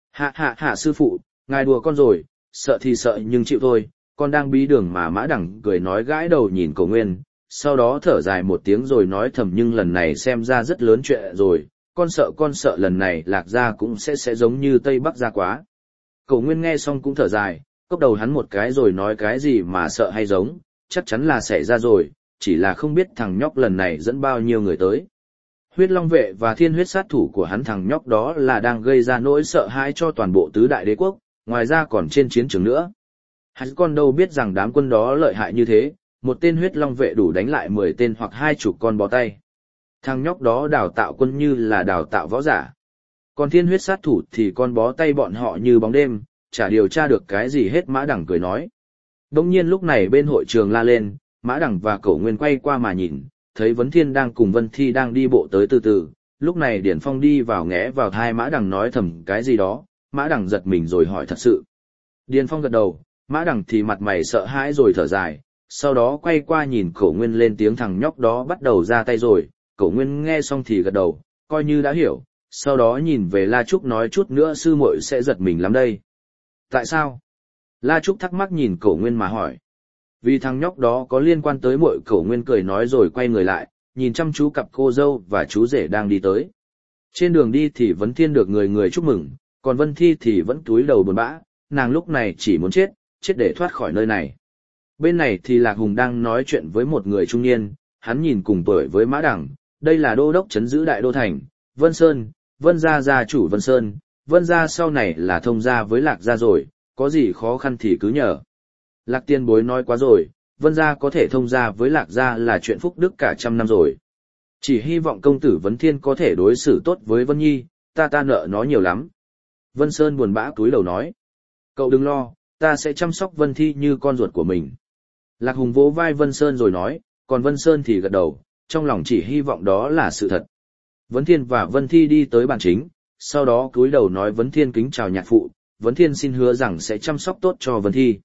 Hạ sư phụ, ngài đùa con rồi, sợ thì sợ nhưng chịu thôi, con đang bí đường mà Mã Đẳng cười nói gãi đầu nhìn Cổ Nguyên, sau đó thở dài một tiếng rồi nói thầm nhưng lần này xem ra rất lớn chuyện rồi, con sợ lần này Lạc gia cũng sẽ giống như Tây Bắc gia quá. Cổ Nguyên nghe xong cũng thở dài, cốc đầu hắn một cái rồi nói cái gì mà sợ hay giống, chắc chắn là xảy ra rồi, chỉ là không biết thằng nhóc lần này dẫn bao nhiêu người tới. Huyết Long vệ và thiên huyết sát thủ của hắn thằng nhóc đó là đang gây ra nỗi sợ hãi cho toàn bộ tứ đại đế quốc, ngoài ra còn trên chiến trường nữa. Hắn con đâu biết rằng đám quân đó lợi hại như thế, một tên Huyết Long vệ đủ đánh lại 10 tên hoặc 20 con bó tay. Thằng nhóc đó đào tạo quân như là đào tạo võ giả. Còn thiên huyết sát thủ thì con bó tay bọn họ như bóng đêm, chả điều tra được cái gì hết. Mã Đẳng cười nói. Đông nhiên lúc này bên hội trường la lên, Mã Đẳng và Cổ Nguyên quay qua mà nhìn, thấy Vấn Thiên đang cùng Vân Thi đang đi bộ tới từ từ. Lúc này Điển Phong đi vào nghé vào tai Mã Đẳng nói thầm cái gì đó, Mã Đẳng giật mình rồi hỏi thật sự. Điển Phong gật đầu, Mã Đẳng thì mặt mày sợ hãi rồi thở dài, sau đó quay qua nhìn Cổ Nguyên lên tiếng thằng nhóc đó bắt đầu ra tay rồi. Cổ Nguyên nghe xong thì gật đầu, coi như đã hiểu, sau đó nhìn về La Trúc nói chút nữa sư muội sẽ giật mình lắm đây. Tại sao? La Trúc thắc mắc nhìn Cổ Nguyên mà hỏi. Vì thằng nhóc đó có liên quan tới muội. Cổ Nguyên cười nói rồi quay người lại, nhìn chăm chú cặp cô dâu và chú rể đang đi tới. Trên đường đi thì Vấn Thiên được người người chúc mừng, còn Vân Thi thì vẫn cúi đầu buồn bã, nàng lúc này chỉ muốn chết để thoát khỏi nơi này. Bên này thì Lạc Hùng đang nói chuyện với một người trung niên, hắn nhìn cùng tuổi với Mã Đẳng, đây là đô đốc trấn giữ đại đô thành, Vân Sơn, Vân gia gia chủ Vân Sơn, Vân gia sau này là thông gia với Lạc gia rồi, có gì khó khăn thì cứ nhờ. Lạc tiên bối nói quá rồi, Vân gia có thể thông gia với Lạc gia là chuyện phúc đức cả trăm năm rồi. Chỉ hy vọng công tử Vấn Thiên có thể đối xử tốt với Vân Nhi, ta nợ nó nhiều lắm. Vân Sơn buồn bã cúi đầu nói. Cậu đừng lo, ta sẽ chăm sóc Vân Thi như con ruột của mình. Lạc Hùng vỗ vai Vân Sơn rồi nói, còn Vân Sơn thì gật đầu, trong lòng chỉ hy vọng đó là sự thật. Vấn Thiên và Vân Thi đi tới bàn chính, sau đó cúi đầu nói Vấn Thiên kính chào nhạc phụ, Vấn Thiên xin hứa rằng sẽ chăm sóc tốt cho Vân Thi.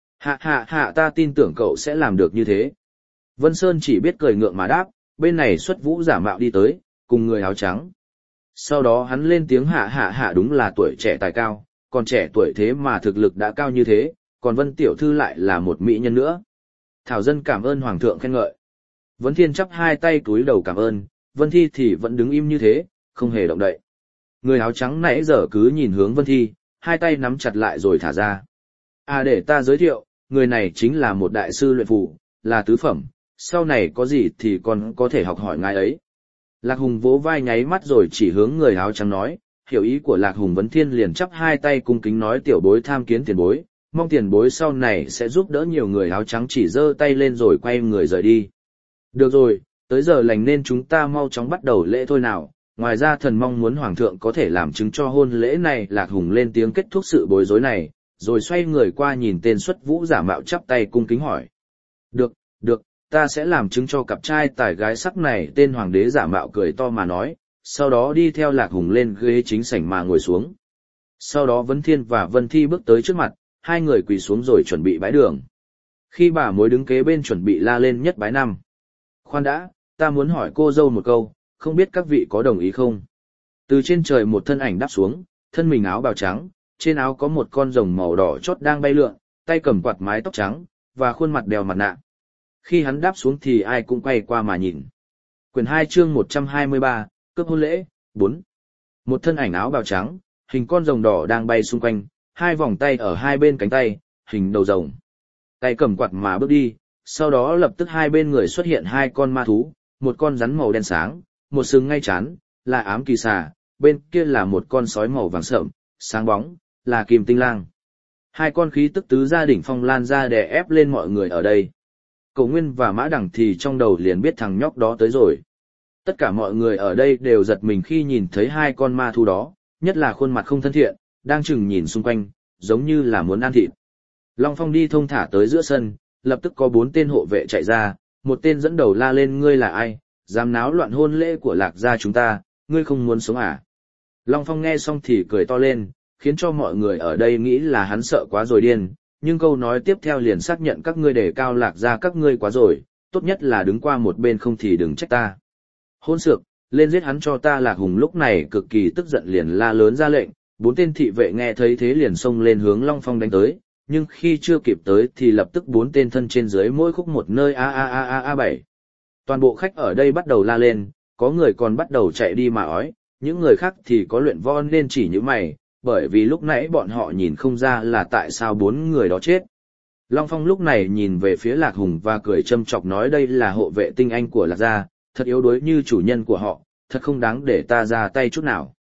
Hạ ta tin tưởng cậu sẽ làm được như thế. Vân Sơn chỉ biết cười ngượng mà đáp, bên này xuất vũ giả mạo đi tới, cùng người áo trắng. Sau đó hắn lên tiếng hạ đúng là tuổi trẻ tài cao, còn trẻ tuổi thế mà thực lực đã cao như thế, còn Vân Tiểu Thư lại là một mỹ nhân nữa. Thảo dân cảm ơn Hoàng thượng khen ngợi. Vấn Thiên chắp hai tay cúi đầu cảm ơn, Vân Thi thì vẫn đứng im như thế, không hề động đậy. Người áo trắng nãy giờ cứ nhìn hướng Vân Thi, hai tay nắm chặt lại rồi thả ra. Để ta giới thiệu, người này chính là một đại sư luyện phù, là tứ phẩm, sau này có gì thì còn có thể học hỏi ngài ấy. Lạc Hùng vỗ vai nháy mắt rồi chỉ hướng người áo trắng nói, hiểu ý của Lạc Hùng. Vấn Thiên liền chắp hai tay cung kính nói tiểu bối tham kiến tiền bối, mong tiền bối sau này sẽ giúp đỡ nhiều. Người áo trắng chỉ giơ tay lên rồi quay người rời đi. Được rồi, tới giờ lành nên chúng ta mau chóng bắt đầu lễ thôi nào, ngoài ra thần mong muốn hoàng thượng có thể làm chứng cho hôn lễ này. Lạc Hùng lên tiếng kết thúc sự bối rối này, rồi xoay người qua nhìn tên xuất vũ giả mạo chắp tay cung kính hỏi. Được, ta sẽ làm chứng cho cặp trai tài gái sắc này. Tên hoàng đế giả mạo cười to mà nói, sau đó đi theo Lạc Hùng lên ghế chính sảnh mà ngồi xuống. Sau đó Vấn Thiên và Vân Thi bước tới trước mặt, hai người quỳ xuống rồi chuẩn bị bái đường. Khi bà mối đứng kế bên chuẩn bị la lên nhất bái năm. Khoan đã, ta muốn hỏi cô dâu một câu, không biết các vị có đồng ý không? Từ trên trời một thân ảnh đáp xuống, thân mình áo bào trắng, trên áo có một con rồng màu đỏ chót đang bay lượn, tay cầm quạt mái tóc trắng, và khuôn mặt đeo mặt nạ. Khi hắn đáp xuống thì ai cũng quay qua mà nhìn. Quyển 2 chương 123, cướp hôn lễ, 4. Một thân ảnh áo bào trắng, hình con rồng đỏ đang bay xung quanh, hai vòng tay ở hai bên cánh tay, hình đầu rồng. Tay cầm quạt mà bước đi, sau đó lập tức hai bên người xuất hiện hai con ma thú, một con rắn màu đen sáng, một sừng ngay chán, là ám kỳ xà, bên kia là một con sói màu vàng sậm, sáng bóng, là kim tinh lang. Hai con khí tức tứ gia đỉnh phong lan ra đè ép lên mọi người ở đây. Cổ Nguyên và Mã Đằng thì trong đầu liền biết thằng nhóc đó tới rồi. Tất cả mọi người ở đây đều giật mình khi nhìn thấy hai con ma thú đó, nhất là khuôn mặt không thân thiện, đang chừng nhìn xung quanh, giống như là muốn ăn thịt. Long Phong đi thông thả tới giữa sân, lập tức có 4 tên hộ vệ chạy ra, một tên dẫn đầu la lên ngươi là ai, dám náo loạn hôn lễ của Lạc gia chúng ta, ngươi không muốn sống à? Long Phong nghe xong thì cười to lên, khiến cho mọi người ở đây nghĩ là hắn sợ quá rồi điên, nhưng câu nói tiếp theo liền xác nhận các ngươi đề cao Lạc gia các ngươi quá rồi, tốt nhất là đứng qua một bên không thì đừng trách ta. Hôn xược, lên giết hắn cho ta. Lạc Hùng lúc này cực kỳ tức giận liền la lớn ra lệnh, 4 tên thị vệ nghe thấy thế liền xông lên hướng Long Phong đánh tới, nhưng khi chưa kịp tới thì lập tức 4 tên thân trên dưới mỗi khúc một nơi a 7. Toàn bộ khách ở đây bắt đầu la lên, có người còn bắt đầu chạy đi mà ói, những người khác thì có luyện võ nên chỉ như mày, bởi vì lúc nãy bọn họ nhìn không ra là tại sao 4 người đó chết. Long Phong lúc này nhìn về phía Lạc Hùng và cười châm chọc nói đây là hộ vệ tinh anh của Lạc gia, thật yếu đuối như chủ nhân của họ, thật không đáng để ta ra tay chút nào.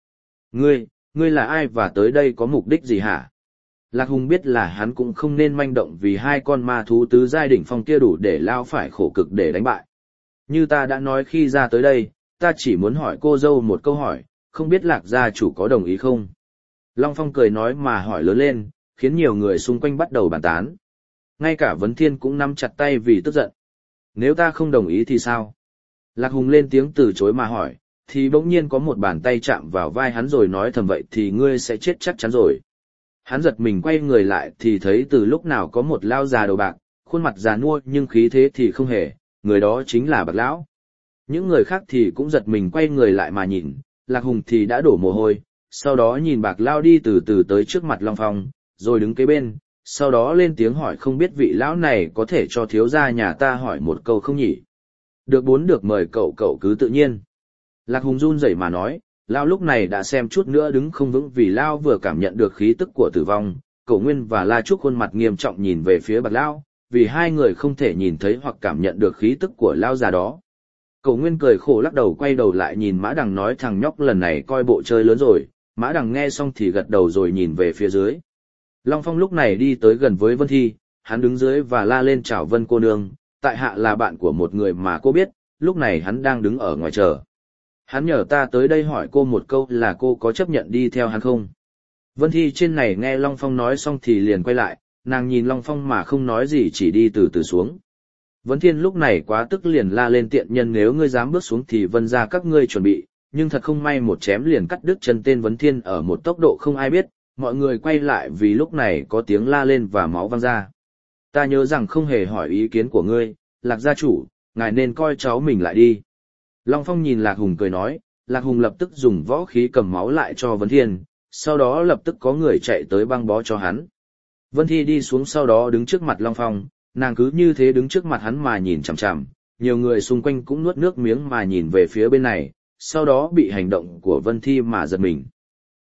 Ngươi là ai và tới đây có mục đích gì hả? Lạc Hùng biết là hắn cũng không nên manh động vì hai con ma thú tứ giai đỉnh phong kia đủ để lao phải khổ cực để đánh bại. Như ta đã nói khi ra tới đây, ta chỉ muốn hỏi cô dâu một câu hỏi, không biết Lạc gia chủ có đồng ý không? Long Phong cười nói mà hỏi lớn lên, khiến nhiều người xung quanh bắt đầu bàn tán. Ngay cả Vấn Thiên cũng nắm chặt tay vì tức giận. Nếu ta không đồng ý thì sao? Lạc Hùng lên tiếng từ chối mà hỏi, thì bỗng nhiên có một bàn tay chạm vào vai hắn rồi nói thầm vậy thì ngươi sẽ chết chắc chắn rồi. Hắn giật mình quay người lại thì thấy từ lúc nào có một lao già đầu bạc, khuôn mặt già nua nhưng khí thế thì không hề, người đó chính là Bạc Lão. Những người khác thì cũng giật mình quay người lại mà nhìn, Lạc Hùng thì đã đổ mồ hôi, sau đó nhìn Bạc Lão đi từ từ tới trước mặt Long Phong, rồi đứng kế bên, sau đó lên tiếng hỏi không biết vị lão này có thể cho thiếu gia nhà ta hỏi một câu không nhỉ? Được mời cậu cứ tự nhiên. Lạc Hùng run rẩy mà nói, Lão lúc này đã xem chút nữa đứng không vững vì Lão vừa cảm nhận được khí tức của tử vong. Cổ Nguyên và La Trúc khuôn mặt nghiêm trọng nhìn về phía Bạc Lão, vì hai người không thể nhìn thấy hoặc cảm nhận được khí tức của Lão già đó. Cổ Nguyên cười khổ lắc đầu quay đầu lại nhìn Mã Đằng nói thằng nhóc lần này coi bộ chơi lớn rồi. Mã Đằng nghe xong thì gật đầu rồi nhìn về phía dưới. Long Phong lúc này đi tới gần với Vân Thi, hắn đứng dưới và la lên chào Vân cô nương, tại hạ là bạn của một người mà cô biết, lúc này hắn đang đứng ở ngoài chờ. Hắn nhờ ta tới đây hỏi cô một câu là cô có chấp nhận đi theo hắn không? Vân Thi trên này nghe Long Phong nói xong thì liền quay lại, nàng nhìn Long Phong mà không nói gì chỉ đi từ từ xuống. Vân Thiên lúc này quá tức liền la lên tiện nhân nếu ngươi dám bước xuống thì Vân ra các ngươi chuẩn bị, nhưng thật không may một chém liền cắt đứt chân tên Vân Thiên ở một tốc độ không ai biết, mọi người quay lại vì lúc này có tiếng la lên và máu văng ra. Ta nhớ rằng không hề hỏi ý kiến của ngươi, Lạc gia chủ, ngài nên coi cháu mình lại đi. Long Phong nhìn Lạc Hùng cười nói, Lạc Hùng lập tức dùng võ khí cầm máu lại cho Vân Thiên, sau đó lập tức có người chạy tới băng bó cho hắn. Vân Thi đi xuống sau đó đứng trước mặt Long Phong, nàng cứ như thế đứng trước mặt hắn mà nhìn chằm chằm, nhiều người xung quanh cũng nuốt nước miếng mà nhìn về phía bên này, sau đó bị hành động của Vân Thi mà giật mình.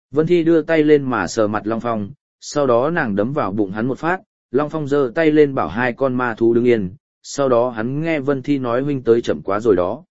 Vân Thi đưa tay lên mà sờ mặt Long Phong, sau đó nàng đấm vào bụng hắn một phát, Long Phong giơ tay lên bảo hai con ma thú đứng yên, sau đó hắn nghe Vân Thi nói huynh tới chậm quá rồi đó.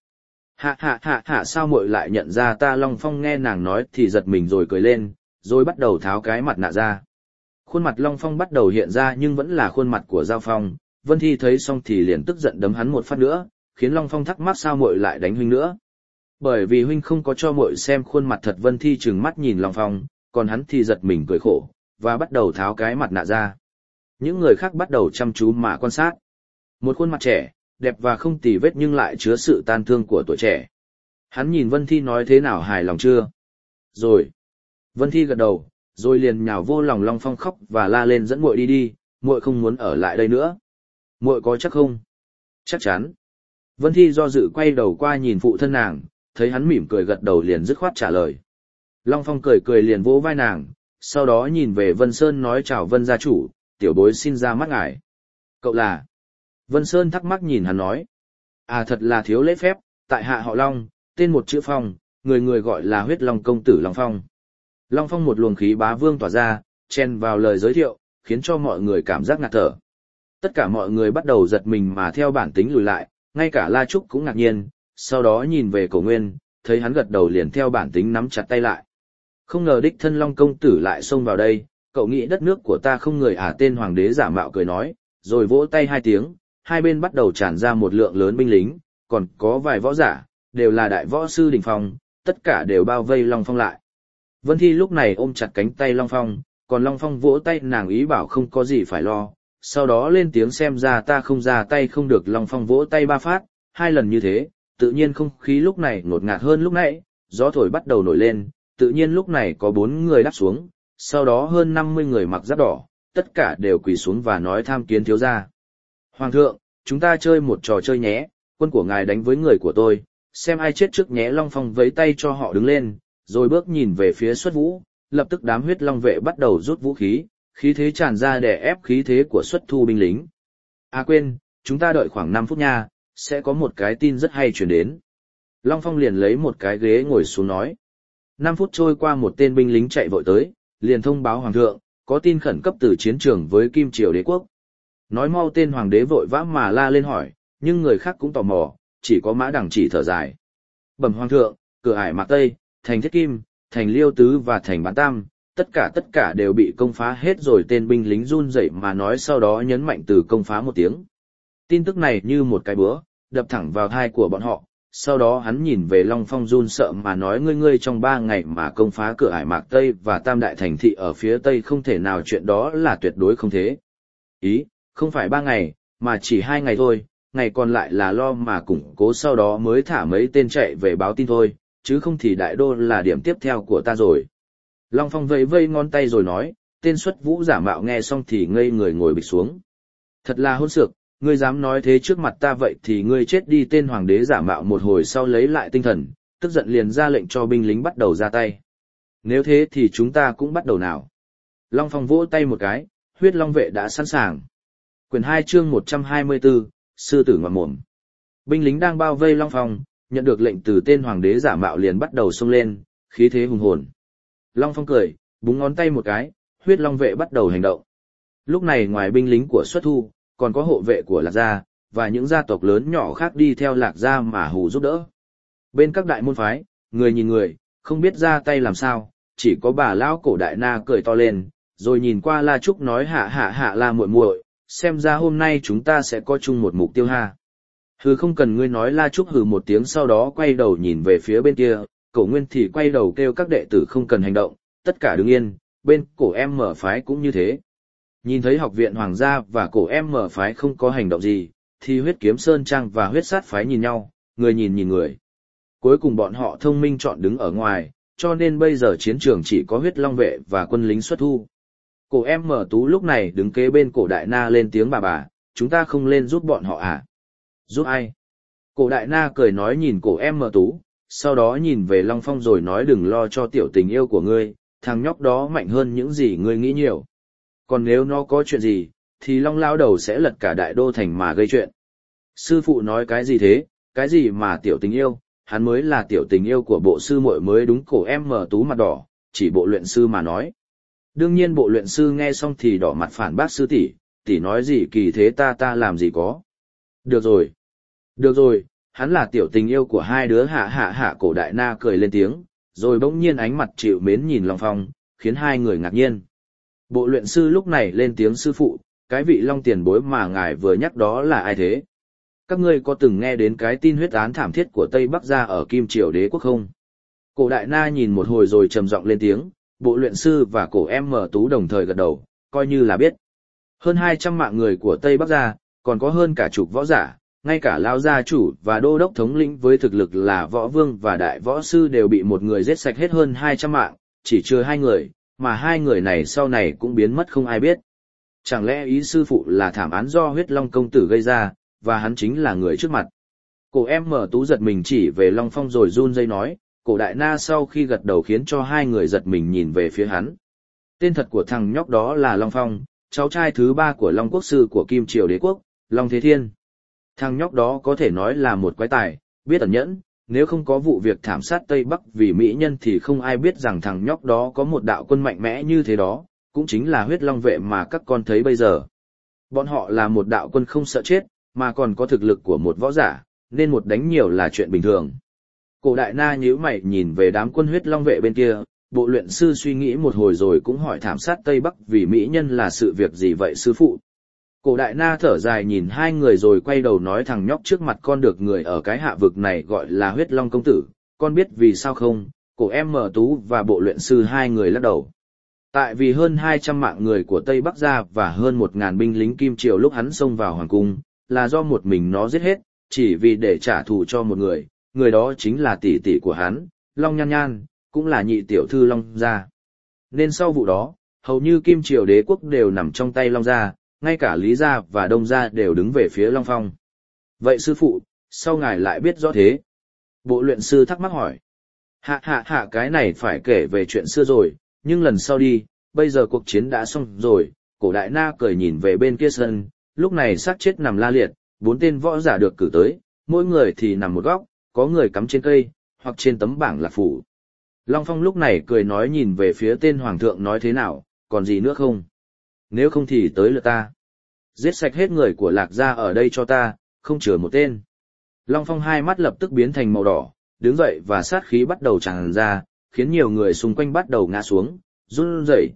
Hạ sao muội lại nhận ra ta? Long Phong nghe nàng nói thì giật mình rồi cười lên, rồi bắt đầu tháo cái mặt nạ ra. Khuôn mặt Long Phong bắt đầu hiện ra nhưng vẫn là khuôn mặt của Giao Phong, Vân Thi thấy xong thì liền tức giận đấm hắn một phát nữa, khiến Long Phong thắc mắc sao muội lại đánh huynh nữa. Bởi vì huynh không có cho muội xem khuôn mặt thật. Vân Thi trừng mắt nhìn Long Phong, còn hắn thì giật mình cười khổ, và bắt đầu tháo cái mặt nạ ra. Những người khác bắt đầu chăm chú mà quan sát. Một khuôn mặt trẻ, đẹp và không tì vết nhưng lại chứa sự tan thương của tuổi trẻ. Hắn nhìn Vân Thi nói thế nào, hài lòng chưa? Rồi. Vân Thi gật đầu, rồi liền nhào vô lòng Long Phong khóc và la lên dẫn muội đi đi, muội không muốn ở lại đây nữa. Muội có chắc không? Chắc chắn. Vân Thi do dự quay đầu qua nhìn phụ thân nàng, thấy hắn mỉm cười gật đầu liền dứt khoát trả lời. Long Phong cười cười liền vỗ vai nàng, sau đó nhìn về Vân Sơn nói chào Vân gia chủ, tiểu bối xin ra mắt ngài. Cậu là? Vân Sơn thắc mắc nhìn hắn nói. À thật là thiếu lễ phép, tại hạ họ Long, tên một chữ Phong, người người gọi là huyết Long công tử Long Phong. Long Phong một luồng khí bá vương tỏa ra, chen vào lời giới thiệu, khiến cho mọi người cảm giác ngạt thở. Tất cả mọi người bắt đầu giật mình mà theo bản tính lùi lại, ngay cả La Trúc cũng ngạc nhiên, sau đó nhìn về Cổ Nguyên, thấy hắn gật đầu liền theo bản tính nắm chặt tay lại. Không ngờ đích thân Long công tử lại xông vào đây, cậu nghĩ đất nước của ta không người à? Tên hoàng đế giả mạo cười nói, rồi vỗ tay hai tiếng, hai bên bắt đầu tràn ra một lượng lớn binh lính, còn có vài võ giả, đều là đại võ sư đỉnh phong, tất cả đều bao vây Long Phong lại. Vân Thi lúc này ôm chặt cánh tay Long Phong, còn Long Phong vỗ tay nàng ý bảo không có gì phải lo, sau đó lên tiếng xem ra ta không ra tay không được. Long Phong vỗ tay ba phát, hai lần như thế, tự nhiên không khí lúc này ngột ngạt hơn lúc nãy, gió thổi bắt đầu nổi lên, tự nhiên lúc này có 4 người đáp xuống, sau đó hơn 50 người mặc giáp đỏ, tất cả đều quỳ xuống và nói tham kiến thiếu gia. Hoàng thượng, chúng ta chơi một trò chơi nhé, quân của ngài đánh với người của tôi, xem ai chết trước nhé. Long Phong vẫy tay cho họ đứng lên, rồi bước nhìn về phía Xuất Vũ, lập tức đám huyết long vệ bắt đầu rút vũ khí, khí thế tràn ra để ép khí thế của Xuất Thu binh lính. À quên, chúng ta đợi khoảng 5 phút nha, sẽ có một cái tin rất hay truyền đến. Long Phong liền lấy một cái ghế ngồi xuống nói. 5 phút trôi qua một tên binh lính chạy vội tới, liền thông báo hoàng thượng, có tin khẩn cấp từ chiến trường với Kim Triều Đế quốc. Nói mau tên hoàng đế vội vã mà la lên hỏi, nhưng người khác cũng tò mò, chỉ có Mã Đằng chỉ thở dài. Bẩm hoàng thượng, cửa ải Mạc Tây, thành Thiết Kim, thành Liêu Tứ và thành Bán Tam, tất cả đều bị công phá hết rồi. Tên binh lính run rẩy mà nói, sau đó nhấn mạnh từ công phá một tiếng. Tin tức này như một cái búa, đập thẳng vào tai của bọn họ. Sau đó hắn nhìn về Long Phong run sợ mà nói, ngươi trong 3 ngày mà công phá cửa ải Mạc Tây và Tam đại thành thị ở phía Tây không thể nào, chuyện đó là tuyệt đối không thế. Ý, không phải 3 ngày, mà chỉ 2 ngày thôi, ngày còn lại là lo mà củng cố, sau đó mới thả mấy tên chạy về báo tin thôi, chứ không thì đại đô là điểm tiếp theo của ta rồi. Long Phong vẫy vây ngón tay rồi nói, tên Xuất Vũ giả mạo nghe xong thì ngây người ngồi bịch xuống. Thật là hỗn xược, ngươi dám nói thế trước mặt ta vậy thì ngươi chết đi. Tên hoàng đế giả mạo một hồi sau lấy lại tinh thần, tức giận liền ra lệnh cho binh lính bắt đầu ra tay. Nếu thế thì chúng ta cũng bắt đầu nào. Long Phong vỗ tay một cái, huyết long vệ đã sẵn sàng. Quyển 2 chương 124, sư tử ngoạm mồm. Binh lính đang bao vây Long Phong, nhận được lệnh từ tên hoàng đế giả mạo liền bắt đầu xông lên, khí thế hùng hồn. Long Phong cười, búng ngón tay một cái, huyết long vệ bắt đầu hành động. Lúc này ngoài binh lính của Xuất Thu, còn có hộ vệ của Lạc Gia, và những gia tộc lớn nhỏ khác đi theo Lạc Gia mà hù giúp đỡ. Bên các đại môn phái, người nhìn người, không biết ra tay làm sao, chỉ có bà lão Cổ Đại Na cười to lên, rồi nhìn qua La Trúc nói hạ La muội muội, xem ra hôm nay chúng ta sẽ có chung một mục tiêu ha. Hừ, không cần ngươi nói. La Trúc hừ một tiếng, sau đó quay đầu nhìn về phía bên kia, Cổ Nguyên thì quay đầu kêu các đệ tử không cần hành động, tất cả đứng yên, bên Cổ Em Mở phái cũng như thế. Nhìn thấy học viện Hoàng gia và Cổ Em Mở phái không có hành động gì, thì Huyết Kiếm Sơn Trang và Huyết Sát phái nhìn nhau, người nhìn người. Cuối cùng bọn họ thông minh chọn đứng ở ngoài, cho nên bây giờ chiến trường chỉ có Huyết Long vệ và quân lính Xuất Thu. Cổ Em Mở Tú lúc này đứng kế bên Cổ Đại Na lên tiếng, bà, chúng ta không lên giúp bọn họ à? Giúp ai? Cổ Đại Na cười nói nhìn Cổ Em Mở Tú, sau đó nhìn về Long Phong rồi nói, đừng lo cho tiểu tình yêu của ngươi, thằng nhóc đó mạnh hơn những gì ngươi nghĩ nhiều. Còn nếu nó có chuyện gì, thì Long lão đầu sẽ lật cả đại đô thành mà gây chuyện. Sư phụ nói cái gì thế, cái gì mà tiểu tình yêu, hắn mới là tiểu tình yêu của bộ sư muội mới đúng. Cổ Em Mở Tú mặt đỏ, chỉ bộ luyện sư mà nói. Đương nhiên bộ luyện sư nghe xong thì đỏ mặt phản bác sư tỷ nói gì kỳ thế ta làm gì có. Được rồi. Được rồi, hắn là tiểu tình yêu của hai đứa hạ Cổ Đại Na cười lên tiếng, rồi bỗng nhiên ánh mặt chịu mến nhìn Long Phong, khiến hai người ngạc nhiên. Bộ luyện sư lúc này lên tiếng sư phụ, cái vị Long tiền bối mà ngài vừa nhắc đó là ai thế? Các ngươi có từng nghe đến cái tin huyết án thảm thiết của Tây Bắc gia ở Kim Triều Đế quốc không? Cổ Đại Na nhìn một hồi rồi trầm giọng lên tiếng, bộ luyện sư và cổ em mở tú đồng thời gật đầu, coi như là biết. Hơn 200 mạng người của Tây Bắc gia, còn có hơn cả chục võ giả, ngay cả Lão gia chủ và đô đốc thống lĩnh với thực lực là võ vương và đại võ sư đều bị một người giết sạch hết hơn 200 mạng, chỉ chưa hai người, mà hai người này sau này cũng biến mất không ai biết. Chẳng lẽ ý sư phụ là thảm án do huyết long công tử gây ra, và hắn chính là người trước mặt. Cổ em mở tú giật mình chỉ về Long Phong rồi run rẩy nói, cổ Đại Na sau khi gật đầu khiến cho hai người giật mình nhìn về phía hắn. Tên thật của thằng nhóc đó là Long Phong, cháu trai thứ 3 của Long Quốc sư của Kim Triều Đế quốc, Long Thế Thiên. Thằng nhóc đó có thể nói là một quái tài, biết ẩn nhẫn, nếu không có vụ việc thảm sát Tây Bắc vì mỹ nhân thì không ai biết rằng thằng nhóc đó có một đạo quân mạnh mẽ như thế đó, cũng chính là huyết long vệ mà các con thấy bây giờ. Bọn họ là một đạo quân không sợ chết, mà còn có thực lực của một võ giả, nên một đánh nhiều là chuyện bình thường. Cổ Đại Na nhíu mày nhìn về đám quân huyết long vệ bên kia, bộ luyện sư suy nghĩ một hồi rồi cũng hỏi thảm sát Tây Bắc vì mỹ nhân là sự việc gì vậy sư phụ. Cổ Đại Na thở dài nhìn hai người rồi quay đầu nói thằng nhóc trước mặt con được người ở cái hạ vực này gọi là huyết long công tử, con biết vì sao không? Cổ em mở tú và bộ luyện sư hai người lắc đầu. Tại vì hơn 200 mạng người của Tây Bắc gia và hơn 1000 binh lính Kim Triều lúc hắn xông vào hoàng cung, là do một mình nó giết hết, chỉ vì để trả thù cho một người đó chính là tỷ tỷ của hắn, Long Nhan Nhan, cũng là nhị tiểu thư Long gia. Nên sau vụ đó, hầu như Kim Triều Đế quốc đều nằm trong tay Long gia, ngay cả Lý gia và Đông gia đều đứng về phía Long Phong. Vậy sư phụ, sao ngài lại biết rõ thế? Bộ luyện sư thắc mắc hỏi. Hạ cái này phải kể về chuyện xưa rồi, nhưng lần sau đi, bây giờ cuộc chiến đã xong rồi. Cổ Đại Na cười nhìn về bên kia sân, lúc này xác chết nằm la liệt, 4 tên võ giả được cử tới, mỗi người thì nằm một góc, có người cắm trên cây, hoặc trên tấm bảng lạc phủ. Long Phong lúc này cười nói nhìn về phía tên hoàng thượng nói thế nào, còn gì nữa không? Nếu không thì tới lượt ta. Giết sạch hết người của Lạc gia ở đây cho ta, không chừa một tên. Long Phong hai mắt lập tức biến thành màu đỏ, đứng dậy và sát khí bắt đầu tràn ra, khiến nhiều người xung quanh bắt đầu ngã xuống, run rẩy.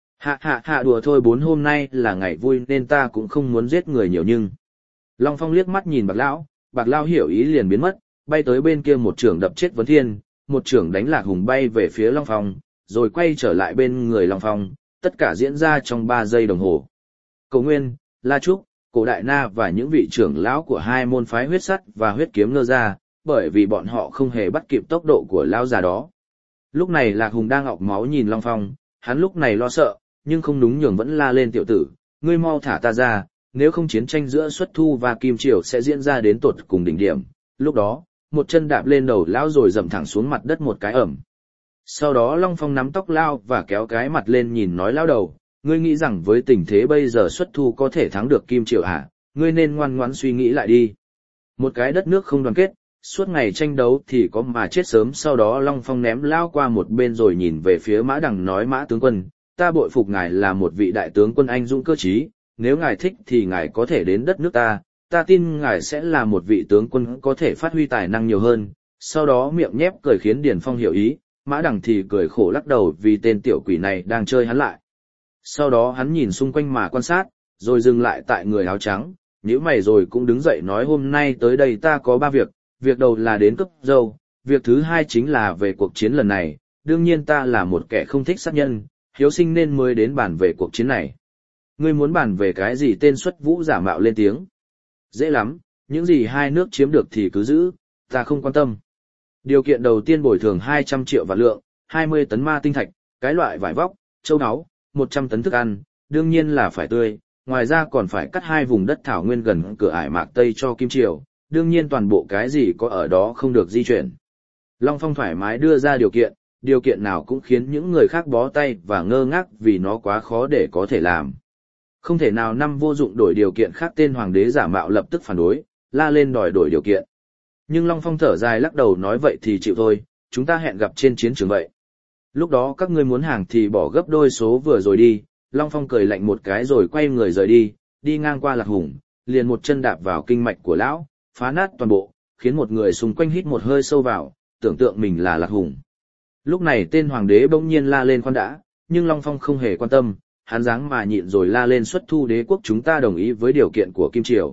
Hạ đùa thôi, 4 hôm nay là ngày vui nên ta cũng không muốn giết người nhiều nhưng. Long Phong liếc mắt nhìn Bạc Lão hiểu ý liền biến mất, bay tới bên kia một chưởng đập chết Vấn Thiên, một chưởng đánh Lạc Hùng bay về phía Long Phong, rồi quay trở lại bên người Long Phong, tất cả diễn ra trong 3 giây đồng hồ. Cầu Nguyên, La Trúc, Cổ Đại Na và những vị trưởng lão của hai môn phái huyết sắt và huyết kiếm ngơ ra, bởi vì bọn họ không hề bắt kịp tốc độ của lão già đó. Lúc này Lạc Hùng đang ọc máu nhìn Long Phong, hắn lúc này lo sợ, nhưng không đúng nhường vẫn la lên tiểu tử, ngươi mau thả ta ra, nếu không chiến tranh giữa Xuất Thu và Kim Triều sẽ diễn ra đến tột cùng đỉnh điểm. Lúc đó, một chân đạp lên đầu lão rồi dậm thẳng xuống mặt đất một cái ẩm. Sau đó Long Phong nắm tóc lão và kéo cái mặt lên nhìn nói lão đầu, ngươi nghĩ rằng với tình thế bây giờ Xuất Thu có thể thắng được Kim Triều hả? Ngươi nên ngoan ngoãn suy nghĩ lại đi. Một cái đất nước không đoàn kết, suốt ngày tranh đấu thì có mà chết sớm. Sau đó Long Phong ném lão qua một bên rồi nhìn về phía Mã Đằng nói Mã tướng quân, ta bội phục ngài là một vị đại tướng quân anh dũng cơ trí, nếu ngài thích thì ngài có thể đến đất nước ta tin ngài sẽ là một vị tướng quân có thể phát huy tài năng nhiều hơn. Sau đó miệng nhép cười khiến Điền Phong hiểu ý, Mã Đằng thì cười khổ lắc đầu vì tên tiểu quỷ này đang chơi hắn lại. Sau đó hắn nhìn xung quanh mà quan sát, rồi dừng lại tại người áo trắng, nhíu mày rồi cũng đứng dậy nói hôm nay tới đây ta có 3 việc, việc đầu là đến cướp dâu, việc thứ 2 chính là về cuộc chiến lần này, đương nhiên ta là một kẻ không thích sát nhân, hiếu sinh nên mới đến bàn về cuộc chiến này. Ngươi muốn bàn về cái gì? Tên Xuất Vũ giả mạo lên tiếng. Dễ lắm, những gì hai nước chiếm được thì cứ giữ, ta không quan tâm. Điều kiện đầu tiên bồi thường 200 triệu vạn lượng, 20 tấn ma tinh thạch, cái loại vải vóc, châu áo, 100 tấn thức ăn, đương nhiên là phải tươi, ngoài ra còn phải cắt 2 vùng đất thảo nguyên gần cửa ải Mạc Tây cho Kim Triều, đương nhiên toàn bộ cái gì có ở đó không được di chuyển. Long Phong thoải mái đưa ra điều kiện nào cũng khiến những người khác bó tay và ngơ ngác vì nó quá khó để có thể làm. Không thể nào năm vô dụng đổi điều kiện khác. Tên hoàng đế giả mạo lập tức phản đối, la lên đòi đổi điều kiện. Nhưng Long Phong thở dài lắc đầu nói vậy thì chịu thôi, chúng ta hẹn gặp trên chiến trường vậy. Lúc đó các ngươi muốn hàng thì bỏ gấp đôi số vừa rồi đi, Long Phong cười lạnh một cái rồi quay người rời đi, đi ngang qua Lạc Hùng, liền một chân đạp vào kinh mạch của lão, phá nát toàn bộ, khiến một người xung quanh hít một hơi sâu vào, tưởng tượng mình là Lạc Hùng. Lúc này tên hoàng đế bỗng nhiên la lên khoan đã, nhưng Long Phong không hề quan tâm, hắn dáng mà nhịn rồi la lên xuất thu đế quốc chúng ta đồng ý với điều kiện của Kim Triều.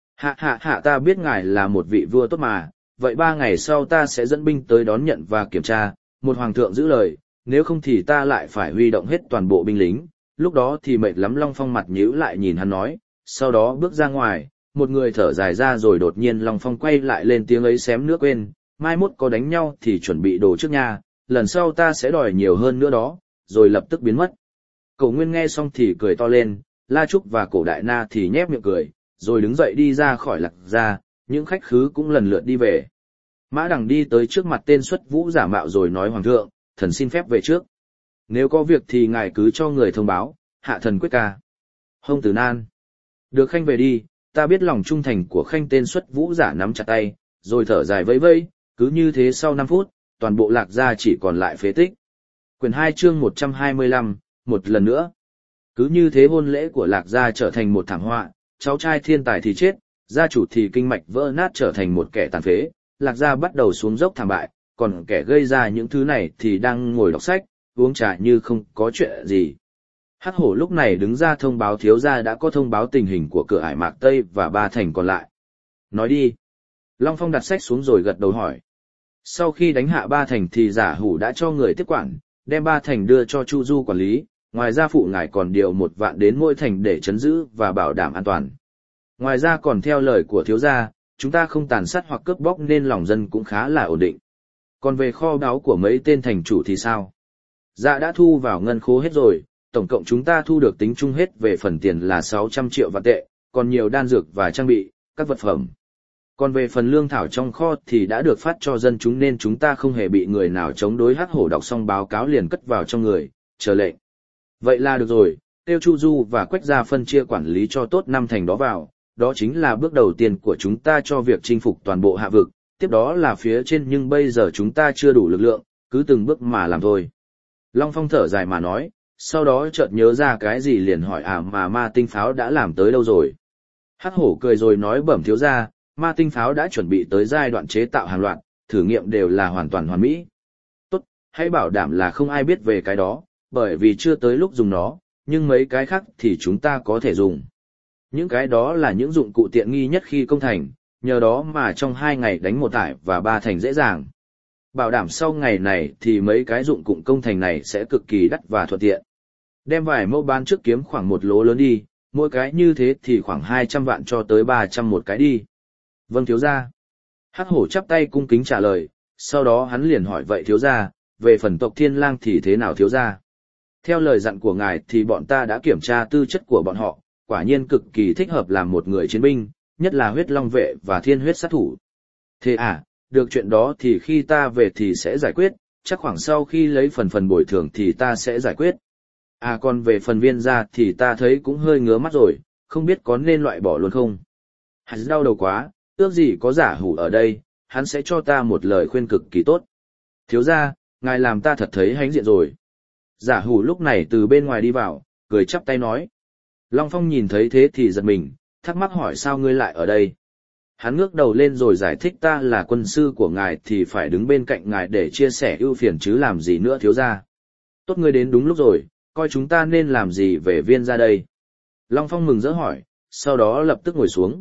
Hạ ta biết ngài là một vị vua tốt mà, vậy 3 ngày sau ta sẽ dẫn binh tới đón nhận và kiểm tra, một hoàng thượng giữ lời, nếu không thì ta lại phải huy động hết toàn bộ binh lính, lúc đó thì mệt lắm. Long Phong mặt nhíu lại nhìn hắn nói, sau đó bước ra ngoài, một người thở dài ra rồi đột nhiên Long Phong quay lại lên tiếng ấy xém nước quên, mai mốt có đánh nhau thì chuẩn bị đồ trước nha, lần sau ta sẽ đòi nhiều hơn nữa đó, rồi lập tức biến mất. Cổ Nguyên nghe xong thì cười to lên, La Trúc và Cổ Đại Na thì nhếch miệng cười, rồi đứng dậy đi ra khỏi Lạc gia, những khách khứ cũng lần lượt đi về. Mã Đằng đi tới trước mặt tên xuất vũ giả mạo rồi nói hoàng thượng, thần xin phép về trước. Nếu có việc thì ngài cứ cho người thông báo, hạ thần quyết ca. Hông Tử Nan. Được khanh về đi, ta biết lòng trung thành của khanh. Tên xuất vũ giả nắm chặt tay, rồi thở dài vẫy vẫy, cứ như thế sau 5 phút, toàn bộ Lạc gia chỉ còn lại phế tích. Quyển 2 chương 125, một lần nữa. Cứ như thế hôn lễ của Lạc gia trở thành một thảm họa, cháu trai thiên tài thì chết, gia chủ thì kinh mạch vỡ nát trở thành một kẻ tàn phế, Lạc gia bắt đầu xuống dốc thảm bại, còn kẻ gây ra những thứ này thì đang ngồi đọc sách, uống trà như không có chuyện gì. Hắc Hổ lúc này đứng ra thông báo thiếu gia đã có thông báo tình hình của cửa ải Mạc Tây và 3 thành còn lại. Nói đi. Long Phong đặt sách xuống rồi gật đầu hỏi. Sau khi đánh hạ 3 thành thì Giả Hủ đã cho người tiếp quản, đem 3 thành đưa cho Chu Du quản lý, ngoài ra phụ ngài còn điều 1 vạn đến mỗi thành để trấn giữ và bảo đảm an toàn. Ngoài ra còn theo lời của thiếu gia, chúng ta không tàn sát hoặc cướp bóc nên lòng dân cũng khá là ổn định. Còn về kho báu của mấy tên thành chủ thì sao? Dạ đã thu vào ngân khố hết rồi, tổng cộng chúng ta thu được tính chung hết về phần tiền là 600 triệu vạn tệ, còn nhiều đan dược và trang bị, các vật phẩm. Còn về phần lương thảo trong kho thì đã được phát cho dân chúng nên chúng ta không hề bị người nào chống đối. Hắc Hổ đọc xong báo cáo liền cất vào trong người, chờ lệnh. Vậy là được rồi, tiêu Chu Du và Quách gia phân chia quản lý cho tốt 5 thành đó vào, đó chính là bước đầu tiên của chúng ta cho việc chinh phục toàn bộ hạ vực, tiếp đó là phía trên nhưng bây giờ chúng ta chưa đủ lực lượng, cứ từng bước mà làm thôi. Long Phong thở dài mà nói, sau đó chợt nhớ ra cái gì liền hỏi mà ma tinh pháo đã làm tới đâu rồi. Hắc Hổ cười rồi nói bẩm thiếu gia, ma tinh pháo đã chuẩn bị tới giai đoạn chế tạo hàng loạt, thử nghiệm đều là hoàn toàn hoàn mỹ. Tốt, hãy bảo đảm là không ai biết về cái đó, bởi vì chưa tới lúc dùng nó, nhưng mấy cái khác thì chúng ta có thể dùng. Những cái đó là những dụng cụ tiện nghi nhất khi công thành, nhờ đó mà trong 2 ngày đánh 1 tải và 3 thành dễ dàng. Bảo đảm sau ngày này thì mấy cái dụng cụ công thành này sẽ cực kỳ đắt và thuận tiện. Đem vài mẫu bán trước kiếm khoảng 1 lố lớn đi, mỗi cái như thế thì khoảng 200 vạn cho tới 300 một cái đi. Vâng thiếu gia. Hắc Hổ chắp tay cung kính trả lời, sau đó hắn liền hỏi vậy thiếu gia, về phần tộc Thiên Lang thì thế nào thiếu gia? Theo lời dặn của ngài thì bọn ta đã kiểm tra tư chất của bọn họ, quả nhiên cực kỳ thích hợp làm một người chiến binh, nhất là huyết long vệ và thiên huyết sát thủ. Thế à, được chuyện đó thì khi ta về thì sẽ giải quyết, chắc khoảng sau khi lấy phần bồi thường thì ta sẽ giải quyết. À còn về phần Viên gia thì ta thấy cũng hơi ngứa mắt rồi, không biết có nên loại bỏ luôn không? Hắn đau đầu quá, ước gì có Giả Hủ ở đây, hắn sẽ cho ta một lời khuyên cực kỳ tốt. Thiếu gia, ngài làm ta thật thấy hãnh diện rồi. Giả Hủ lúc này từ bên ngoài đi vào, cười chắp tay nói. Long Phong nhìn thấy thế thì giật mình, thắc mắc hỏi sao ngươi lại ở đây. Hắn ngước đầu lên rồi giải thích ta là quân sư của ngài thì phải đứng bên cạnh ngài để chia sẻ ưu phiền chứ làm gì nữa thiếu gia. Tốt ngươi đến đúng lúc rồi, coi chúng ta nên làm gì về Viên gia đây. Long Phong mừng rỡ hỏi, sau đó lập tức ngồi xuống.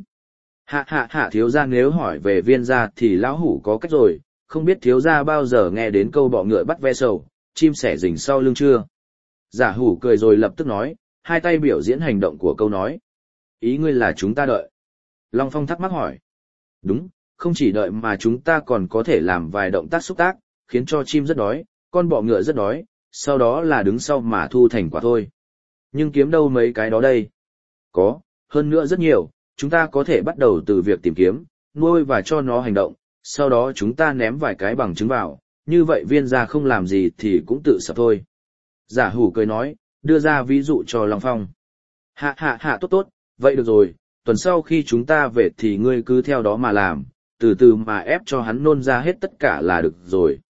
Hạ thiếu gia nếu hỏi về Viên gia thì lão hủ có cách rồi, không biết thiếu gia bao giờ nghe đến câu bọ ngựa bắt ve sầu, chim sẻ rình sau lưng chưa? Giả Hủ cười rồi lập tức nói, hai tay biểu diễn hành động của câu nói. Ý ngươi là chúng ta đợi. Long Phong thắc mắc hỏi. Đúng, không chỉ đợi mà chúng ta còn có thể làm vài động tác xúc tác, khiến cho chim rất đói, con bọ ngựa rất đói, sau đó là đứng sau mà thu thành quả thôi. Nhưng kiếm đâu mấy cái đó đây? Có, hơn nữa rất nhiều, chúng ta có thể bắt đầu từ việc tìm kiếm, nuôi và cho nó hành động, sau đó chúng ta ném vài cái bằng chứng vào, như vậy Viên gia không làm gì thì cũng tự sập thôi. Giả Hủ cười nói, đưa ra ví dụ cho Long Phong. Hạ tốt, vậy được rồi, tuần sau khi chúng ta về thì ngươi cứ theo đó mà làm, từ từ mà ép cho hắn nôn ra hết tất cả là được rồi.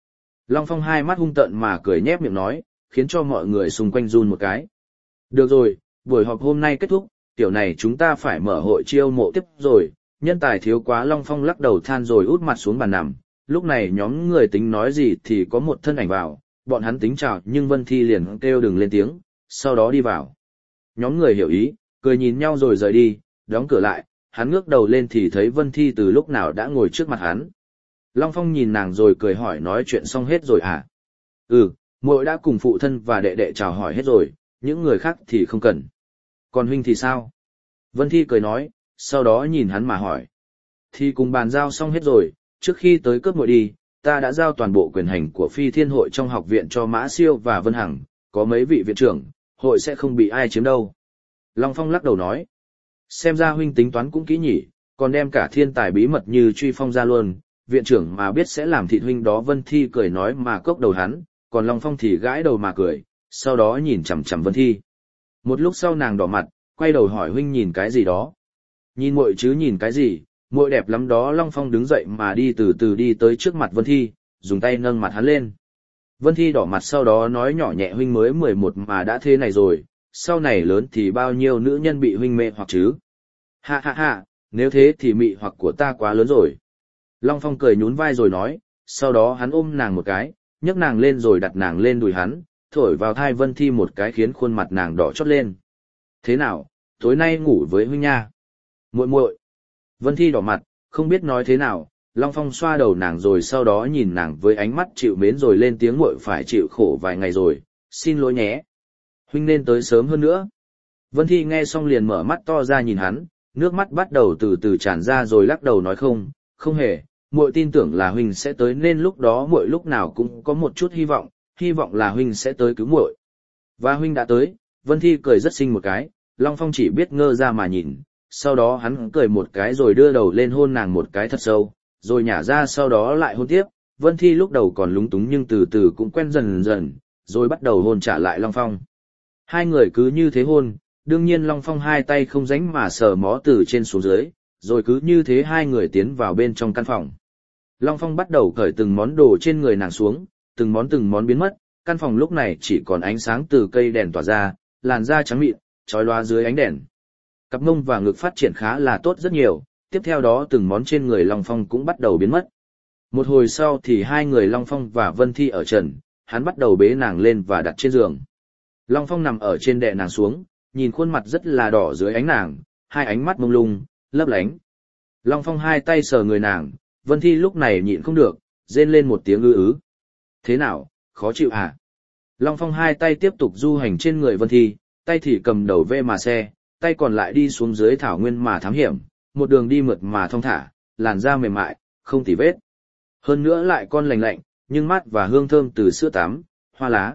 Long Phong hai mắt hung tợn mà cười nhép miệng nói, khiến cho mọi người xung quanh run một cái. Được rồi, buổi họp hôm nay kết thúc, tiểu này chúng ta phải mở hội chiêu mộ tiếp rồi, nhân tài thiếu quá. Long Phong lắc đầu than rồi út mặt xuống bàn nằm, lúc này nhóm người tính nói gì thì có một thân ảnh vào, bọn hắn tính chào nhưng Vân Thi liền kêu đừng lên tiếng, sau đó đi vào. Nhóm người hiểu ý, cười nhìn nhau rồi rời đi, đóng cửa lại, hắn ngước đầu lên thì thấy Vân Thi từ lúc nào đã ngồi trước mặt hắn. Long Phong nhìn nàng rồi cười hỏi nói chuyện xong hết rồi à? Ừ, muội đã cùng phụ thân và đệ đệ chào hỏi hết rồi, những người khác thì không cần. Còn huynh thì sao? Vân Thi cười nói, sau đó nhìn hắn mà hỏi. Thì cùng bàn giao xong hết rồi, trước khi tới cướp muội đi, ta đã giao toàn bộ quyền hành của Phi Thiên hội trong học viện cho Mã Siêu và Vân Hằng, có mấy vị viện trưởng, hội sẽ không bị ai chiếm đâu. Long Phong lắc đầu nói, xem ra huynh tính toán cũng kỹ nhỉ, còn đem cả thiên tài bí mật như Truy Phong ra luôn, viện trưởng mà biết sẽ làm thịt huynh đó. Vân Thi cười nói mà cốc đầu hắn, còn Long Phong thì gãi đầu mà cười, sau đó nhìn chằm chằm Vân Thi. Một lúc sau nàng đỏ mặt, quay đầu hỏi huynh nhìn cái gì đó. Nhìn muội chứ nhìn cái gì, muội đẹp lắm đó. Long Phong đứng dậy mà đi từ từ đi tới trước mặt Vân Thi, dùng tay nâng mặt hắn lên. Vân Thi đỏ mặt sau đó nói nhỏ nhẹ huynh mới 11 mà đã thế này rồi, sau này lớn thì bao nhiêu nữ nhân bị huynh mê hoặc chứ. Ha ha ha, nếu thế thì mị hoặc của ta quá lớn rồi. Long Phong cười nhún vai rồi nói, sau đó hắn ôm nàng một cái, nhấc nàng lên rồi đặt nàng lên đùi hắn, thổi vào thai Vân Thi một cái khiến khuôn mặt nàng đỏ chót lên. Thế nào, tối nay ngủ với huynh nha. Muội muội. Vân Thi đỏ mặt, không biết nói thế nào. Long Phong xoa đầu nàng rồi sau đó nhìn nàng với ánh mắt chịu mến rồi lên tiếng muội phải chịu khổ vài ngày rồi, xin lỗi nhé. Huynh nên tới sớm hơn nữa. Vân Thi nghe xong liền mở mắt to ra nhìn hắn, nước mắt bắt đầu từ từ tràn ra rồi lắc đầu nói không, không hề, muội tin tưởng là huynh sẽ tới nên lúc đó muội lúc nào cũng có một chút hy vọng là huynh sẽ tới cứu muội. Và huynh đã tới. Vân Thi cười rất xinh một cái, Long Phong chỉ biết ngơ ra mà nhìn, sau đó hắn cười một cái rồi đưa đầu lên hôn nàng một cái thật sâu, rồi nhả ra sau đó lại hôn tiếp. Vân Thi lúc đầu còn lúng túng nhưng từ từ cũng quen dần dần, rồi bắt đầu hôn trả lại Long Phong. Hai người cứ như thế hôn, đương nhiên Long Phong hai tay không rảnh mà sờ mó từ trên xuống dưới, rồi cứ như thế hai người tiến vào bên trong căn phòng. Long Phong bắt đầu cởi từng món đồ trên người nàng xuống, từng món biến mất, căn phòng lúc này chỉ còn ánh sáng từ cây đèn tỏa ra, làn da trắng mịn, chói lóa dưới ánh đèn. Cặp mông và ngực phát triển khá là tốt rất nhiều, tiếp theo đó từng món trên người Long Phong cũng bắt đầu biến mất. Một hồi sau thì hai người Long Phong và Vân Thi ở trần, hắn bắt đầu bế nàng lên và đặt trên giường. Long Phong nằm ở trên đè nàng xuống, nhìn khuôn mặt rất là đỏ dưới ánh nàng, hai ánh mắt mông lung, lấp lánh. Long Phong hai tay sờ người nàng, Vân Thi lúc này nhịn không được, rên lên một tiếng ư ứ. Thế nào, khó chịu hả? Long Phong hai tay tiếp tục du hành trên người Vân Thi, tay thì cầm đầu ve mà xe, tay còn lại đi xuống dưới thảo nguyên mà thám hiểm, một đường đi mượt mà thong thả, làn da mềm mại, không tì vết. Hơn nữa lại con lành lạnh, nhưng mát và hương thơm từ sữa tắm, hoa lá.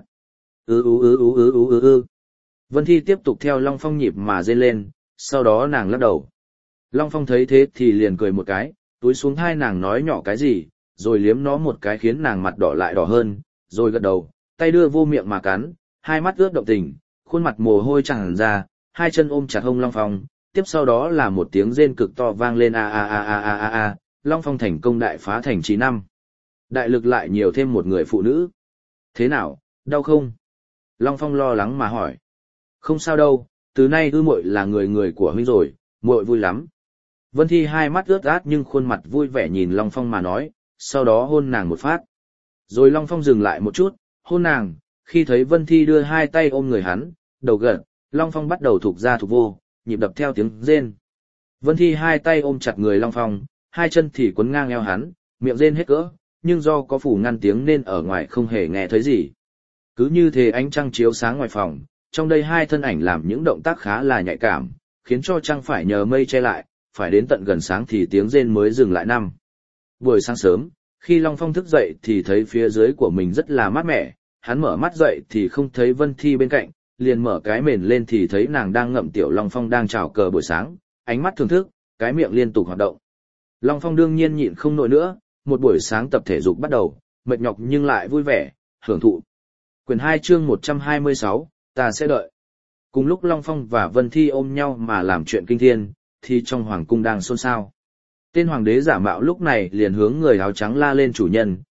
Vân Thi tiếp tục theo Long Phong nhịp mà rên lên, sau đó nàng lắc đầu. Long Phong thấy thế thì liền cười một cái, túi xuống hai nàng nói nhỏ cái gì, rồi liếm nó một cái khiến nàng mặt đỏ lại đỏ hơn, rồi gật đầu, tay đưa vô miệng mà cắn, hai mắt ướt động tình, khuôn mặt mồ hôi tràn ra, hai chân ôm chặt hông Long Phong, tiếp sau đó là một tiếng rên cực to vang lên a. Long Phong thành công đại phá thành trì năm. Đại lực lại nhiều thêm một người phụ nữ. Thế nào, đau không? Long Phong lo lắng mà hỏi. Không sao đâu, từ nay muội là người của huynh rồi, muội vui lắm. Vân Thi hai mắt ướt át nhưng khuôn mặt vui vẻ nhìn Long Phong mà nói, sau đó hôn nàng một phát. Rồi Long Phong dừng lại một chút, hôn nàng, khi thấy Vân Thi đưa hai tay ôm người hắn, đầu gật, Long Phong bắt đầu thục ra thục vô, nhịp đập theo tiếng rên. Vân Thi hai tay ôm chặt người Long Phong, hai chân thì quấn ngang eo hắn, miệng rên hết cỡ, nhưng do có phủ ngăn tiếng nên ở ngoài không hề nghe thấy gì. Cứ như thế ánh trăng chiếu sáng ngoài phòng, trong đây hai thân ảnh làm những động tác khá là nhạy cảm, khiến cho trăng phải nhờ mây che lại, phải đến tận gần sáng thì tiếng rên mới dừng lại năm. Buổi sáng sớm, khi Long Phong thức dậy thì thấy phía dưới của mình rất là mát mẻ, hắn mở mắt dậy thì không thấy Vân Thi bên cạnh, liền mở cái mền lên thì thấy nàng đang ngậm tiểu Long Phong đang chào cờ buổi sáng, ánh mắt thưởng thức, cái miệng liên tục hoạt động. Long Phong đương nhiên nhịn không nổi nữa, một buổi sáng tập thể dục bắt đầu, mệt nhọc nhưng lại vui vẻ, hưởng thụ. Quyển 2 chương 126, ta sẽ đợi. Cùng lúc Long Phong và Vân Thi ôm nhau mà làm chuyện kinh thiên, thì trong hoàng cung đang xôn xao. Tên hoàng đế giả mạo lúc này liền hướng người áo trắng la lên chủ nhân,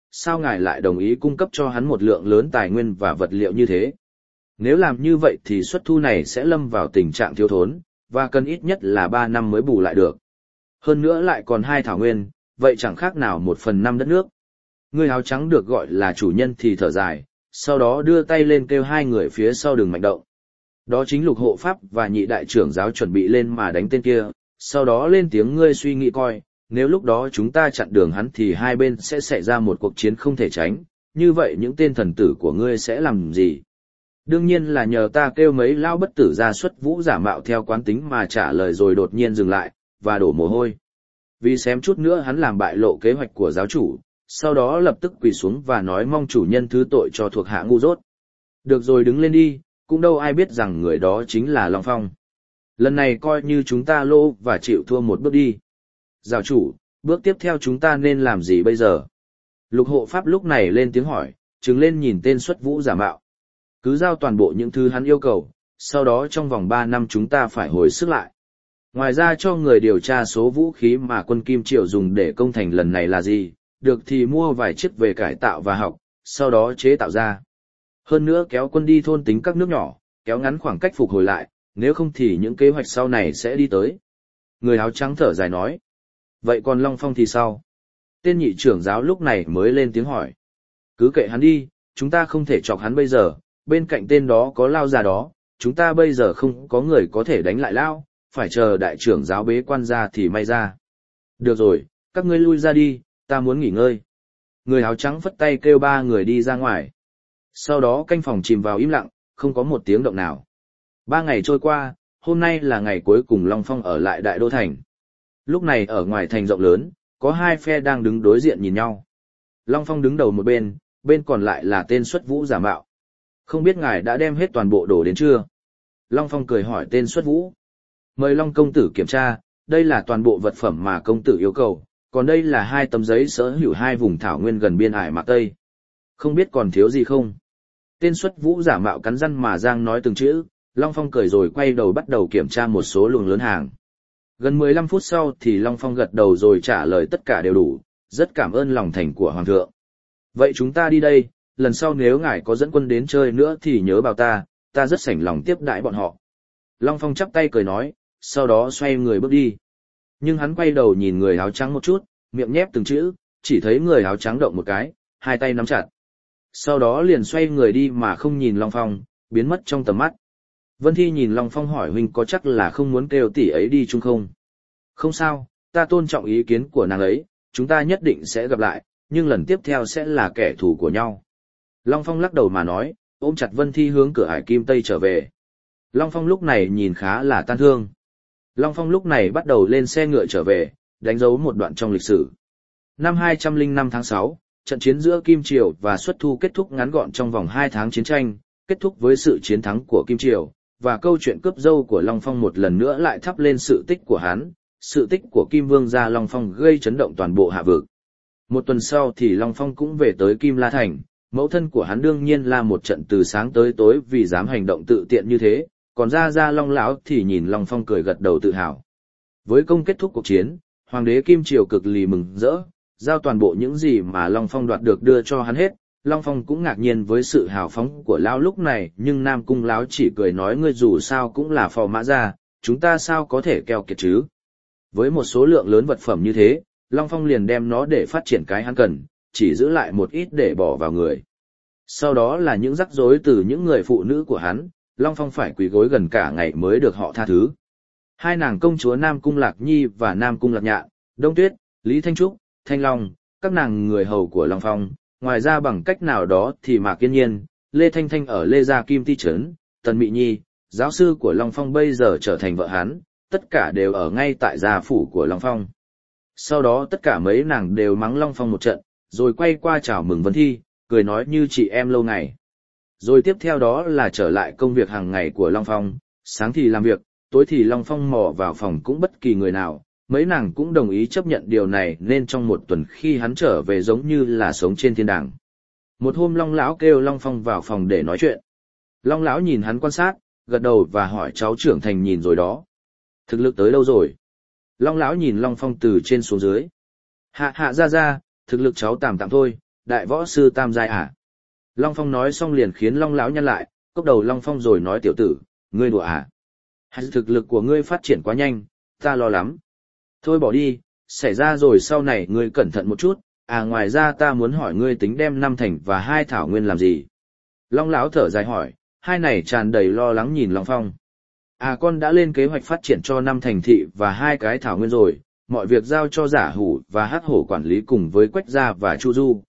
sao ngài lại đồng ý cung cấp cho hắn một lượng lớn tài nguyên và vật liệu như thế? Nếu làm như vậy thì xuất thu này sẽ lâm vào tình trạng thiếu thốn, và cần ít nhất là 3 năm mới bù lại được. Hơn nữa lại còn 2 thảo nguyên, vậy chẳng khác nào 1/5 đất nước. Người áo trắng được gọi là chủ nhân thì thở dài, sau đó đưa tay lên kêu hai người phía sau đừng mạnh động. Đó chính Lục Hộ Pháp và Nhị đại trưởng giáo chuẩn bị lên mà đánh tên kia, sau đó lên tiếng ngươi suy nghĩ coi, nếu lúc đó chúng ta chặn đường hắn thì hai bên sẽ xảy ra một cuộc chiến không thể tránh, như vậy những tên thần tử của ngươi sẽ làm gì? Đương nhiên là nhờ ta kêu mấy lao bất tử ra xuất vũ giả mạo theo quán tính mà trả lời rồi đột nhiên dừng lại, và đổ mồ hôi. Vì xém chút nữa hắn làm bại lộ kế hoạch của giáo chủ, sau đó lập tức quỳ xuống và nói mong chủ nhân thứ tội cho thuộc hạ ngu dốt. Được rồi đứng lên đi, cũng đâu ai biết rằng người đó chính là Long Phong. Lần này coi như chúng ta lô và chịu thua một bước đi. Giáo chủ, bước tiếp theo chúng ta nên làm gì bây giờ? Lục Hộ Pháp lúc này lên tiếng hỏi, trừng lên nhìn tên xuất vũ giả mạo. Cứ giao toàn bộ những thứ hắn yêu cầu, sau đó trong vòng 3 năm chúng ta phải hồi sức lại. Ngoài ra cho người điều tra số vũ khí mà quân Kim Triệu dùng để công thành lần này là gì, được thì mua vài chiếc về cải tạo và học, sau đó chế tạo ra. Hơn nữa kéo quân đi thôn tính các nước nhỏ, kéo ngắn khoảng cách phục hồi lại, nếu không thì những kế hoạch sau này sẽ đi tới. Người áo trắng thở dài nói. Vậy còn Long Phong thì sao? Tên nhị trưởng giáo lúc này mới lên tiếng hỏi. Cứ kệ hắn đi, chúng ta không thể chọc hắn bây giờ, bên cạnh tên đó có lao già đó, chúng ta bây giờ không có người có thể đánh lại lao, phải chờ đại trưởng giáo bế quan ra thì may ra. Được rồi, các ngươi lui ra đi, ta muốn nghỉ ngơi. Người áo trắng phất tay kêu 3 người đi ra ngoài. Sau đó canh phòng chìm vào im lặng, không có một tiếng động nào. 3 ngày trôi qua, hôm nay là ngày cuối cùng Long Phong ở lại Đại Đô Thành. Lúc này ở ngoài thành rộng lớn, có 2 phe đang đứng đối diện nhìn nhau. Long Phong đứng đầu một bên, bên còn lại là tên xuất vũ giả mạo. Không biết ngài đã đem hết toàn bộ đồ đến chưa? Long Phong cười hỏi tên xuất vũ. Mời Long công tử kiểm tra, đây là toàn bộ vật phẩm mà công tử yêu cầu, còn đây là 2 tấm giấy sở hữu 2 vùng thảo nguyên gần biên ải Mạc Tây. Không biết còn thiếu gì không? Tên xuất vũ giả mạo cắn răng mà giang nói từng chữ, Long Phong cười rồi quay đầu bắt đầu kiểm tra một số luồng lớn hàng. Gần 15 phút sau thì Long Phong gật đầu rồi trả lời tất cả đều đủ, rất cảm ơn lòng thành của Hoàng thượng. Vậy chúng ta đi đây, lần sau nếu ngài có dẫn quân đến chơi nữa thì nhớ bảo ta rất sảnh lòng tiếp đãi bọn họ. Long Phong chắp tay cười nói, sau đó xoay người bước đi. Nhưng hắn quay đầu nhìn người áo trắng một chút, miệng nhép từng chữ, chỉ thấy người áo trắng động một cái, 2 tay nắm chặt. Sau đó liền xoay người đi mà không nhìn Long Phong, biến mất trong tầm mắt. Vân Thi nhìn Long Phong hỏi huynh có chắc là không muốn kêu tỷ ấy đi chung không? Không sao, ta tôn trọng ý kiến của nàng ấy, chúng ta nhất định sẽ gặp lại, nhưng lần tiếp theo sẽ là kẻ thù của nhau. Long Phong lắc đầu mà nói, ôm chặt Vân Thi hướng cửa Hải Kim Tây trở về. Long Phong lúc này nhìn khá là tan thương. Long Phong lúc này bắt đầu lên xe ngựa trở về, đánh dấu một đoạn trong lịch sử. Năm 205 tháng 6, trận chiến giữa Kim Triều và Xuất Thu kết thúc ngắn gọn trong vòng 2 tháng chiến tranh, kết thúc với sự chiến thắng của Kim Triều, và câu chuyện cướp dâu của Long Phong một lần nữa lại thắp lên sự tích của hắn, sự tích của Kim Vương gia Long Phong gây chấn động toàn bộ hạ vực. Một tuần sau thì Long Phong cũng về tới Kim La Thành, mẫu thân của hắn đương nhiên là một trận từ sáng tới tối vì dám hành động tự tiện như thế, còn Gia Long lão thì nhìn Long Phong cười gật đầu tự hào. Với công kết thúc cuộc chiến, Hoàng đế Kim Triều cực lì mừng rỡ, giao toàn bộ những gì mà Long Phong đoạt được đưa cho hắn hết. Long Phong cũng ngạc nhiên với sự hào phóng của lão lúc này, nhưng Nam Cung lão chỉ cười nói ngươi dù sao cũng là phò mã gia, chúng ta sao có thể keo kiệt chứ. Với một số lượng lớn vật phẩm như thế, Long Phong liền đem nó để phát triển cái hắn cần, chỉ giữ lại một ít để bỏ vào người. Sau đó là những rắc rối từ những người phụ nữ của hắn, Long Phong phải quỳ gối gần cả ngày mới được họ tha thứ. 2 nàng công chúa Nam Cung Lạc Nhi và Nam Cung Lạc Nhạn, Đông Tuyết, Lý Thanh Trúc, Thanh Long, các nàng người hầu của Long Phong, ngoài ra bằng cách nào đó thì Mạc Kiên Nhiên, Lê Thanh Thanh ở Lê Gia Kim Ti Trấn, Tần Mị Nhi, giáo sư của Long Phong bây giờ trở thành vợ hắn, tất cả đều ở ngay tại gia phủ của Long Phong. Sau đó tất cả mấy nàng đều mắng Long Phong một trận, rồi quay qua chào mừng Vân Thi, cười nói như chị em lâu ngày. Rồi tiếp theo đó là trở lại công việc hàng ngày của Long Phong, sáng thì làm việc, tối thì Long Phong mò vào phòng cũng bất kỳ người nào, mấy nàng cũng đồng ý chấp nhận điều này nên trong một tuần khi hắn trở về giống như là sống trên thiên đàng. Một hôm Long lão kêu Long Phong vào phòng để nói chuyện. Long lão nhìn hắn quan sát, gật đầu và hỏi cháu trưởng thành nhìn rồi đó. Thực lực tới đâu rồi? Long lão nhìn Long Phong từ trên xuống dưới. Hạ ra, thực lực cháu tạm tạm thôi, đại võ sư tam giai à? Long Phong nói xong liền khiến Long lão nhăn lại, cốc đầu Long Phong rồi nói tiểu tử, ngươi đùa à? Hay thực lực của ngươi phát triển quá nhanh, ta lo lắm. Thôi bỏ đi, xảy ra rồi sau này ngươi cẩn thận một chút, à ngoài ra ta muốn hỏi ngươi tính đem 5 thành và 2 thảo nguyên làm gì? Long lão thở dài hỏi, hai này tràn đầy lo lắng nhìn Long Phong. À con đã lên kế hoạch phát triển cho 5 thành thị và 2 cái thảo nguyên rồi, mọi việc giao cho giả hủ và hắc hổ quản lý cùng với Quách Gia và Chu Du,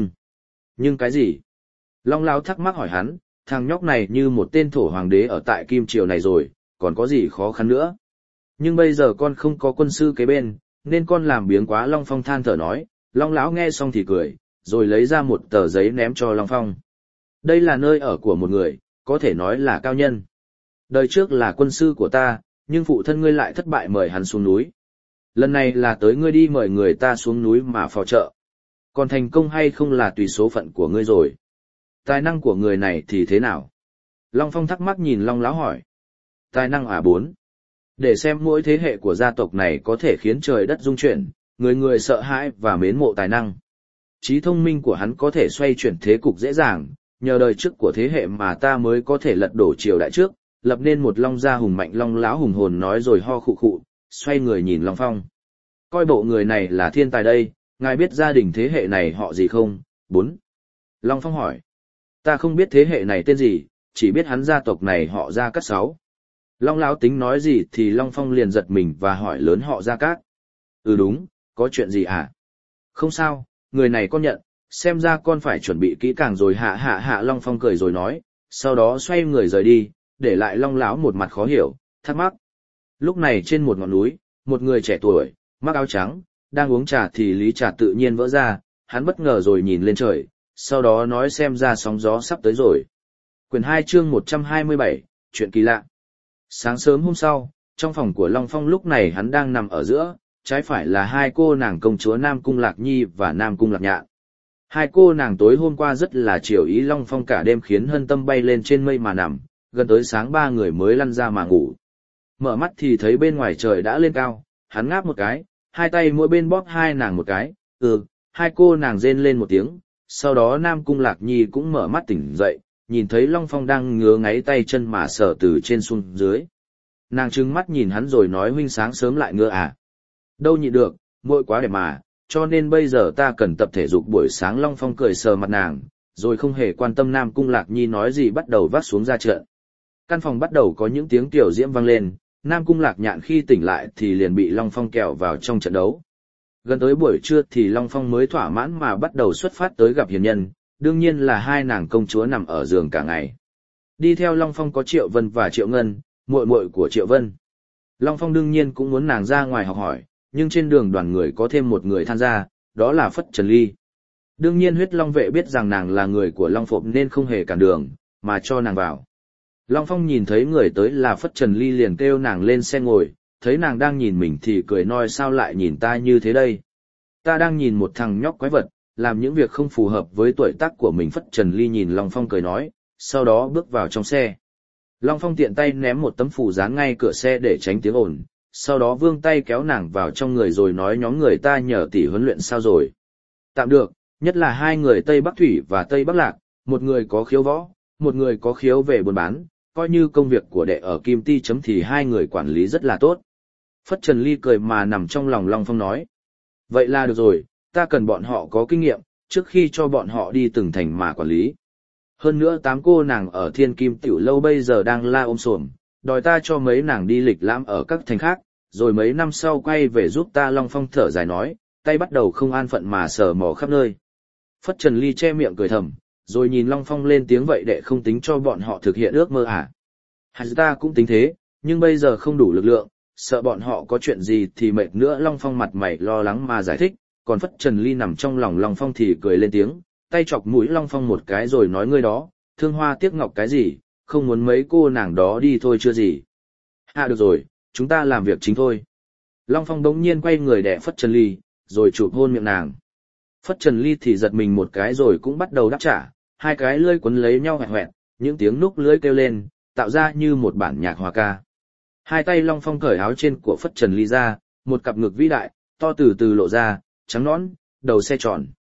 nhưng cái gì? Long lão thắc mắc hỏi hắn, thằng nhóc này như một tên thổ hoàng đế ở tại Kim Triều này rồi, còn có gì khó khăn nữa? Nhưng bây giờ con không có quân sư kế bên, nên con làm biếng quá. Long Phong than thở nói. Long lão nghe xong thì cười, rồi lấy ra một tờ giấy ném cho Long Phong. Đây là nơi ở của một người, có thể nói là cao nhân. Đời trước là quân sư của ta, nhưng phụ thân ngươi lại thất bại mời hắn xuống núi. Lần này là tới ngươi đi mời người ta xuống núi mà phò trợ. Còn thành công hay không là tùy số phận của ngươi rồi. Tài năng của người này thì thế nào? Long Phong thắc mắc nhìn Long lão hỏi. Tài năng à 4. Để xem mỗi thế hệ của gia tộc này có thể khiến trời đất rung chuyển, người người sợ hãi và mến mộ tài năng. Trí thông minh của hắn có thể xoay chuyển thế cục dễ dàng, nhờ đời trước của thế hệ mà ta mới có thể lật đổ triều đại trước, lập nên một Long gia hùng mạnh. Long lão hùng hồn nói rồi ho khụ khụ, xoay người nhìn Long Phong. Coi bộ người này là thiên tài đây, ngài biết gia đình thế hệ này họ gì không? 4. Long Phong hỏi. Ta không biết thế hệ này tên gì, chỉ biết hắn gia tộc này họ Gia Cát 6. Long lão tính nói gì thì Long Phong liền giật mình và hỏi lớn họ Gia Cát. Ừ đúng, có chuyện gì à? Không sao, người này con nhận, xem ra con phải chuẩn bị kỹ càng rồi. Hạ Long Phong cười rồi nói, sau đó xoay người rời đi, để lại Long lão một mặt khó hiểu, thắc mắc. Lúc này trên một ngọn núi, một người trẻ tuổi, mặc áo trắng, đang uống trà thì ly trà tự nhiên vỡ ra, hắn bất ngờ rồi nhìn lên trời, sau đó nói xem ra sóng gió sắp tới rồi. Quyển 2 chương 127, chuyện kỳ lạ. Sáng sớm hôm sau, trong phòng của Long Phong lúc này hắn đang nằm ở giữa, trái phải là hai cô nàng công chúa Nam Cung Lạc Nhi và Nam Cung Lạc Nhạn. Hai cô nàng tối hôm qua rất là chiều ý Long Phong cả đêm khiến hân tâm bay lên trên mây mà nằm, gần tới sáng ba người mới lăn ra mà ngủ. Mở mắt thì thấy bên ngoài trời đã lên cao, hắn ngáp một cái, hai tay mỗi bên bóp hai nàng một cái, hai cô nàng rên lên một tiếng, sau đó Nam Cung Lạc Nhi cũng mở mắt tỉnh dậy, nhìn thấy Long Phong đang ngứa ngáy tay chân mà sờ từ trên xuống dưới. Nàng trừng mắt nhìn hắn rồi nói huynh sáng sớm lại ngứa à? Đâu nhịn được, muội quá đẹp mà, cho nên bây giờ ta cần tập thể dục buổi sáng. Long Phong cười sờ mặt nàng, rồi không hề quan tâm Nam Cung Lạc Nhi nói gì bắt đầu vác xuống ra trận. Căn phòng bắt đầu có những tiếng tiểu diễm vang lên, Nam Cung Lạc Nhạn khi tỉnh lại thì liền bị Long Phong kẹo vào trong trận đấu. Gần tới buổi trưa thì Long Phong mới thỏa mãn mà bắt đầu xuất phát tới gặp hiền nhân, đương nhiên là hai nàng công chúa nằm ở giường cả ngày. Đi theo Long Phong có Triệu Vân và Triệu Ngân, muội muội của Triệu Vân. Long Phong đương nhiên cũng muốn nàng ra ngoài học hỏi, nhưng trên đường đoàn người có thêm một người tham gia, đó là Phất Trần Ly. Đương nhiên Huyết Long vệ biết rằng nàng là người của Long Phộp nên không hề cản đường, mà cho nàng vào. Long Phong nhìn thấy người tới là Phất Trần Ly liền kêu nàng lên xe ngồi, thấy nàng đang nhìn mình thì cười nói sao lại nhìn ta như thế đây. Ta đang nhìn một thằng nhóc quái vật, làm những việc không phù hợp với tuổi tác của mình. Phất Trần Ly nhìn Long Phong cười nói, sau đó bước vào trong xe. Long Phong tiện tay ném một tấm phù dán ngay cửa xe để tránh tiếng ồn, sau đó vươn tay kéo nàng vào trong người rồi nói nhóm người ta nhờ tỷ huấn luyện sao rồi. Tạm được, nhất là hai người Tây Bắc Thủy và Tây Bắc Lạc, một người có khiếu võ, một người có khiếu về buôn bán, coi như công việc của đệ ở Kim Ti chấm thì hai người quản lý rất là tốt. Phất Trần Ly cười mà nằm trong lòng Long Phong nói. Vậy là được rồi, ta cần bọn họ có kinh nghiệm, trước khi cho bọn họ đi từng thành mà quản lý. Hơn nữa 8 cô nàng ở Thiên Kim Tiểu Lâu bây giờ đang la ôm sổm, đòi ta cho mấy nàng đi lịch lãm ở các thành khác, rồi mấy năm sau quay về giúp ta. Long Phong thở dài nói, tay bắt đầu không an phận mà sờ mò khắp nơi. Phất Trần Ly che miệng cười thầm, rồi nhìn Long Phong lên tiếng vậy đệ không tính cho bọn họ thực hiện ước mơ à? Hay ta cũng tính thế, nhưng bây giờ không đủ lực lượng, sợ bọn họ có chuyện gì thì mệt nữa. Long Phong mặt mày lo lắng mà giải thích, còn Phất Trần Ly nằm trong lòng Long Phong thì cười lên tiếng, tay chọc mũi Long Phong một cái rồi nói ngươi đó, thương hoa tiếc ngọc cái gì, không muốn mấy cô nàng đó đi thôi chưa gì. Được rồi, chúng ta làm việc chính thôi. Long Phong đống nhiên quay người đè Phất Trần Ly, rồi chụp hôn miệng nàng. Phất Trần Ly thì giật mình một cái rồi cũng bắt đầu đáp trả, hai cái lưỡi quấn lấy nhau hoẹt hoẹt, những tiếng núc lưỡi kêu lên, tạo ra như một bản nhạc hòa ca. Hai tay Long Phong cởi áo trên của Phất Trần Ly ra, một cặp ngực vĩ đại, to từ từ lộ ra, trắng nõn, đầu xe tròn.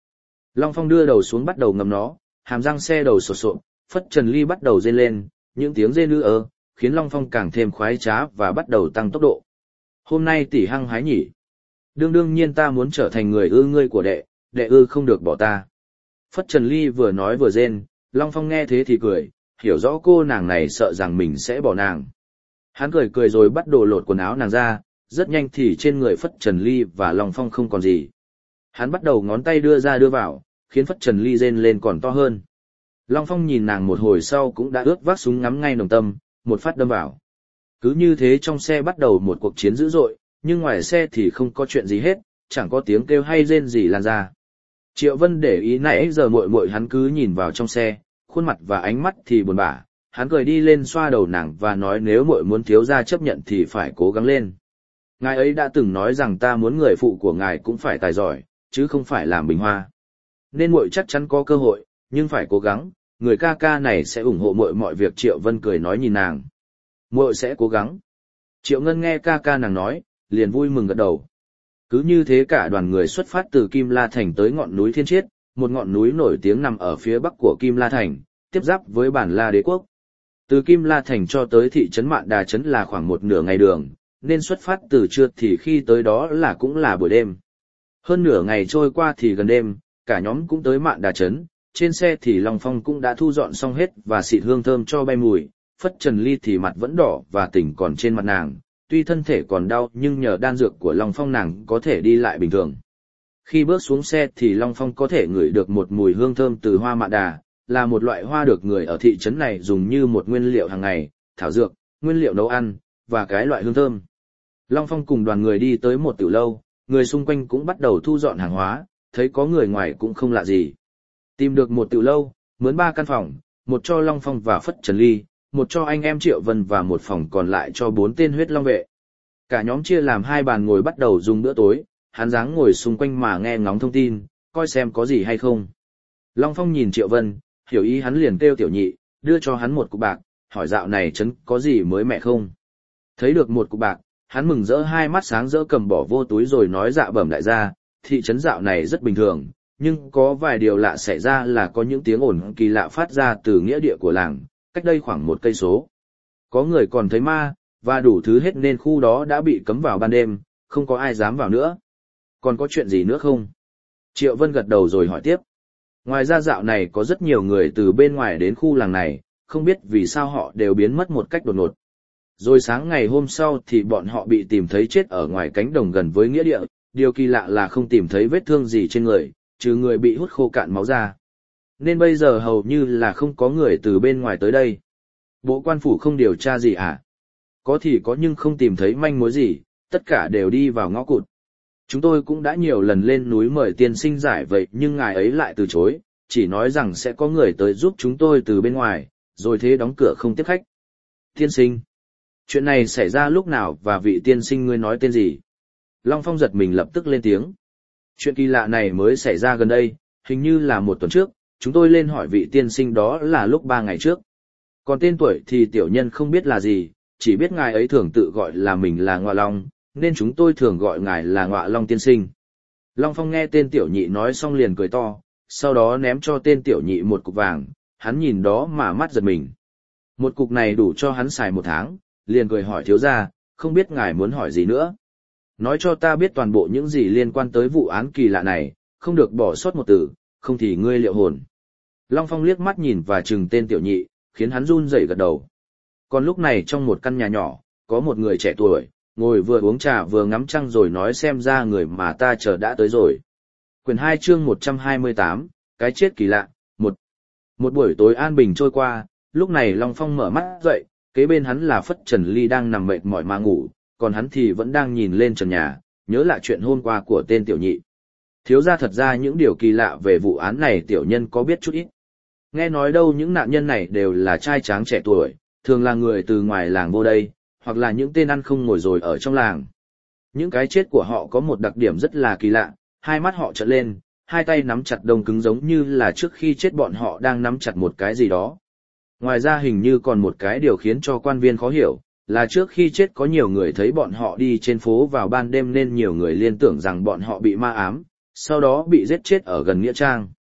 Long Phong đưa đầu xuống bắt đầu ngầm nó, hàm răng xe đầu sột sột, Phất Trần Ly bắt đầu rên lên, những tiếng rên ư khiến Long Phong càng thêm khoái trá và bắt đầu tăng tốc độ. Hôm nay tỷ hăng hái nhỉ. Đương nhiên ta muốn trở thành người ư ngươi của đệ ư không được bỏ ta. Phất Trần Ly vừa nói vừa rên, Long Phong nghe thế thì cười, hiểu rõ cô nàng này sợ rằng mình sẽ bỏ nàng. Hắn cười rồi bắt đồ lột quần áo nàng ra, rất nhanh thì trên người Phất Trần Ly và Long Phong không còn gì. Hắn bắt đầu ngón tay đưa ra đưa vào, khiến Phất Trần Ly rên lên còn to hơn. Long Phong nhìn nàng một hồi sau cũng đã ướt vác súng ngắm ngay nồng tâm, một phát đâm vào. Cứ như thế trong xe bắt đầu một cuộc chiến dữ dội, nhưng ngoài xe thì không có chuyện gì hết, chẳng có tiếng kêu hay rên gì lan ra. Triệu Vân để ý nãy giờ muội muội hắn cứ nhìn vào trong xe, khuôn mặt và ánh mắt thì buồn bã. Hắn cười đi lên xoa đầu nàng và nói nếu muội muốn thiếu gia chấp nhận thì phải cố gắng lên. Ngài ấy đã từng nói rằng ta muốn người phụ của ngài cũng phải tài giỏi, chứ không phải làm bình hoa. Nên muội chắc chắn có cơ hội, nhưng phải cố gắng, người ca ca này sẽ ủng hộ muội mọi việc. Triệu Vân cười nói nhìn nàng. Muội sẽ cố gắng. Triệu Ngân nghe ca ca nàng nói, liền vui mừng gật đầu. Cứ như thế cả đoàn người xuất phát từ Kim La Thành tới ngọn núi Thiên Chiết, một ngọn núi nổi tiếng nằm ở phía bắc của Kim La Thành, tiếp giáp với Bản La Đế quốc. Từ Kim La Thành cho tới thị trấn Mạn Đà Trấn là khoảng một nửa ngày đường, nên xuất phát từ trưa thì khi tới đó là cũng là buổi đêm. Hơn nửa ngày trôi qua thì gần đêm, cả nhóm cũng tới Mạn Đà Trấn, trên xe thì Long Phong cũng đã thu dọn xong hết và xịt hương thơm cho bay mùi, Phất Trần Ly thì mặt vẫn đỏ và tỉnh còn trên mặt nàng, tuy thân thể còn đau nhưng nhờ đan dược của Long Phong nàng có thể đi lại bình thường. Khi bước xuống xe thì Long Phong có thể ngửi được một mùi hương thơm từ hoa mạn đà, là một loại hoa được người ở thị trấn này dùng như một nguyên liệu hàng ngày, thảo dược, nguyên liệu nấu ăn, và cái loại hương thơm. Long Phong cùng đoàn người đi tới một tiểu lâu, người xung quanh cũng bắt đầu thu dọn hàng hóa, thấy có người ngoài cũng không lạ gì. Tìm được một tiểu lâu, mướn 3 căn phòng, một cho Long Phong và Phất Trần Ly, một cho anh em Triệu Vân và một phòng còn lại cho 4 tên huyết long vệ. Cả nhóm chia làm 2 bàn ngồi bắt đầu dùng bữa tối, hắn dáng ngồi xung quanh mà nghe ngóng thông tin, coi xem có gì hay không. Long Phong nhìn Triệu Vân, hiểu ý hắn liền kêu tiểu nhị, đưa cho hắn một cục bạc, hỏi dạo này trấn có gì mới mẻ không. Thấy được một cục bạc, hắn mừng rỡ hai mắt sáng rỡ cầm bỏ vô túi rồi nói dạ bẩm đại gia, thị trấn dạo này rất bình thường, nhưng có vài điều lạ xảy ra là có những tiếng ồn kỳ lạ phát ra từ nghĩa địa của làng, cách đây khoảng 1 cây số. Có người còn thấy ma, và đủ thứ hết nên khu đó đã bị cấm vào ban đêm, không có ai dám vào nữa. Còn có chuyện gì nữa không? Triệu Vân gật đầu rồi hỏi tiếp. Ngoài ra dạo này có rất nhiều người từ bên ngoài đến khu làng này, không biết vì sao họ đều biến mất một cách đột ngột. Rồi sáng ngày hôm sau thì bọn họ bị tìm thấy chết ở ngoài cánh đồng gần với nghĩa địa, điều kỳ lạ là không tìm thấy vết thương gì trên người, trừ người bị hút khô cạn máu ra. Nên bây giờ hầu như là không có người từ bên ngoài tới đây. Bộ quan phủ không điều tra gì à? Có thì có nhưng không tìm thấy manh mối gì, tất cả đều đi vào ngõ cụt. Chúng tôi cũng đã nhiều lần lên núi mời tiên sinh giải vậy nhưng ngài ấy lại từ chối, chỉ nói rằng sẽ có người tới giúp chúng tôi từ bên ngoài, rồi thế đóng cửa không tiếp khách. Tiên sinh, chuyện này xảy ra lúc nào và vị tiên sinh ngươi nói tên gì? Long Phong giật mình lập tức lên tiếng. Chuyện kỳ lạ này mới xảy ra gần đây, hình như là 1 tuần trước, chúng tôi lên hỏi vị tiên sinh đó là lúc 3 ngày trước. Còn tên tuổi thì tiểu nhân không biết là gì, chỉ biết ngài ấy thường tự gọi là mình là Ngọa Long, nên chúng tôi thường gọi ngài là Ngọa Long tiên sinh. Long Phong nghe tên tiểu nhị nói xong liền cười to, sau đó ném cho tên tiểu nhị một cục vàng, hắn nhìn đó mà mắt giật mình. Một cục này đủ cho hắn xài 1 tháng, liền cười hỏi thiếu gia, không biết ngài muốn hỏi gì nữa. Nói cho ta biết toàn bộ những gì liên quan tới vụ án kỳ lạ này, không được bỏ sót một từ, không thì ngươi liệu hồn. Long Phong liếc mắt nhìn và chừng tên tiểu nhị, khiến hắn run rẩy gật đầu. Còn lúc này trong một căn nhà nhỏ, có một người trẻ tuổi, ngồi vừa uống trà vừa ngắm trăng rồi nói xem ra người mà ta chờ đã tới rồi. Quyển 2 chương 128, cái chết kỳ lạ, 1. Một buổi tối an bình trôi qua, lúc này Long Phong mở mắt dậy, kế bên hắn là Phất Trần Ly đang nằm mệt mỏi mà ngủ, còn hắn thì vẫn đang nhìn lên trần nhà, nhớ lại chuyện hôm qua của tên tiểu nhị. Thiếu ra thật ra những điều kỳ lạ về vụ án này tiểu nhân có biết chút ít. Nghe nói đâu những nạn nhân này đều là trai tráng trẻ tuổi, thường là người từ ngoài làng vô đây, hoặc là những tên ăn không ngồi rồi ở trong làng. Những cái chết của họ có một đặc điểm rất là kỳ lạ, hai mắt họ trợn lên, hai tay nắm chặt đông cứng giống như là trước khi chết bọn họ đang nắm chặt một cái gì đó. Ngoài ra hình như còn một cái điều khiến cho quan viên khó hiểu, là trước khi chết có nhiều người thấy bọn họ đi trên phố vào ban đêm nên nhiều người liên tưởng rằng bọn họ bị ma ám, sau đó bị giết chết ở gần nghĩa trang.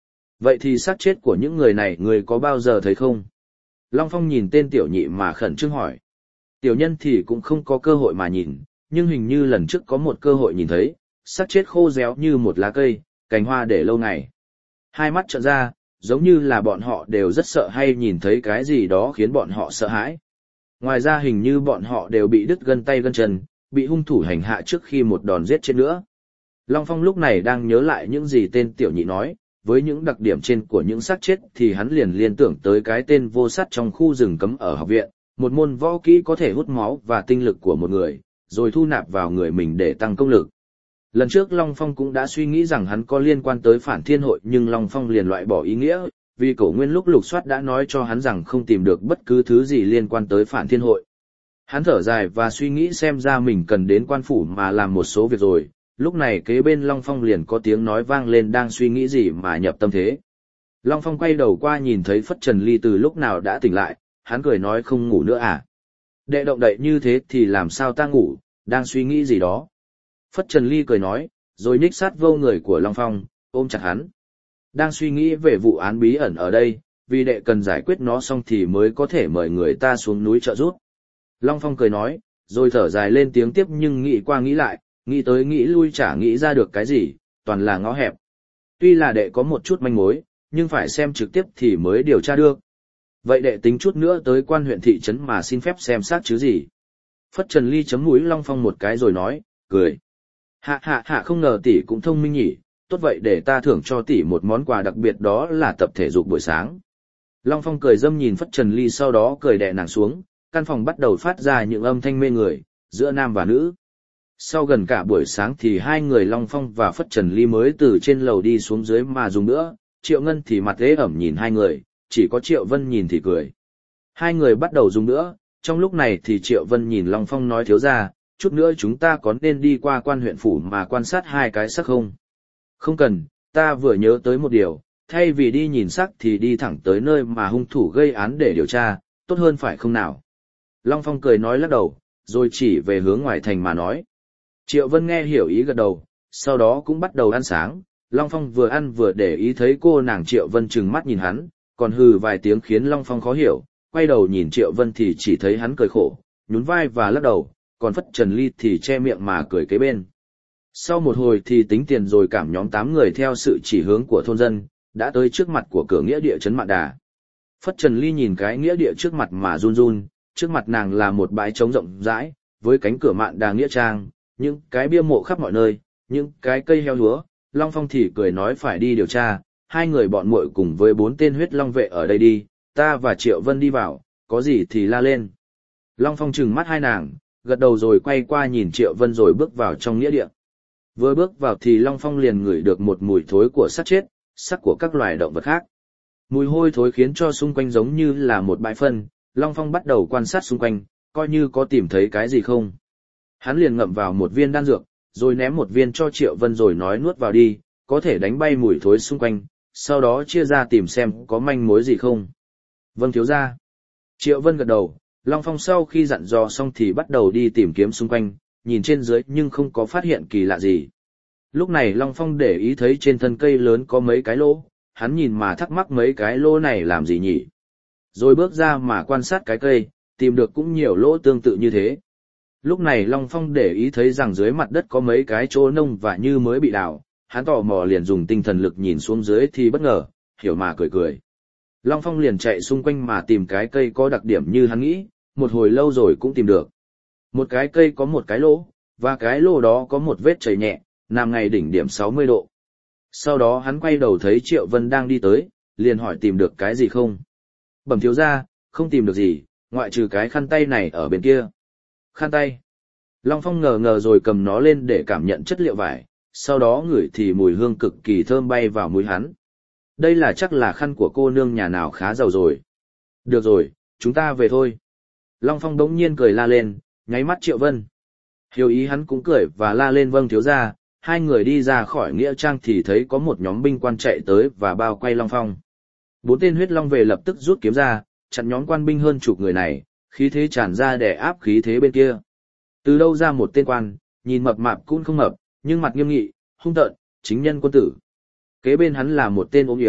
Vậy thì xác chết của những người này người có bao giờ thấy không? Long Phong nhìn tên tiểu nhị mà khẩn trương hỏi. Tiểu nhân thì cũng không có cơ hội mà nhìn, nhưng hình như lần trước có một cơ hội nhìn thấy, xác chết khô réo như một lá cây, cành hoa để lâu ngày. Hai mắt trợn ra, giống như là bọn họ đều rất sợ hay nhìn thấy cái gì đó khiến bọn họ sợ hãi. Ngoài ra hình như bọn họ đều bị đứt gân tay gân chân, bị hung thủ hành hạ trước khi một đòn giết chết nữa. Long Phong lúc này đang nhớ lại những gì tên tiểu nhị nói, với những đặc điểm trên của những xác chết thì hắn liền liên tưởng tới cái tên vô sắt trong khu rừng cấm ở học viện, một môn võ kỹ có thể hút máu và tinh lực của một người, rồi thu nạp vào người mình để tăng công lực. Lần trước Long Phong cũng đã suy nghĩ rằng hắn có liên quan tới Phản Thiên Hội, nhưng Long Phong liền loại bỏ ý nghĩa, vì Cổ Nguyên lúc lục soát đã nói cho hắn rằng không tìm được bất cứ thứ gì liên quan tới Phản Thiên Hội. Hắn thở dài và suy nghĩ xem ra mình cần đến quan phủ mà làm một số việc rồi. Lúc này kế bên Long Phong liền có tiếng nói vang lên, đang suy nghĩ gì mà nhập tâm thế. Long Phong quay đầu qua nhìn thấy Phất Trần Ly từ lúc nào đã tỉnh lại, hắn cười nói không ngủ nữa à? Đệ động đậy như thế thì làm sao ta ngủ, đang suy nghĩ gì đó. Phất Trần Ly cười nói, rồi nhích sát vô người của Long Phong, ôm chặt hắn. Đang suy nghĩ về vụ án bí ẩn ở đây, vì đệ cần giải quyết nó xong thì mới có thể mời người ta xuống núi trợ giúp. Long Phong cười nói, rồi thở dài lên tiếng tiếp, nhưng nghĩ qua nghĩ lại, nghĩ tới nghĩ lui chả nghĩ ra được cái gì, toàn là ngõ hẹp. Tuy là đệ có một chút manh mối, nhưng phải xem trực tiếp thì mới điều tra được. Vậy đệ tính chút nữa tới quan huyện thị trấn mà xin phép xem xác chứ gì. Phất Trần Ly chấm mũi Long Phong một cái rồi nói, cười. Hạ hạ hạ, không ngờ tỷ cũng thông minh nhỉ, tốt vậy để ta thưởng cho tỷ một món quà đặc biệt, đó là tập thể dục buổi sáng. Long Phong cười dâm nhìn Phất Trần Ly, sau đó cười đè nàng xuống, căn phòng bắt đầu phát ra những âm thanh mê người, giữa nam và nữ. Sau gần cả buổi sáng thì hai người Long Phong và Phất Trần Ly mới từ trên lầu đi xuống dưới mà dùng nữa, Triệu Ngân thì mặt ế ẩm nhìn hai người, chỉ có Triệu Vân nhìn thì cười. Hai người bắt đầu dùng nữa, trong lúc này thì Triệu Vân nhìn Long Phong nói, thiếu gia, chút nữa chúng ta có nên đi qua quan huyện phủ mà quan sát hai cái xác không? Không cần, ta vừa nhớ tới một điều, thay vì đi nhìn xác thì đi thẳng tới nơi mà hung thủ gây án để điều tra, tốt hơn phải không nào? Long Phong cười nói lắc đầu, rồi chỉ về hướng ngoài thành mà nói. Triệu Vân nghe hiểu ý gật đầu, sau đó cũng bắt đầu ăn sáng. Long Phong vừa ăn vừa để ý thấy cô nàng Triệu Vân trừng mắt nhìn hắn, còn hừ vài tiếng khiến Long Phong khó hiểu, quay đầu nhìn Triệu Vân thì chỉ thấy hắn cười khổ, nhún vai và lắc đầu, còn Phất Trần Ly thì che miệng mà cười kế bên. Sau một hồi thì tính tiền rồi cảm nhóm 8 người theo sự chỉ hướng của thôn dân, đã tới trước mặt của cửa nghĩa địa trấn Mạn Đà. Phất Trần Ly nhìn cái nghĩa địa trước mặt mà run run, trước mặt nàng là một bãi trống rộng rãi, với cánh cửa Mạn Đà nghĩa trang, những cái bia mộ khắp mọi nơi, những cái cây heo lúa. Long Phong thì cười nói phải đi điều tra, hai người bọn muội cùng với 4 tên huyết long vệ ở đây đi, ta và Triệu Vân đi vào, có gì thì la lên. Long Phong trừng mắt hai nàng, gật đầu rồi quay qua nhìn Triệu Vân rồi bước vào trong nghĩa địa. Vừa bước vào thì Long Phong liền ngửi được một mùi thối của xác chết, xác của các loài động vật khác. Mùi hôi thối khiến cho xung quanh giống như là một bãi phân, Long Phong bắt đầu quan sát xung quanh, coi như có tìm thấy cái gì không. Hắn liền ngậm vào một viên đan dược, rồi ném một viên cho Triệu Vân rồi nói nuốt vào đi, có thể đánh bay mùi thối xung quanh, sau đó chia ra tìm xem có manh mối gì không. Vâng thiếu gia. Triệu Vân gật đầu, Long Phong sau khi dặn dò xong thì bắt đầu đi tìm kiếm xung quanh, nhìn trên dưới nhưng không có phát hiện kỳ lạ gì. Lúc này Long Phong để ý thấy trên thân cây lớn có mấy cái lỗ, hắn nhìn mà thắc mắc mấy cái lỗ này làm gì nhỉ. Rồi bước ra mà quan sát cái cây, tìm được cũng nhiều lỗ tương tự như thế. Lúc này Long Phong để ý thấy rằng dưới mặt đất có mấy cái chỗ nông và như mới bị đào, hắn tò mò liền dùng tinh thần lực nhìn xuống dưới thì bất ngờ, hiểu mà cười cười. Long Phong liền chạy xung quanh mà tìm cái cây có đặc điểm như hắn nghĩ, một hồi lâu rồi cũng tìm được. Một cái cây có một cái lỗ, và cái lỗ đó có một vết chảy nhẹ, nằm ngay đỉnh điểm 60 độ. Sau đó hắn quay đầu thấy Triệu Vân đang đi tới, liền hỏi tìm được cái gì không. Bẩm thiếu gia, không tìm được gì, ngoại trừ cái khăn tay này ở bên kia. Khăn tay. Long Phong ngờ ngờ rồi cầm nó lên để cảm nhận chất liệu vải, sau đó ngửi thì mùi hương cực kỳ thơm bay vào mũi hắn. Đây là chắc là khăn của cô nương nhà nào khá giàu rồi. Được rồi, chúng ta về thôi. Long Phong đống nhiên cười la lên, nháy mắt Triệu Vân. Hiểu ý hắn cũng cười và la lên vâng thiếu gia. Hai người đi ra khỏi nghĩa trang thì thấy có một nhóm binh quan chạy tới và bao quay Long Phong. 4 tên huyết long về lập tức rút kiếm ra, chặn nhóm quan binh hơn chục người này, khí thế tràn ra để áp khí thế bên kia. Từ đâu ra một tên quan, nhìn mập mạp cũng không mập, nhưng mặt nghiêm nghị, hung tợn, chính nhân quân tử. Kế bên hắn là một tên ốm yếu,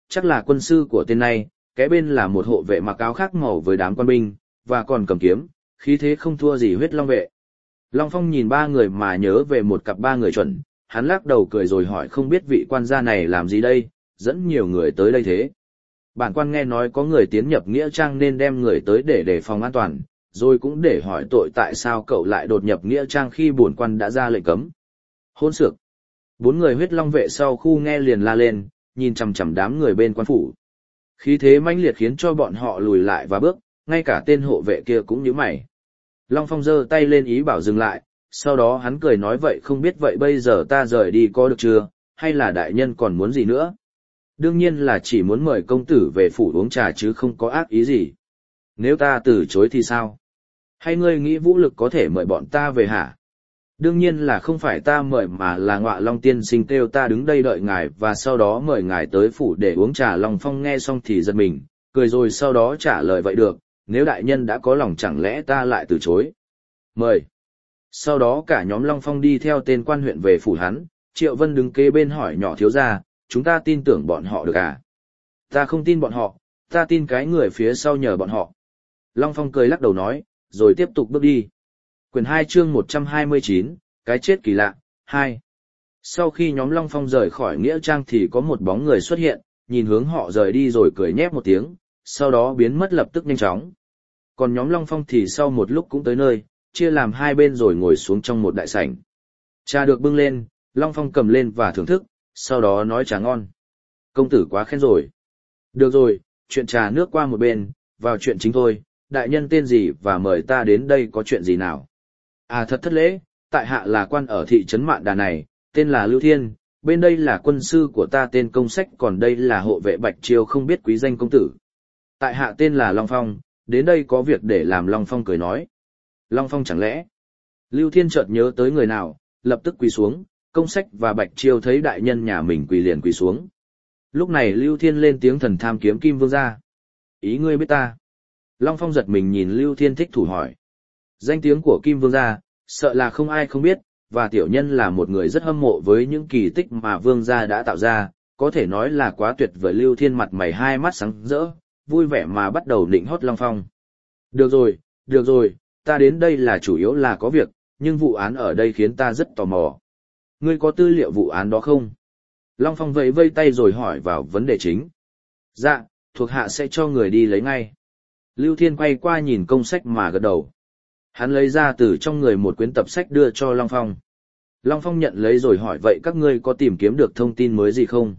chắc là quân sư của tên này, cái bên là một hộ vệ mặc áo khác màu với đám quan binh, và còn cầm kiếm, khí thế không thua gì huyết long vệ. Long Phong nhìn ba người mà nhớ về một cặp ba người chuẩn, hắn lắc đầu cười rồi hỏi không biết vị quan gia này làm gì đây, dẫn nhiều người tới đây thế. Bản quan nghe nói có người tiến nhập nghĩa trang nên đem người tới để đề phòng an toàn, rồi cũng để hỏi tội tại sao cậu lại đột nhập nghĩa trang khi bổn quan đã ra lệnh cấm. Hỗn xược. Bốn người huyết long vệ sau khu nghe liền la lên, nhìn chằm chằm đám người bên quan phủ. Khí thế mãnh liệt khiến cho bọn họ lùi lại và bước, ngay cả tên hộ vệ kia cũng nhíu mày. Long Phong giơ tay lên ý bảo dừng lại, sau đó hắn cười nói vậy không biết vậy bây giờ ta rời đi có được chưa, hay là đại nhân còn muốn gì nữa? Đương nhiên là chỉ muốn mời công tử về phủ uống trà chứ không có ác ý gì. Nếu ta từ chối thì sao? Hay ngươi nghĩ vũ lực có thể mời bọn ta về hả? Đương nhiên là không phải ta mời mà là Ngọa Long tiên sinh kêu ta đứng đây đợi ngài và sau đó mời ngài tới phủ để uống trà. Long Phong nghe xong thì giật mình, cười rồi sau đó trả lời vậy được, nếu đại nhân đã có lòng chẳng lẽ ta lại từ chối. Mời. Sau đó cả nhóm Long Phong đi theo tên quan huyện về phủ hắn, Triệu Vân đứng kế bên hỏi nhỏ thiếu gia, chúng ta tin tưởng bọn họ được à? Ta không tin bọn họ, ta tin cái người phía sau nhờ bọn họ. Long Phong cười lắc đầu nói, rồi tiếp tục bước đi. Quyển 2 chương 129, cái chết kỳ lạ, 2. Sau khi nhóm Long Phong rời khỏi Nghĩa Trang thì có một bóng người xuất hiện, nhìn hướng họ rời đi rồi cười nhép một tiếng, sau đó biến mất lập tức nhanh chóng. Còn nhóm Long Phong thì sau một lúc cũng tới nơi, chia làm hai bên rồi ngồi xuống trong một đại sảnh. Trà được bưng lên, Long Phong cầm lên và thưởng thức, sau đó nói trà ngon. Công tử quá khen rồi. Được rồi, chuyện trà nước qua một bên, vào chuyện chính thôi, đại nhân tên gì và mời ta đến đây có chuyện gì nào? À thật thất lễ, tại hạ là quan ở thị trấn Mạn Đà này, tên là Lưu Thiên, bên đây là quân sư của ta tên Công Sách còn đây là hộ vệ Bạch Chiêu không biết quý danh công tử. Tại hạ tên là Long Phong, đến đây có việc để làm. Long Phong cười nói. Long Phong chẳng lẽ? Lưu Thiên chợt nhớ tới người nào, lập tức quỳ xuống, Công Sách và Bạch Chiêu thấy đại nhân nhà mình quỳ liền quỳ xuống. Lúc này Lưu Thiên lên tiếng thần tham kiếm Kim Vương gia. Ý ngươi biết ta? Long Phong giật mình nhìn Lưu Thiên thích thủ hỏi. Danh tiếng của Kim Vương gia, sợ là không ai không biết, và tiểu nhân là một người rất hâm mộ với những kỳ tích mà Vương gia đã tạo ra, có thể nói là quá tuyệt vời. Lưu Thiên mặt mày hai mắt sáng rỡ, vui vẻ mà bắt đầu định hót Long Phong. Được rồi, ta đến đây là chủ yếu là có việc, nhưng vụ án ở đây khiến ta rất tò mò. Ngươi có tư liệu vụ án đó không? Long Phong vẫy vây tay rồi hỏi vào vấn đề chính. Dạ, thuộc hạ sẽ cho người đi lấy ngay. Lưu Thiên quay qua nhìn Công Sách mà gật đầu. Hắn lấy ra từ trong người một quyển tập sách đưa cho Long Phong. Long Phong nhận lấy rồi hỏi vậy các ngươi có tìm kiếm được thông tin mới gì không?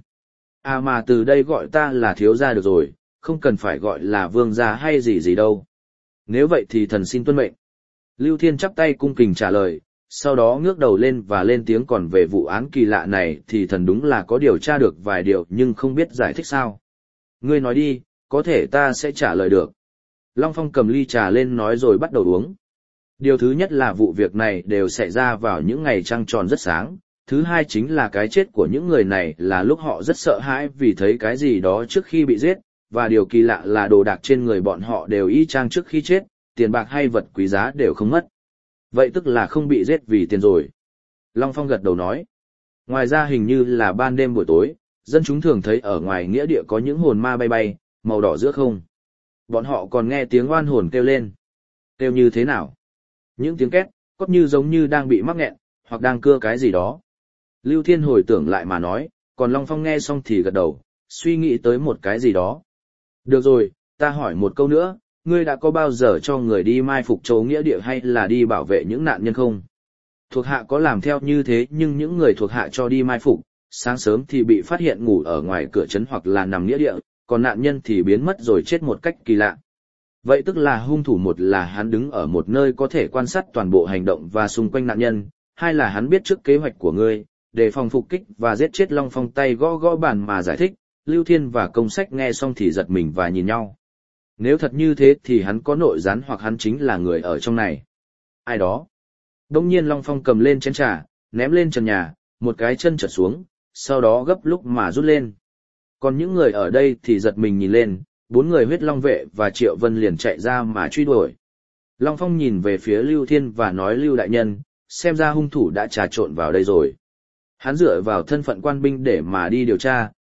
À mà từ đây gọi ta là thiếu gia được rồi, không cần phải gọi là vương gia hay gì gì đâu. Nếu vậy thì thần xin tuân mệnh. Lưu Thiên chắp tay cung kính trả lời, sau đó ngước đầu lên và lên tiếng còn về vụ án kỳ lạ này thì thần đúng là có điều tra được vài điều nhưng không biết giải thích sao. Ngươi nói đi, có thể ta sẽ trả lời được. Long Phong cầm ly trà lên nói rồi bắt đầu uống. Điều thứ nhất là vụ việc này đều xảy ra vào những ngày trăng tròn rất sáng. Thứ hai chính là cái chết của những người này là lúc họ rất sợ hãi vì thấy cái gì đó trước khi bị giết, và điều kỳ lạ là đồ đạc trên người bọn họ đều y chang trước khi chết, tiền bạc hay vật quý giá đều không mất. Vậy tức là không bị giết vì tiền rồi. Long Phong gật đầu nói. Ngoài ra hình như là ban đêm buổi tối, dân chúng thường thấy ở ngoài nghĩa địa có những hồn ma bay bay, màu đỏ giữa không. Bọn họ còn nghe tiếng oan hồn kêu lên. Kêu như thế nào? Những tiếng két, cốt như giống như đang bị mắc nghẹn, hoặc đang cưa cái gì đó. Lưu Thiên hồi tưởng lại mà nói, còn Long Phong nghe xong thì gật đầu, suy nghĩ tới một cái gì đó. Được rồi, ta hỏi một câu nữa, ngươi đã có bao giờ cho người đi mai phục chỗ nghĩa địa hay là đi bảo vệ những nạn nhân không? Thuộc hạ có làm theo như thế nhưng những người thuộc hạ cho đi mai phục, sáng sớm thì bị phát hiện ngủ ở ngoài cửa trấn hoặc là nằm nghĩa địa, còn nạn nhân thì biến mất rồi chết một cách kỳ lạ. Vậy tức là hung thủ một là hắn đứng ở một nơi có thể quan sát toàn bộ hành động và xung quanh nạn nhân, hai là hắn biết trước kế hoạch của ngươi, để phòng phục kích và giết chết. Long Phong tay gõ gõ bàn mà giải thích. Lưu Thiên và Công Sách nghe xong thì giật mình và nhìn nhau. Nếu thật như thế thì hắn có nội gián hoặc hắn chính là người ở trong này. Ai đó? Đông nhiên Long Phong cầm lên chén trà, ném lên trần nhà, một cái chân trượt xuống, sau đó gấp lúc mà rút lên. Còn những người ở đây thì giật mình nhìn lên, 4 người huyết long vệ và Triệu Vân liền chạy ra mà truy đuổi. Long Phong nhìn về phía Lưu Thiên và nói Lưu đại nhân, xem ra hung thủ đã trà trộn vào đây rồi. Hắn dựa vào thân phận quan binh để mà đi điều tra,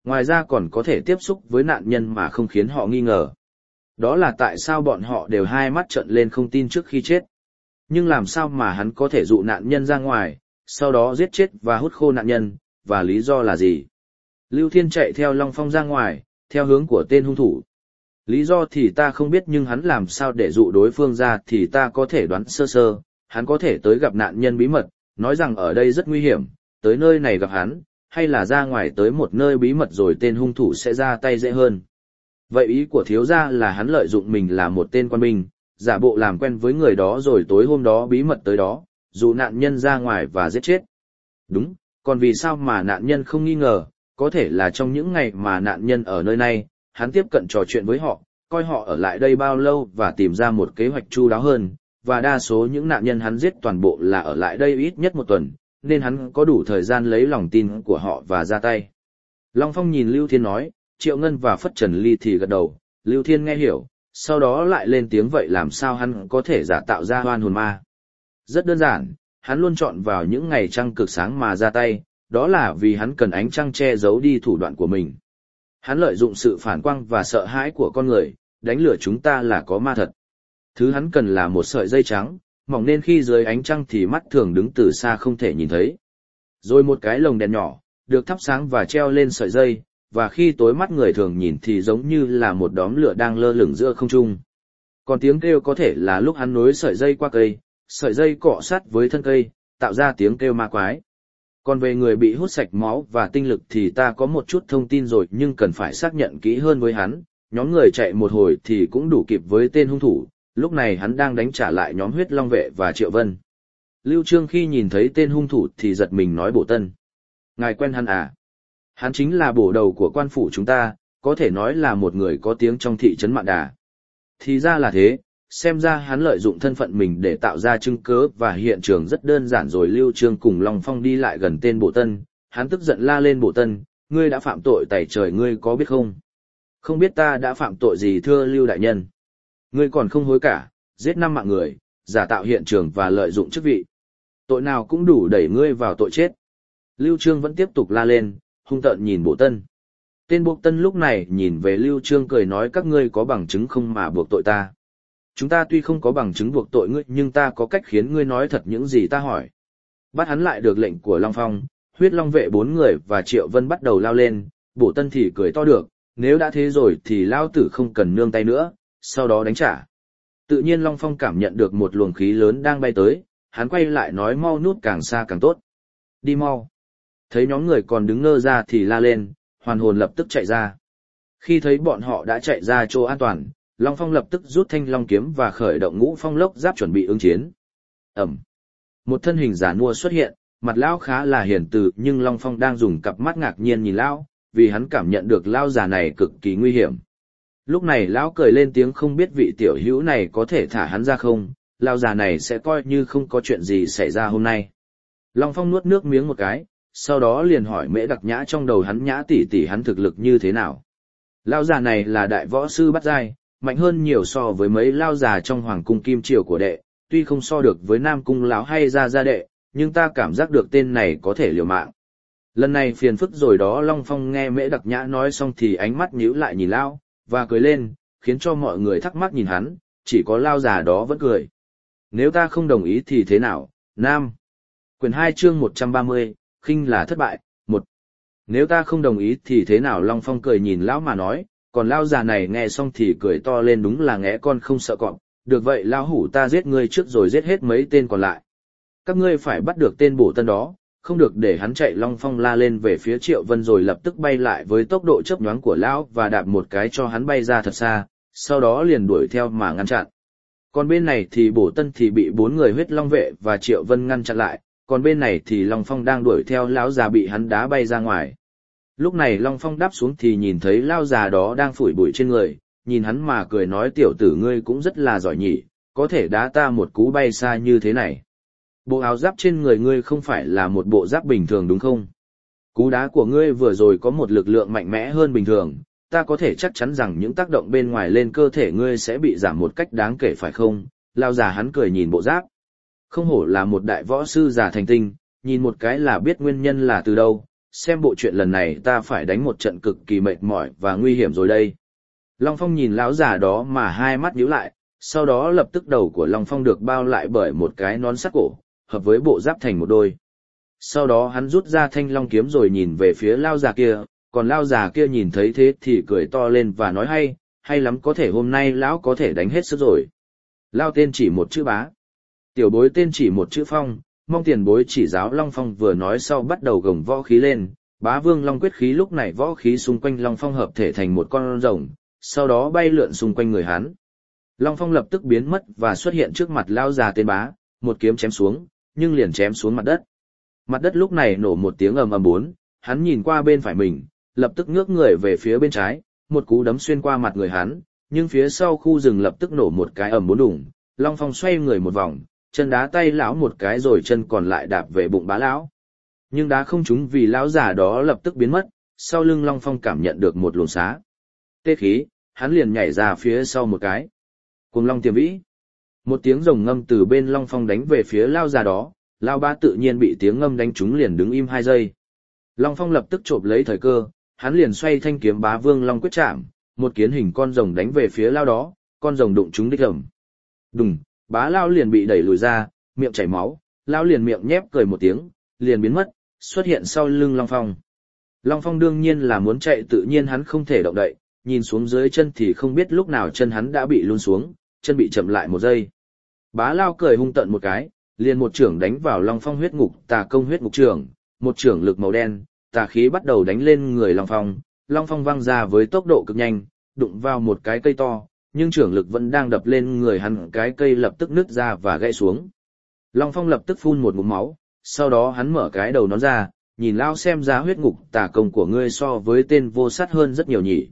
Ngoài ra còn có thể tiếp xúc với nạn nhân mà không khiến họ nghi ngờ. Đó là tại sao bọn họ đều hai mắt trợn lên không tin trước khi chết. Nhưng làm sao mà hắn có thể dụ nạn nhân ra ngoài, sau đó giết chết và hút khô nạn nhân, và lý do là gì? Lưu Thiên chạy theo Long Phong ra ngoài, theo hướng của tên hung thủ. Lý do thì ta không biết, nhưng hắn làm sao để dụ đối phương ra thì ta có thể đoán sơ sơ. Hắn có thể tới gặp nạn nhân bí mật, nói rằng ở đây rất nguy hiểm, tới nơi này gặp hắn, hay là ra ngoài tới một nơi bí mật rồi tên hung thủ sẽ ra tay dễ hơn. Vậy ý của thiếu gia là hắn lợi dụng mình là một tên quan binh, giả bộ làm quen với người đó rồi tối hôm đó bí mật tới đó, dụ nạn nhân ra ngoài và giết chết. Đúng, còn vì sao mà nạn nhân không nghi ngờ, có thể là trong những ngày mà nạn nhân ở nơi này, hắn tiếp cận trò chuyện với họ, coi họ ở lại đây bao lâu và tìm ra một kế hoạch chu đáo hơn, và đa số những nạn nhân hắn giết toàn bộ là ở lại đây ít nhất một tuần, nên hắn có đủ thời gian lấy lòng tin của họ và ra tay. Long Phong nhìn Lưu Thiên nói, Triệu Ngân và Phất Trần Ly thì gật đầu, Lưu Thiên nghe hiểu, sau đó lại lên tiếng vậy làm sao hắn có thể giả tạo ra oan hồn ma. Rất đơn giản, hắn luôn chọn vào những ngày trăng cực sáng mà ra tay, đó là vì hắn cần ánh trăng che giấu đi thủ đoạn của mình. Hắn lợi dụng sự phản quang và sợ hãi của con người, đánh lừa chúng ta là có ma thật. Thứ hắn cần là một sợi dây trắng, mỏng nên khi dưới ánh trăng thì mắt thường đứng từ xa không thể nhìn thấy. Rồi một cái lồng đèn nhỏ, được thắp sáng và treo lên sợi dây, và khi tối mắt người thường nhìn thì giống như là một đốm lửa đang lơ lửng giữa không trung. Còn tiếng kêu có thể là lúc hắn nối sợi dây qua cây, sợi dây cọ sát với thân cây, tạo ra tiếng kêu ma quái. Còn về người bị hút sạch máu và tinh lực thì ta có một chút thông tin rồi, nhưng cần phải xác nhận kỹ hơn với hắn. Nhóm người chạy một hồi thì cũng đủ kịp với tên hung thủ, lúc này hắn đang đánh trả lại nhóm Huyết Long Vệ và Triệu Vân. Lưu Trương khi nhìn thấy tên hung thủ thì giật mình nói Bổ Tân. Ngài quen hắn à? Hắn chính là bổ đầu của quan phủ chúng ta, có thể nói là một người có tiếng trong thị trấn Mạn Đà. Thì ra là thế, xem ra hắn lợi dụng thân phận mình để tạo ra chứng cớ và hiện trường rất đơn giản rồi. Lưu Trương cùng Long Phong đi lại gần tên Bổ Tân, hắn tức giận la lên Bổ Tân, ngươi đã phạm tội tày trời ngươi có biết không? Không biết ta đã phạm tội gì thưa Lưu đại nhân? Ngươi còn không hối cả, giết 5 mạng người, giả tạo hiện trường và lợi dụng chức vị. Tội nào cũng đủ đẩy ngươi vào tội chết. Lưu Trương vẫn tiếp tục la lên, hung tợn nhìn Bổ Tân. Tên Bổ Tân lúc này nhìn về Lưu Trương cười nói các ngươi có bằng chứng không mà buộc tội ta? Chúng ta tuy không có bằng chứng buộc tội ngươi nhưng ta có cách khiến ngươi nói thật những gì ta hỏi. Bắt hắn lại được lệnh của Long Phong, Huyết Long Vệ 4 người và Triệu Vân bắt đầu lao lên, Bổ Tân thì cười to được, nếu đã thế rồi thì lao tử không cần nương tay nữa, sau đó đánh trả. Tự nhiên Long Phong cảm nhận được một luồng khí lớn đang bay tới, hắn quay lại nói mau nút càng xa càng tốt. Đi mau. Thấy nhóm người còn đứng ngơ ra thì la lên, hoàn hồn lập tức chạy ra. Khi thấy bọn họ đã chạy ra chỗ an toàn, Long Phong lập tức rút thanh long kiếm và khởi động Ngũ Phong Lốc Giáp chuẩn bị ứng chiến. Ẩm. Một thân hình giả nua xuất hiện, mặt lão khá là hiền từ nhưng Long Phong đang dùng cặp mắt ngạc nhiên nhìn lão, vì hắn cảm nhận được lão già này cực kỳ nguy hiểm. Lúc này lão cười lên tiếng không biết vị tiểu hữu này có thể thả hắn ra không, lão già này sẽ coi như không có chuyện gì xảy ra hôm nay. Long Phong nuốt nước miếng một cái, sau đó liền hỏi Mễ Đặc Nhã trong đầu hắn Nhã tỷ tỷ hắn thực lực như thế nào. Lão già này là đại võ sư bát giai, mạnh hơn nhiều so với mấy lão già trong hoàng cung kim triều của đệ, tuy không so được với Nam cung lão hay gia gia đệ, nhưng ta cảm giác được tên này có thể liều mạng. Lần này phiền phức rồi đó. Long Phong nghe Mễ Đặc Nhã nói xong thì ánh mắt nhíu lại nhìn lão và cười lên, khiến cho mọi người thắc mắc nhìn hắn, chỉ có lão già đó vẫn cười. Nếu ta không đồng ý thì thế nào? Nam. Quyển 2 chương 130, khinh là thất bại, 1. Nếu ta không đồng ý thì thế nào? Long Phong cười nhìn lão mà nói, còn lão già này nghe xong thì cười to lên đúng là nghé con không sợ cọp, được vậy lão hủ ta giết ngươi trước rồi giết hết mấy tên còn lại. Các ngươi phải bắt được tên Bổ Tân đó, không được để hắn chạy. Long Phong la lên về phía Triệu Vân rồi lập tức bay lại với tốc độ chớp nhoáng của lão và đạp một cái cho hắn bay ra thật xa, sau đó liền đuổi theo mà ngăn chặn. Còn bên này thì Bổ Tân thì bị 4 người Huyết Long Vệ và Triệu Vân ngăn chặn lại, còn bên này thì Long Phong đang đuổi theo lão già bị hắn đá bay ra ngoài. Lúc này Long Phong đáp xuống thì nhìn thấy lão già đó đang phủi bụi trên người, nhìn hắn mà cười nói tiểu tử ngươi cũng rất là giỏi nhỉ, có thể đá ta một cú bay xa như thế này. Bộ áo giáp trên người ngươi không phải là một bộ giáp bình thường đúng không? Cú đá của ngươi vừa rồi có một lực lượng mạnh mẽ hơn bình thường, ta có thể chắc chắn rằng những tác động bên ngoài lên cơ thể ngươi sẽ bị giảm một cách đáng kể phải không? Lão già hắn cười nhìn bộ giáp. Không hổ là một đại võ sư già thành tinh, nhìn một cái là biết nguyên nhân là từ đâu, xem bộ chuyện lần này ta phải đánh một trận cực kỳ mệt mỏi và nguy hiểm rồi đây. Long Phong nhìn lão già đó mà hai mắt nhíu lại, sau đó lập tức đầu của Long Phong được bao lại bởi một cái nón sắt cổ, hợp với bộ giáp thành một đôi. Sau đó hắn rút ra thanh long kiếm rồi nhìn về phía lão già kia, còn lão già kia nhìn thấy thế thì cười to lên và nói hay lắm, có thể hôm nay lão có thể đánh hết sức rồi. Lão tên chỉ một chữ Bá, tiểu bối tên chỉ một chữ Phong, mong tiền bối chỉ giáo. Long Phong vừa nói sau bắt đầu gồng võ khí lên, Bá Vương Long quyết khí. Lúc này võ khí xung quanh Long Phong hợp thể thành một con rồng, sau đó bay lượn xung quanh người hắn. Long Phong lập tức biến mất và xuất hiện trước mặt lão già tên Bá, một kiếm chém xuống, nhưng liền chém xuống mặt đất. Mặt đất lúc này nổ một tiếng ầm ầm bốn, hắn nhìn qua bên phải mình, lập tức ngước người về phía bên trái, một cú đấm xuyên qua mặt người hắn, nhưng phía sau khu rừng lập tức nổ một cái ầm bốn đùng. Long Phong xoay người một vòng, chân đá tay lão một cái rồi chân còn lại đạp về bụng Bá lão. Nhưng đá không trúng vì lão già đó lập tức biến mất, sau lưng Long Phong cảm nhận được một luồng xá tê khí, hắn liền nhảy ra phía sau một cái. Cuồng Long Tiềm Vĩ. Một tiếng rồng ngâm từ bên Long Phong đánh về phía lão già đó, lão Bá tự nhiên bị tiếng ngâm đánh trúng liền đứng im 2 giây. Long Phong lập tức chộp lấy thời cơ, hắn liền xoay thanh kiếm Bá Vương Long quyết chạm, một kiến hình con rồng đánh về phía lão đó, con rồng đụng trúng đích ầm. Đùng, Bá lão liền bị đẩy lùi ra, miệng chảy máu, lão liền miệng nhép cười một tiếng, liền biến mất, xuất hiện sau lưng Long Phong. Long Phong đương nhiên là muốn chạy, tự nhiên hắn không thể động đậy, nhìn xuống dưới chân thì không biết lúc nào chân hắn đã bị lún xuống, chân bị chậm lại 1 giây. Bá lão cười hung tợn một cái, liền một chưởng đánh vào Long Phong huyết ngục tà công huyết ngục trưởng, một chưởng lực màu đen, tà khí bắt đầu đánh lên người Long Phong. Long Phong văng ra với tốc độ cực nhanh, đụng vào một cái cây to, nhưng chưởng lực vẫn đang đập lên người hắn, cái cây lập tức nứt ra và gãy xuống. Long Phong lập tức phun một ngụm máu, sau đó hắn mở cái đầu nó ra, nhìn lão xem ra huyết ngục tà công của ngươi so với tên vô sát hơn rất nhiều nhỉ.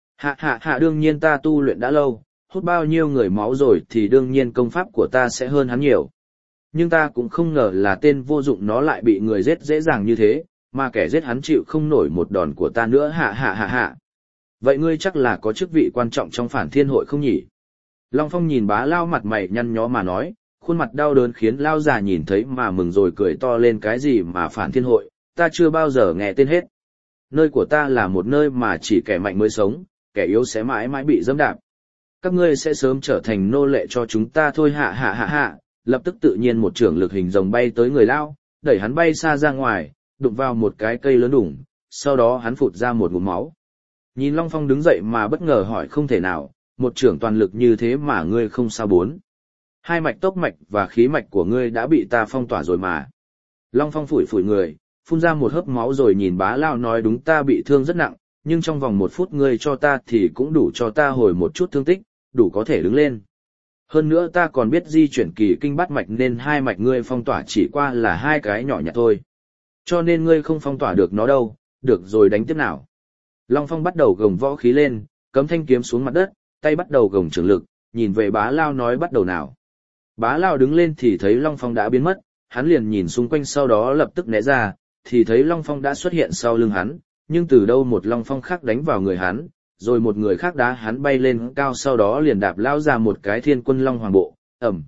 Hạ đương nhiên ta tu luyện đã lâu, hút bao nhiêu người máu rồi thì đương nhiên công pháp của ta sẽ hơn hắn nhiều. Nhưng ta cũng không ngờ là tên vô dụng nó lại bị người giết dễ dàng như thế, mà kẻ giết hắn chịu không nổi một đòn của ta nữa. Hạ. Vậy ngươi chắc là có chức vị quan trọng trong Phản Thiên hội không nhỉ? Long Phong nhìn Bá lão mặt mày nhăn nhó mà nói, khuôn mặt đau đớn khiến lão già nhìn thấy mà mừng rồi cười to lên. Cái gì mà Phản Thiên hội, ta chưa bao giờ nghe tên hết. Nơi của ta là một nơi mà chỉ kẻ mạnh mới sống, kẻ yếu sẽ mãi mãi bị dẫm đạp. Các ngươi sẽ sớm trở thành nô lệ cho chúng ta thôi. Hạ. Lập tức tự nhiên một chưởng lực hình rồng bay tới người lão, đẩy hắn bay xa ra ngoài, đụng vào một cái cây lớn đủng, sau đó hắn phụt ra một ngụm máu. Nhìn Long Phong đứng dậy mà bất ngờ hỏi, không thể nào, một chưởng toàn lực như thế mà ngươi không sao bốn. 2 mạch tốc mạch và khí mạch của ngươi đã bị ta phong tỏa rồi mà. Long Phong phủi người, phun ra một hớp máu rồi nhìn Bá lão nói, đúng, ta bị thương rất nặng, nhưng trong vòng 1 phút ngươi cho ta thì cũng đủ cho ta hồi một chút thương tích, đủ có thể đứng lên. Hơn nữa ta còn biết di chuyển kỳ kinh bát mạch nên 2 mạch ngươi phong tỏa chỉ qua là 2 cái nhỏ nhặt thôi. Cho nên ngươi không phong tỏa được nó đâu, được rồi, đánh tiếp nào. Long Phong bắt đầu gồng võ khí lên, cấm thanh kiếm xuống mặt đất, tay bắt đầu gồng trường lực, nhìn về Bá lão nói, bắt đầu nào. Bá lão đứng lên thì thấy Long Phong đã biến mất, hắn liền nhìn xung quanh sau đó lập tức né ra, thì thấy Long Phong đã xuất hiện sau lưng hắn, nhưng từ đâu một Long Phong khác đánh vào người hắn, rồi một người khác đá hắn bay lên cao, sau đó liền đạp lão ra một cái Thiên Quân Long Hoàng bộ,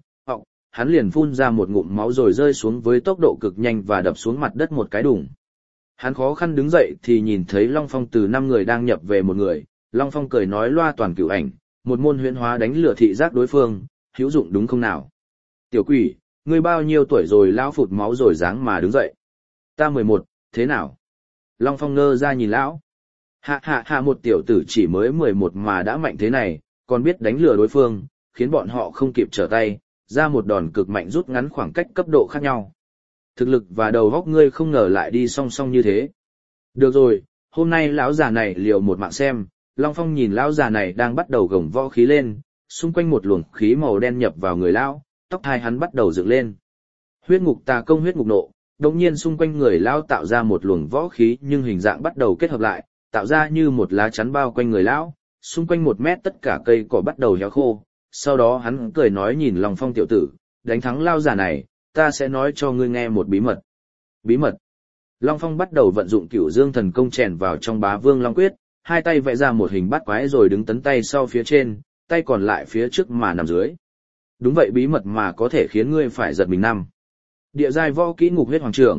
hắn liền phun ra một ngụm máu rồi rơi xuống với tốc độ cực nhanh và đập xuống mặt đất một cái đùng. Hắn khó khăn đứng dậy thì nhìn thấy Long Phong từ 5 người đang nhập về một người, Long Phong cười nói, loa toàn cửu ảnh, một môn huyễn hóa đánh lừa thị giác đối phương, hữu dụng đúng không nào? Tiểu quỷ, ngươi bao nhiêu tuổi rồi? Lão phụt máu rồi dáng mà đứng dậy. Ta 11, thế nào? Long Phong ngơ ra nhìn lão. Hạ, một tiểu tử chỉ mới 11 mà đã mạnh thế này, còn biết đánh lừa đối phương, khiến bọn họ không kịp trở tay, ra một đòn cực mạnh rút ngắn khoảng cách cấp độ khác nhau. Thực lực và đầu óc ngươi không ngờ lại đi song song như thế. Được rồi, hôm nay lão già này liều một mạng xem. Long Phong nhìn lão già này đang bắt đầu gồng võ khí lên, xung quanh một luồng khí màu đen nhập vào người lão, tóc tai hắn bắt đầu dựng lên. Huyết ngục tà công huyết ngục nộ, đột nhiên xung quanh người lão tạo ra một luồng võ khí nhưng hình dạng bắt đầu kết hợp lại, tạo ra như một lá chắn bao quanh người lão, xung quanh 1 mét tất cả cây cỏ bắt đầu héo khô. Sau đó hắn cười nói, nhìn Long Phong tiểu tử, đánh thắng lão già này, ta sẽ nói cho ngươi nghe một bí mật. Bí mật? Long Phong bắt đầu vận dụng Cửu Dương thần công chèn vào trong Bá Vương Long quyết, 2 tay vẽ ra một hình bát quái rồi đứng tấn tay sau phía trên, tay còn lại phía trước mà nằm dưới. Đúng vậy, bí mật mà có thể khiến ngươi phải giật mình năm. Địa giai võ kỹ ngục huyết hoàng trưởng,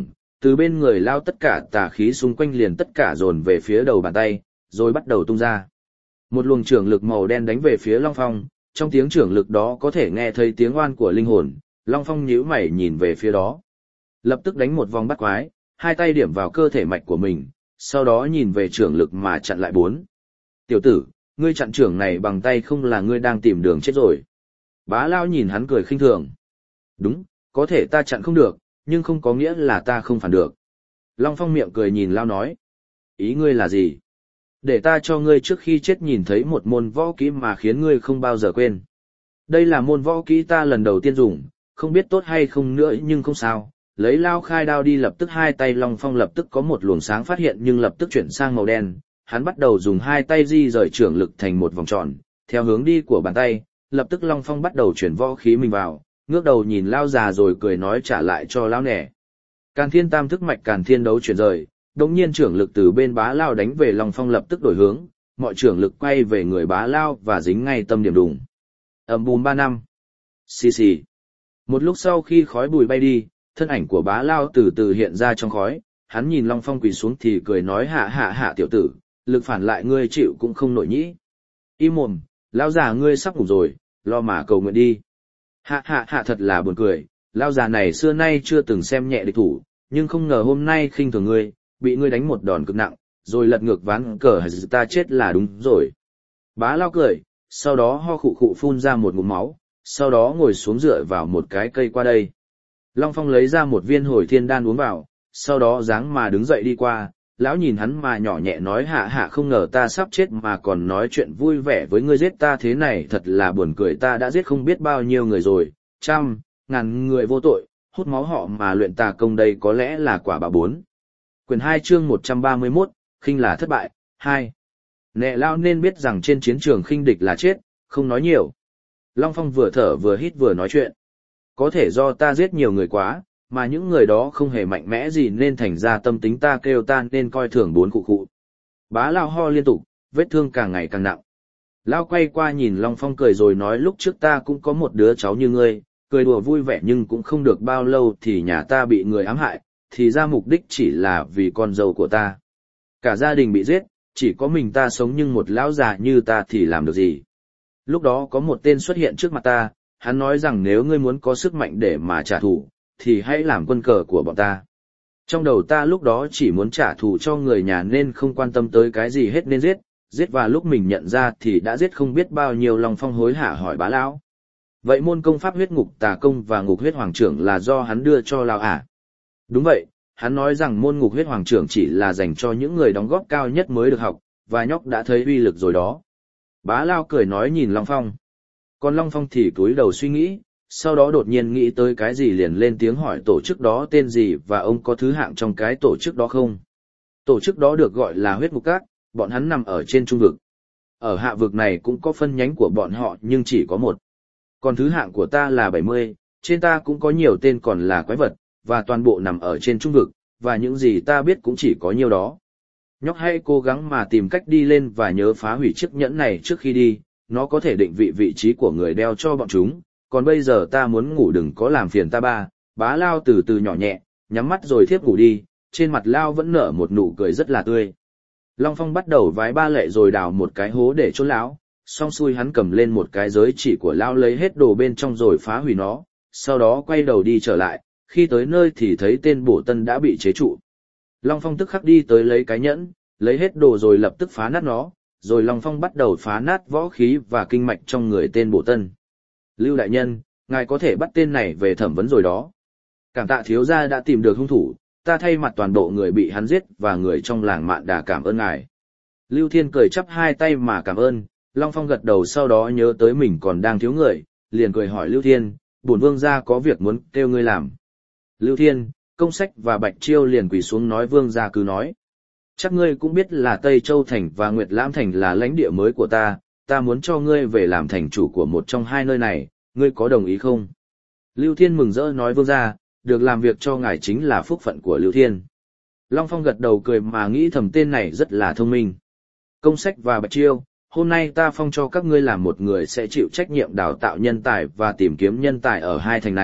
Từ bên người Lao tất cả tà khí xung quanh liền tất cả dồn về phía đầu bàn tay, rồi bắt đầu tung ra. Một luồng trưởng lực màu đen đánh về phía Long Phong, trong tiếng trưởng lực đó có thể nghe thấy tiếng oan của linh hồn, Long Phong nhíu mày nhìn về phía đó. Lập tức đánh một vòng bắt quái, hai tay điểm vào cơ thể mạch của mình, sau đó nhìn về trưởng lực mà chặn lại bốn. Tiểu tử, ngươi chặn trưởng này bằng tay không là ngươi đang tìm đường chết rồi. Bá Lao nhìn hắn cười khinh thường. Đúng, có thể ta chặn không được, nhưng không có nghĩa là ta không phản được. Long Phong miệng cười nhìn Lao nói. Ý ngươi là gì? Để ta cho ngươi trước khi chết nhìn thấy một môn võ kỹ mà khiến ngươi không bao giờ quên. Đây là môn võ kỹ ta lần đầu tiên dùng, không biết tốt hay không nữa nhưng không sao. Lấy Lao khai đao đi, lập tức hai tay Long Phong lập tức có một luồng sáng phát hiện nhưng lập tức chuyển sang màu đen. Hắn bắt đầu dùng hai tay di rời trưởng lực thành một vòng tròn, theo hướng đi của bàn tay, lập tức Long Phong bắt đầu chuyển võ khí mình vào, ngước đầu nhìn Lao già rồi cười nói trả lại cho Lao nẻ. Càn Thiên Tam thức mạch Càn Thiên đấu chuyển rời, đống nhiên trưởng lực từ bên Bá Lao đánh về Long Phong lập tức đổi hướng, mọi trưởng lực quay về người Bá Lao và dính ngay tâm điểm đùng. Ầm bùm 3 năm. Xì xì. Một lúc sau khi khói bụi bay đi, thân ảnh của Bá Lao từ từ hiện ra trong khói, hắn nhìn Long Phong quỳ xuống thì cười nói hạ hạ hạ tiểu tử, lực phản lại ngươi chịu cũng không nổi nhĩ. Im mồm, Lao già ngươi sắp ngủ rồi, lo mà cầu nguyện đi. Hạ hạ hạ thật là buồn cười, Lao già này xưa nay chưa từng xem nhẹ địch thủ, nhưng không ngờ hôm nay khinh thường ngươi, bị ngươi đánh một đòn cực nặng, rồi lật ngược ván cờ ta chết là đúng rồi. Bá Lao cười, sau đó ho khụ khụ phun ra một ngụm máu, sau đó ngồi xuống dựa vào một cái cây qua đây. Long Phong lấy ra một viên hồi thiên đan uống vào, sau đó dáng mà đứng dậy đi qua, lão nhìn hắn mà nhỏ nhẹ nói hạ hạ không ngờ ta sắp chết mà còn nói chuyện vui vẻ với ngươi, giết ta thế này thật là buồn cười, ta đã giết không biết bao nhiêu người rồi, trăm, ngàn người vô tội, hút máu họ mà luyện tà công đây có lẽ là quả báo bốn. Quyển 2 chương 131, khinh là thất bại, 2. Nệ lão nên biết rằng trên chiến trường khinh địch là chết, không nói nhiều. Long Phong vừa thở vừa hít vừa nói chuyện. Có thể do ta giết nhiều người quá, mà những người đó không hề mạnh mẽ gì nên thành ra tâm tính ta kêu ta nên coi thường bốn cụ cụ. Bá Lao ho liên tục, vết thương càng ngày càng nặng. Lao quay qua nhìn Long Phong cười rồi nói lúc trước ta cũng có một đứa cháu như ngươi, cười đùa vui vẻ nhưng cũng không được bao lâu thì nhà ta bị người ám hại, thì ra mục đích chỉ là vì con dâu của ta. Cả gia đình bị giết, chỉ có mình ta sống nhưng một lão già như ta thì làm được gì. Lúc đó có một tên xuất hiện trước mặt ta, hắn nói rằng nếu ngươi muốn có sức mạnh để mà trả thù, thì hãy làm quân cờ của bọn ta. Trong đầu ta lúc đó chỉ muốn trả thù cho người nhà nên không quan tâm tới cái gì hết nên giết và lúc mình nhận ra thì đã giết không biết bao nhiêu. Long Phong hối hả hỏi Bá Lão. Vậy môn công pháp huyết ngục tà công và ngục huyết hoàng trưởng là do hắn đưa cho Lão à? Đúng vậy, hắn nói rằng môn ngục huyết hoàng trưởng chỉ là dành cho những người đóng góp cao nhất mới được học, và nhóc đã thấy uy lực rồi đó. Bá Lao cười nói nhìn Long Phong. Còn Long Phong thì cúi đầu suy nghĩ, sau đó đột nhiên nghĩ tới cái gì liền lên tiếng hỏi tổ chức đó tên gì và ông có thứ hạng trong cái tổ chức đó không? Tổ chức đó được gọi là huyết ngục các, bọn hắn nằm ở trên trung vực. Ở hạ vực này cũng có phân nhánh của bọn họ nhưng chỉ có một. Còn thứ hạng của ta là 70, trên ta cũng có nhiều tên còn là quái vật, và toàn bộ nằm ở trên trung vực, và những gì ta biết cũng chỉ có nhiêu đó. Nhóc hãy cố gắng mà tìm cách đi lên và nhớ phá hủy chiếc nhẫn này trước khi đi, nó có thể định vị trí của người đeo cho bọn chúng, còn bây giờ ta muốn ngủ đừng có làm phiền ta ba. Bá Lao từ từ nhỏ nhẹ, nhắm mắt rồi thiếp ngủ đi, trên mặt Lao vẫn nở một nụ cười rất là tươi. Long Phong bắt đầu vái ba lệ rồi đào một cái hố để chôn lão, xong xuôi hắn cầm lên một cái giới chỉ của Lao lấy hết đồ bên trong rồi phá hủy nó, sau đó quay đầu đi trở lại, khi tới nơi thì thấy tên bổ tân đã bị chế trụ. Long Phong tức khắc đi tới lấy cái nhẫn, lấy hết đồ rồi lập tức phá nát nó, rồi Long Phong bắt đầu phá nát võ khí và kinh mạch trong người tên bổ tân. Lưu đại nhân, ngài có thể bắt tên này về thẩm vấn rồi đó. Cảm tạ thiếu gia đã tìm được hung thủ, ta thay mặt toàn bộ người bị hắn giết và người trong làng Mạn Đà cảm ơn ngài. Lưu Thiên cười chắp hai tay mà cảm ơn, Long Phong gật đầu sau đó nhớ tới mình còn đang thiếu người, liền cười hỏi Lưu Thiên, bổn vương gia có việc muốn kêu ngươi làm. Lưu Thiên, Công Sách và Bạch Chiêu liền quỳ xuống nói vương gia cứ nói. Chắc ngươi cũng biết là Tây Châu Thành và Nguyệt Lãm Thành là lãnh địa mới của ta muốn cho ngươi về làm thành chủ của một trong hai nơi này, ngươi có đồng ý không? Lưu Thiên mừng rỡ nói vương gia, được làm việc cho ngài chính là phúc phận của Lưu Thiên. Long Phong gật đầu cười mà nghĩ thầm tên này rất là thông minh. Công Sách và Bạch Chiêu, hôm nay ta phong cho các ngươi làm một người sẽ chịu trách nhiệm đào tạo nhân tài và tìm kiếm nhân tài ở hai thành này,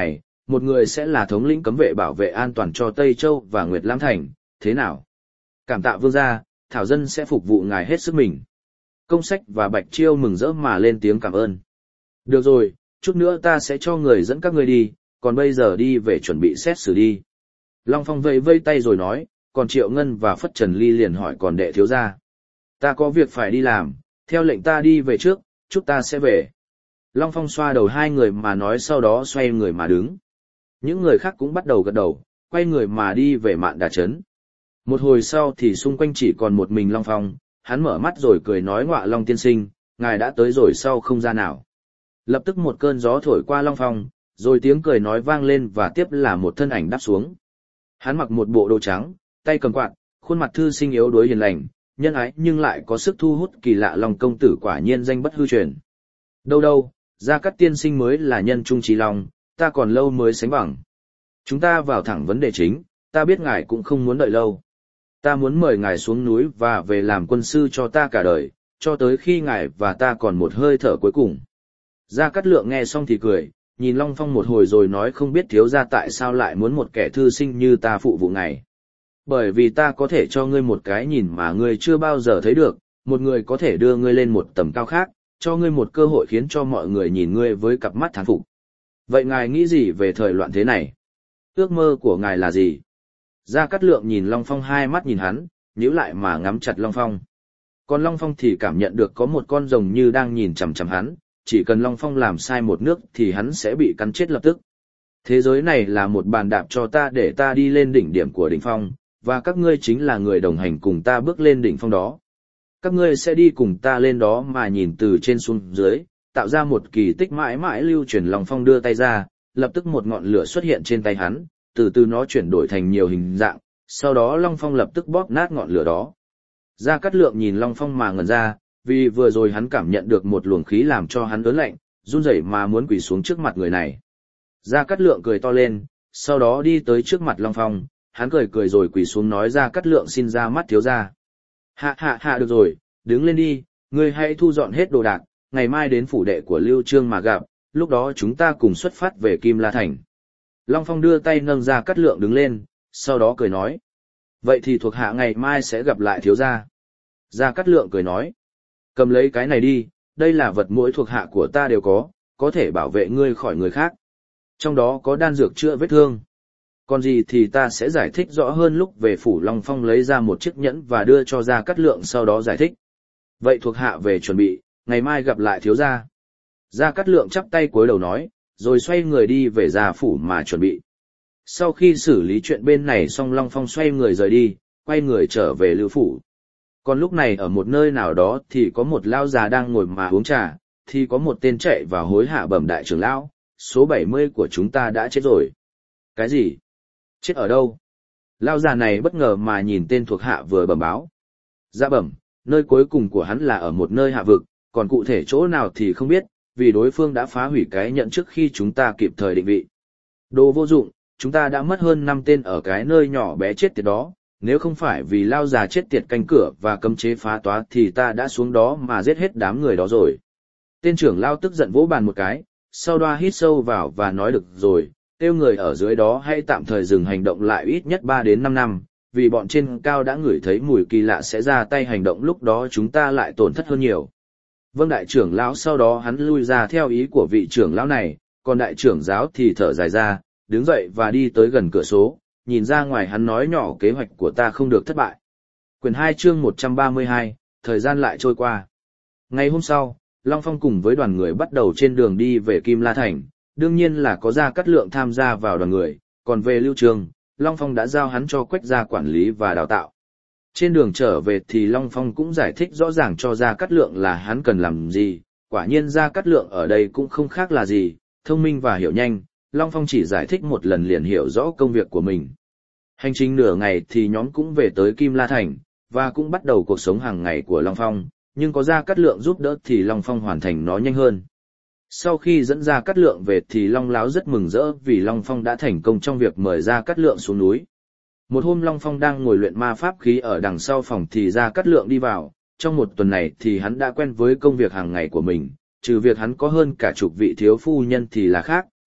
một người sẽ là thống lĩnh cấm vệ bảo vệ an toàn cho Tây Châu và Nguyệt Lam Thành, thế nào? Cảm tạ vương gia, Thảo dân sẽ phục vụ ngài hết sức mình. Công Sách và Bạch Chiêu mừng rỡ mà lên tiếng cảm ơn. Được rồi, chút nữa ta sẽ cho người dẫn các ngươi đi, còn bây giờ đi về chuẩn bị xét xử đi. Long Phong vẫy vẫy tay rồi nói, còn Triệu Ngân và Phất Trần Ly liền hỏi còn đệ thiếu gia. Ta có việc phải đi làm, theo lệnh ta đi về trước, chúc ta sẽ về. Long Phong xoa đầu hai người mà nói, sau đó xoay người mà đứng. Những người khác cũng bắt đầu gật đầu, quay người mà đi về Mạn Đà Trấn. Một hồi sau thì xung quanh chỉ còn một mình Long Phong, hắn mở mắt rồi cười nói, Ngọa Long tiên sinh, ngài đã tới rồi sao không ra nào. Lập tức một cơn gió thổi qua Long Phong, rồi tiếng cười nói vang lên và tiếp là một thân ảnh đáp xuống. Hắn mặc một bộ đồ trắng, tay cầm quạt, khuôn mặt thư sinh yếu đuối hiền lành, nhân ái nhưng lại có sức thu hút kỳ lạ. Long công tử quả nhiên danh bất hư truyền. Đâu đâu, Gia Cát tiên sinh mới là nhân trung trí long, ta còn lâu mới sánh bằng. Chúng ta vào thẳng vấn đề chính, ta biết ngài cũng không muốn đợi lâu. Ta muốn mời ngài xuống núi và về làm quân sư cho ta cả đời, cho tới khi ngài và ta còn một hơi thở cuối cùng. Gia Cát Lượng nghe xong thì cười, nhìn Long Phong một hồi rồi nói, không biết thiếu gia tại sao lại muốn một kẻ thư sinh như ta phụ vụ ngài. Bởi vì ta có thể cho ngươi một cái nhìn mà ngươi chưa bao giờ thấy được, một người có thể đưa ngươi lên một tầm cao khác, cho ngươi một cơ hội khiến cho mọi người nhìn ngươi với cặp mắt thán phục. Vậy ngài nghĩ gì về thời loạn thế này? Ước mơ của ngài là gì? Gia Cát Lượng nhìn Long Phong, hai mắt nhìn hắn, nhíu lại mà ngắm chặt Long Phong. Còn Long Phong thì cảm nhận được có một con rồng như đang nhìn chằm chằm hắn, chỉ cần Long Phong làm sai một nước thì hắn sẽ bị cắn chết lập tức. Thế giới này là một bàn đạp cho ta để ta đi lên đỉnh điểm của đỉnh phong, và các ngươi chính là người đồng hành cùng ta bước lên đỉnh phong đó. Các ngươi sẽ đi cùng ta lên đó mà nhìn từ trên xuống dưới, tạo ra một kỳ tích mãi mãi lưu truyền. Long Phong đưa tay ra, lập tức một ngọn lửa xuất hiện trên tay hắn, từ từ nó chuyển đổi thành nhiều hình dạng, sau đó Long Phong lập tức bóp nát ngọn lửa đó. Gia Cát Lượng nhìn Long Phong mà ngẩn ra, vì vừa rồi hắn cảm nhận được một luồng khí làm cho hắn ớn lạnh, run rẩy mà muốn quỳ xuống trước mặt người này. Gia Cát Lượng cười to lên, sau đó đi tới trước mặt Long Phong, hắn cười cười rồi quỳ xuống nói, Gia Cát Lượng xin ra mắt thiếu gia. Hạ được rồi, đứng lên đi, ngươi hãy thu dọn hết đồ đạc, ngày mai đến phủ đệ của Lưu Trương mà gặp, lúc đó chúng ta cùng xuất phát về Kim La Thành. Long Phong đưa tay nâng Gia Cát Lượng đứng lên, sau đó cười nói. Vậy thì thuộc hạ ngày mai sẽ gặp lại thiếu gia. Gia Cát Lượng cười nói. Cầm lấy cái này đi, đây là vật mỗi thuộc hạ của ta đều có thể bảo vệ ngươi khỏi người khác. Trong đó có đan dược chữa vết thương. Còn gì thì ta sẽ giải thích rõ hơn lúc về phủ. Long Phong lấy ra một chiếc nhẫn và đưa cho Gia Cát Lượng, sau đó giải thích. Vậy thuộc hạ về chuẩn bị, ngày mai gặp lại thiếu gia. Gia Cát Lượng chắp tay cúi đầu nói, rồi xoay người đi về Gia phủ mà chuẩn bị. Sau khi xử lý chuyện bên này xong, Long Phong xoay người rời đi, quay người trở về Lưu phủ. Còn lúc này ở một nơi nào đó thì có một lão già đang ngồi mà uống trà, thì có một tên chạy vào hối hạ bẩm, đại trưởng lão, số 70 của chúng ta đã chết rồi. Cái gì? Chết ở đâu? Lão già này bất ngờ mà nhìn tên thuộc hạ vừa bẩm báo. Dạ bẩm, nơi cuối cùng của hắn là ở một nơi hạ vực, còn cụ thể chỗ nào thì không biết, vì đối phương đã phá hủy cái nhận trước khi chúng ta kịp thời định vị. Đồ vô dụng, chúng ta đã mất hơn 5 tên ở cái nơi nhỏ bé chết tiệt đó, nếu không phải vì lao già chết tiệt canh cửa và cấm chế phá tóa thì ta đã xuống đó mà giết hết đám người đó rồi. Tên trưởng lao tức giận vỗ bàn một cái, sau đó hít sâu vào và nói, được rồi, kêu người ở dưới đó hãy tạm thời dừng hành động lại ít nhất 3 đến 5 năm, vì bọn trên cao đã ngửi thấy mùi kỳ lạ sẽ ra tay hành động, lúc đó chúng ta lại tổn thất hơn nhiều. Vâng đại trưởng lão. Sau đó hắn lui ra theo ý của vị trưởng lão này, còn đại trưởng giáo thì thở dài ra, đứng dậy và đi tới gần cửa sổ, nhìn ra ngoài. Hắn nói nhỏ, kế hoạch của ta không được thất bại. Quyển 2 chương 132, thời gian lại trôi qua. Ngày hôm sau, Long Phong cùng với đoàn người bắt đầu trên đường đi về Kim La Thành, đương nhiên là có Gia Cát Lượng tham gia vào đoàn người, còn về Lưu Trương, Long Phong đã giao hắn cho Quách gia quản lý và đào tạo. Trên đường trở về thì Long Phong cũng giải thích rõ ràng cho Gia Cát Lượng là hắn cần làm gì, quả nhiên Gia Cát Lượng ở đây cũng không khác là gì, thông minh và hiểu nhanh, Long Phong chỉ giải thích một lần liền hiểu rõ công việc của mình. Hành trình nửa ngày thì nhóm cũng về tới Kim La Thành, và cũng bắt đầu cuộc sống hàng ngày của Long Phong, nhưng có Gia Cát Lượng giúp đỡ thì Long Phong hoàn thành nó nhanh hơn. Sau khi dẫn Gia Cát Lượng về thì Long Láo rất mừng rỡ vì Long Phong đã thành công trong việc mời Gia Cát Lượng xuống núi. Một hôm Long Phong đang ngồi luyện ma pháp khí ở đằng sau phòng thì Gia Cát Lượng đi vào, trong một tuần này thì hắn đã quen với công việc hàng ngày của mình, trừ việc hắn có hơn cả chục vị thiếu phu nhân thì là khác,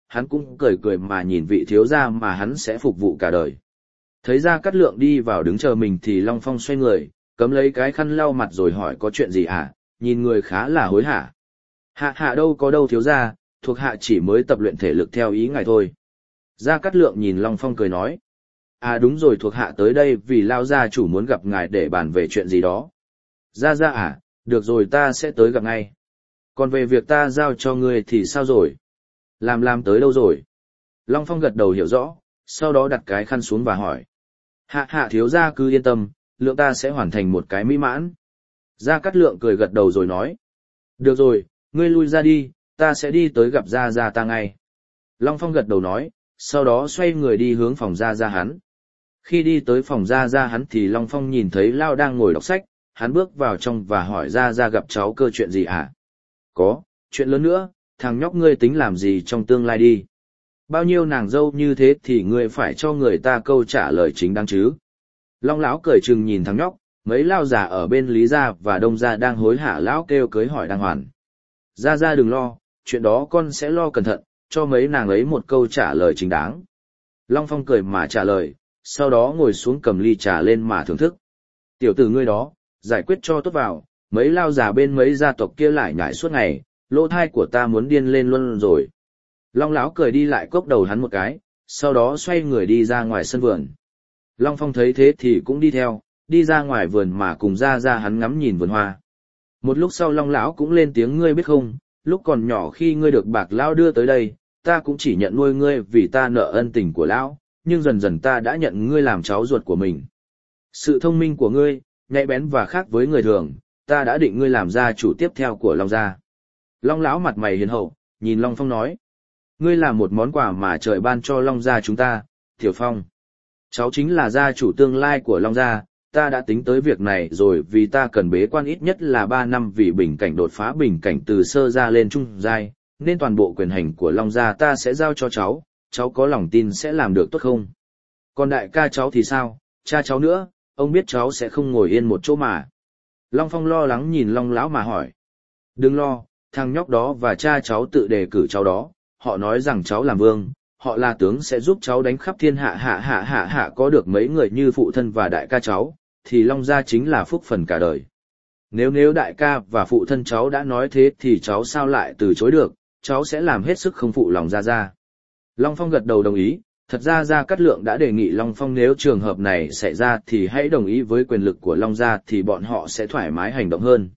hắn cũng cười cười mà nhìn vị thiếu gia mà hắn sẽ phục vụ cả đời. Thấy Gia Cát Lượng đi vào đứng chờ mình thì Long Phong xoay người, cấm lấy cái khăn lau mặt rồi hỏi có chuyện gì hả, nhìn người khá là hối hả. Hạ đâu có đâu thiếu gia, thuộc hạ chỉ mới tập luyện thể lực theo ý ngài thôi. Gia Cát Lượng nhìn Long Phong cười nói. À đúng rồi, thuộc hạ tới đây vì Lao gia chủ muốn gặp ngài để bàn về chuyện gì đó. Gia à, được rồi ta sẽ tới gặp ngay. Còn về việc ta giao cho ngươi thì sao rồi? Làm tới đâu rồi? Long Phong gật đầu hiểu rõ, sau đó đặt cái khăn xuống và hỏi. Hạ thiếu gia cứ yên tâm, Lượng ta sẽ hoàn thành một cái mỹ mãn. Gia Cát Lượng cười gật đầu rồi nói. Được rồi, ngươi lui ra đi, ta sẽ đi tới gặp Gia ta ngay. Long Phong gật đầu nói, sau đó xoay người đi hướng phòng Gia hắn. Khi đi tới phòng Gia hắn thì Long Phong nhìn thấy Lao đang ngồi đọc sách, hắn bước vào trong và hỏi Gia gặp cháu cơ chuyện gì hả? Có, chuyện lớn nữa, thằng nhóc ngươi tính làm gì trong tương lai đi? Bao nhiêu nàng dâu như thế thì ngươi phải cho người ta câu trả lời chính đáng chứ? Long lão cười chừng nhìn thằng nhóc, mấy lao già ở bên Lý gia và Đông gia đang hối hả lão kêu cưới hỏi đàng hoàn. Gia đừng lo, chuyện đó con sẽ lo cẩn thận, cho mấy nàng ấy một câu trả lời chính đáng. Long Phong cười mà trả lời, sau đó ngồi xuống cầm ly trà lên mà thưởng thức. Tiểu tử ngươi đó, giải quyết cho tốt vào, mấy lao già bên mấy gia tộc kia lại nhảy suốt ngày, lỗ thai của ta muốn điên lên luôn rồi. Long lão cười đi lại cốc đầu hắn một cái, sau đó xoay người đi ra ngoài sân vườn. Long Phong thấy thế thì cũng đi theo, đi ra ngoài vườn mà cùng ra hắn ngắm nhìn vườn hoa. Một lúc sau Long lão cũng lên tiếng, ngươi biết không, lúc còn nhỏ khi ngươi được bạc lão đưa tới đây, ta cũng chỉ nhận nuôi ngươi vì ta nợ ân tình của lão, nhưng dần dần ta đã nhận ngươi làm cháu ruột của mình. Sự thông minh của ngươi, nhạy bén và khác với người thường, ta đã định ngươi làm gia chủ tiếp theo của Long gia. Long lão mặt mày hiền hậu, nhìn Long Phong nói. Ngươi là một món quà mà trời ban cho Long gia chúng ta, Tiểu Phong. Cháu chính là gia chủ tương lai của Long gia, ta đã tính tới việc này rồi vì ta cần bế quan ít nhất là 3 năm vì bình cảnh đột phá bình cảnh từ sơ gia lên trung giai, nên toàn bộ quyền hành của Long gia ta sẽ giao cho cháu có lòng tin sẽ làm được tốt không? Còn đại ca cháu thì sao, cha cháu nữa, ông biết cháu sẽ không ngồi yên một chỗ mà. Long Phong lo lắng nhìn Long lão mà hỏi. Đừng lo, thằng nhóc đó và cha cháu tự đề cử cháu đó, họ nói rằng cháu làm vương, họ là tướng sẽ giúp cháu đánh khắp thiên hạ hạ có được mấy người như phụ thân và đại ca cháu, thì Long gia chính là phúc phần cả đời. Nếu đại ca và phụ thân cháu đã nói thế thì cháu sao lại từ chối được, cháu sẽ làm hết sức không phụ lòng Gia. Long Phong gật đầu đồng ý, thật ra Gia Cát Lượng đã đề nghị Long Phong nếu trường hợp này xảy ra thì hãy đồng ý với quyền lực của Long gia thì bọn họ sẽ thoải mái hành động hơn.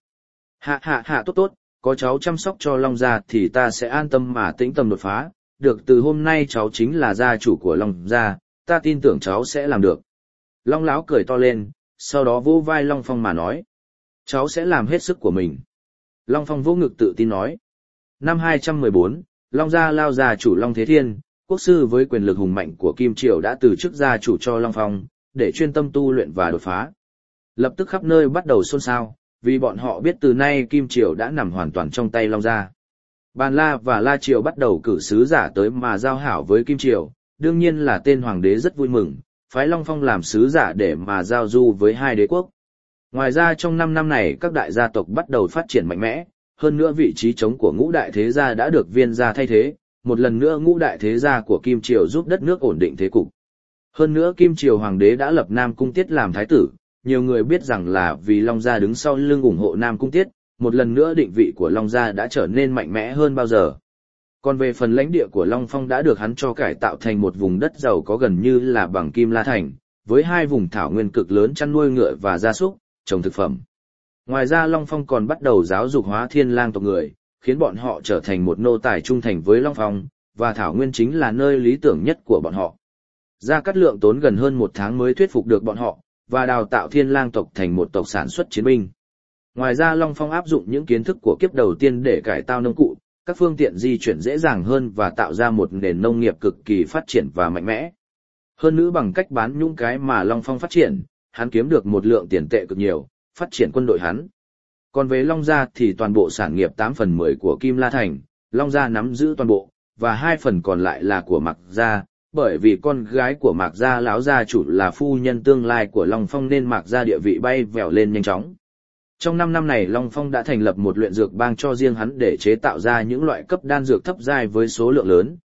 Hạ tốt, có cháu chăm sóc cho Long gia thì ta sẽ an tâm mà tĩnh tâm đột phá, được từ hôm nay cháu chính là gia chủ của Long gia, ta tin tưởng cháu sẽ làm được. Long lão cười to lên, sau đó vỗ vai Long Phong mà nói. Cháu sẽ làm hết sức của mình. Long Phong vỗ ngực tự tin nói. Năm 214, Long gia lao gia chủ Long Thế Thiên, quốc sư với quyền lực hùng mạnh của Kim Triều đã từ chức gia chủ cho Long Phong, để chuyên tâm tu luyện và đột phá. Lập tức khắp nơi bắt đầu xôn xao, vì bọn họ biết từ nay Kim Triều đã nằm hoàn toàn trong tay Long gia. Bàn La và La Triều bắt đầu cử sứ giả tới mà giao hảo với Kim Triều, đương nhiên là tên hoàng đế rất vui mừng, phái Long Phong làm sứ giả để mà giao du với hai đế quốc. Ngoài ra trong 5 năm này các đại gia tộc bắt đầu phát triển mạnh mẽ, hơn nữa vị trí trống của ngũ đại thế gia đã được Viên gia thay thế, một lần nữa ngũ đại thế gia của Kim Triều giúp đất nước ổn định thế cục. Hơn nữa Kim Triều hoàng đế đã lập Nam Cung Tiết làm thái tử, nhiều người biết rằng là vì Long gia đứng sau lưng ủng hộ Nam Cung Tiết, một lần nữa định vị của Long gia đã trở nên mạnh mẽ hơn bao giờ. Còn về phần lãnh địa của Long Phong đã được hắn cho cải tạo thành một vùng đất giàu có gần như là bằng Kim La Thành, với 2 vùng thảo nguyên cực lớn chăn nuôi ngựa và gia súc, trồng thực phẩm. Ngoài ra Long Phong còn bắt đầu giáo dục hóa Thiên Lang tộc người, khiến bọn họ trở thành một nô tài trung thành với Long Phong, và thảo nguyên chính là nơi lý tưởng nhất của bọn họ. Gia Cát Lượng tốn gần hơn 1 tháng mới thuyết phục được bọn họ, và đào tạo Thiên Lang tộc thành một tộc sản xuất chiến binh. Ngoài ra Long Phong áp dụng những kiến thức của kiếp đầu tiên để cải tạo nông cụ, các phương tiện di chuyển dễ dàng hơn và tạo ra một nền nông nghiệp cực kỳ phát triển và mạnh mẽ. Hơn nữa bằng cách bán những cái mà Long Phong phát triển, hắn kiếm được một lượng tiền tệ cực nhiều, phát triển quân đội hắn. Còn về Long gia thì toàn bộ sản nghiệp 8/10 của Kim La Thành, Long gia nắm giữ toàn bộ, và 2 phần còn lại là của Mạc gia, bởi vì con gái của Mạc gia lão gia chủ là phu nhân tương lai của Long Phong nên Mạc gia địa vị bay vèo lên nhanh chóng. Trong 5 năm này Long Phong đã thành lập một luyện dược bang cho riêng hắn để chế tạo ra những loại cấp đan dược thấp giai với số lượng lớn,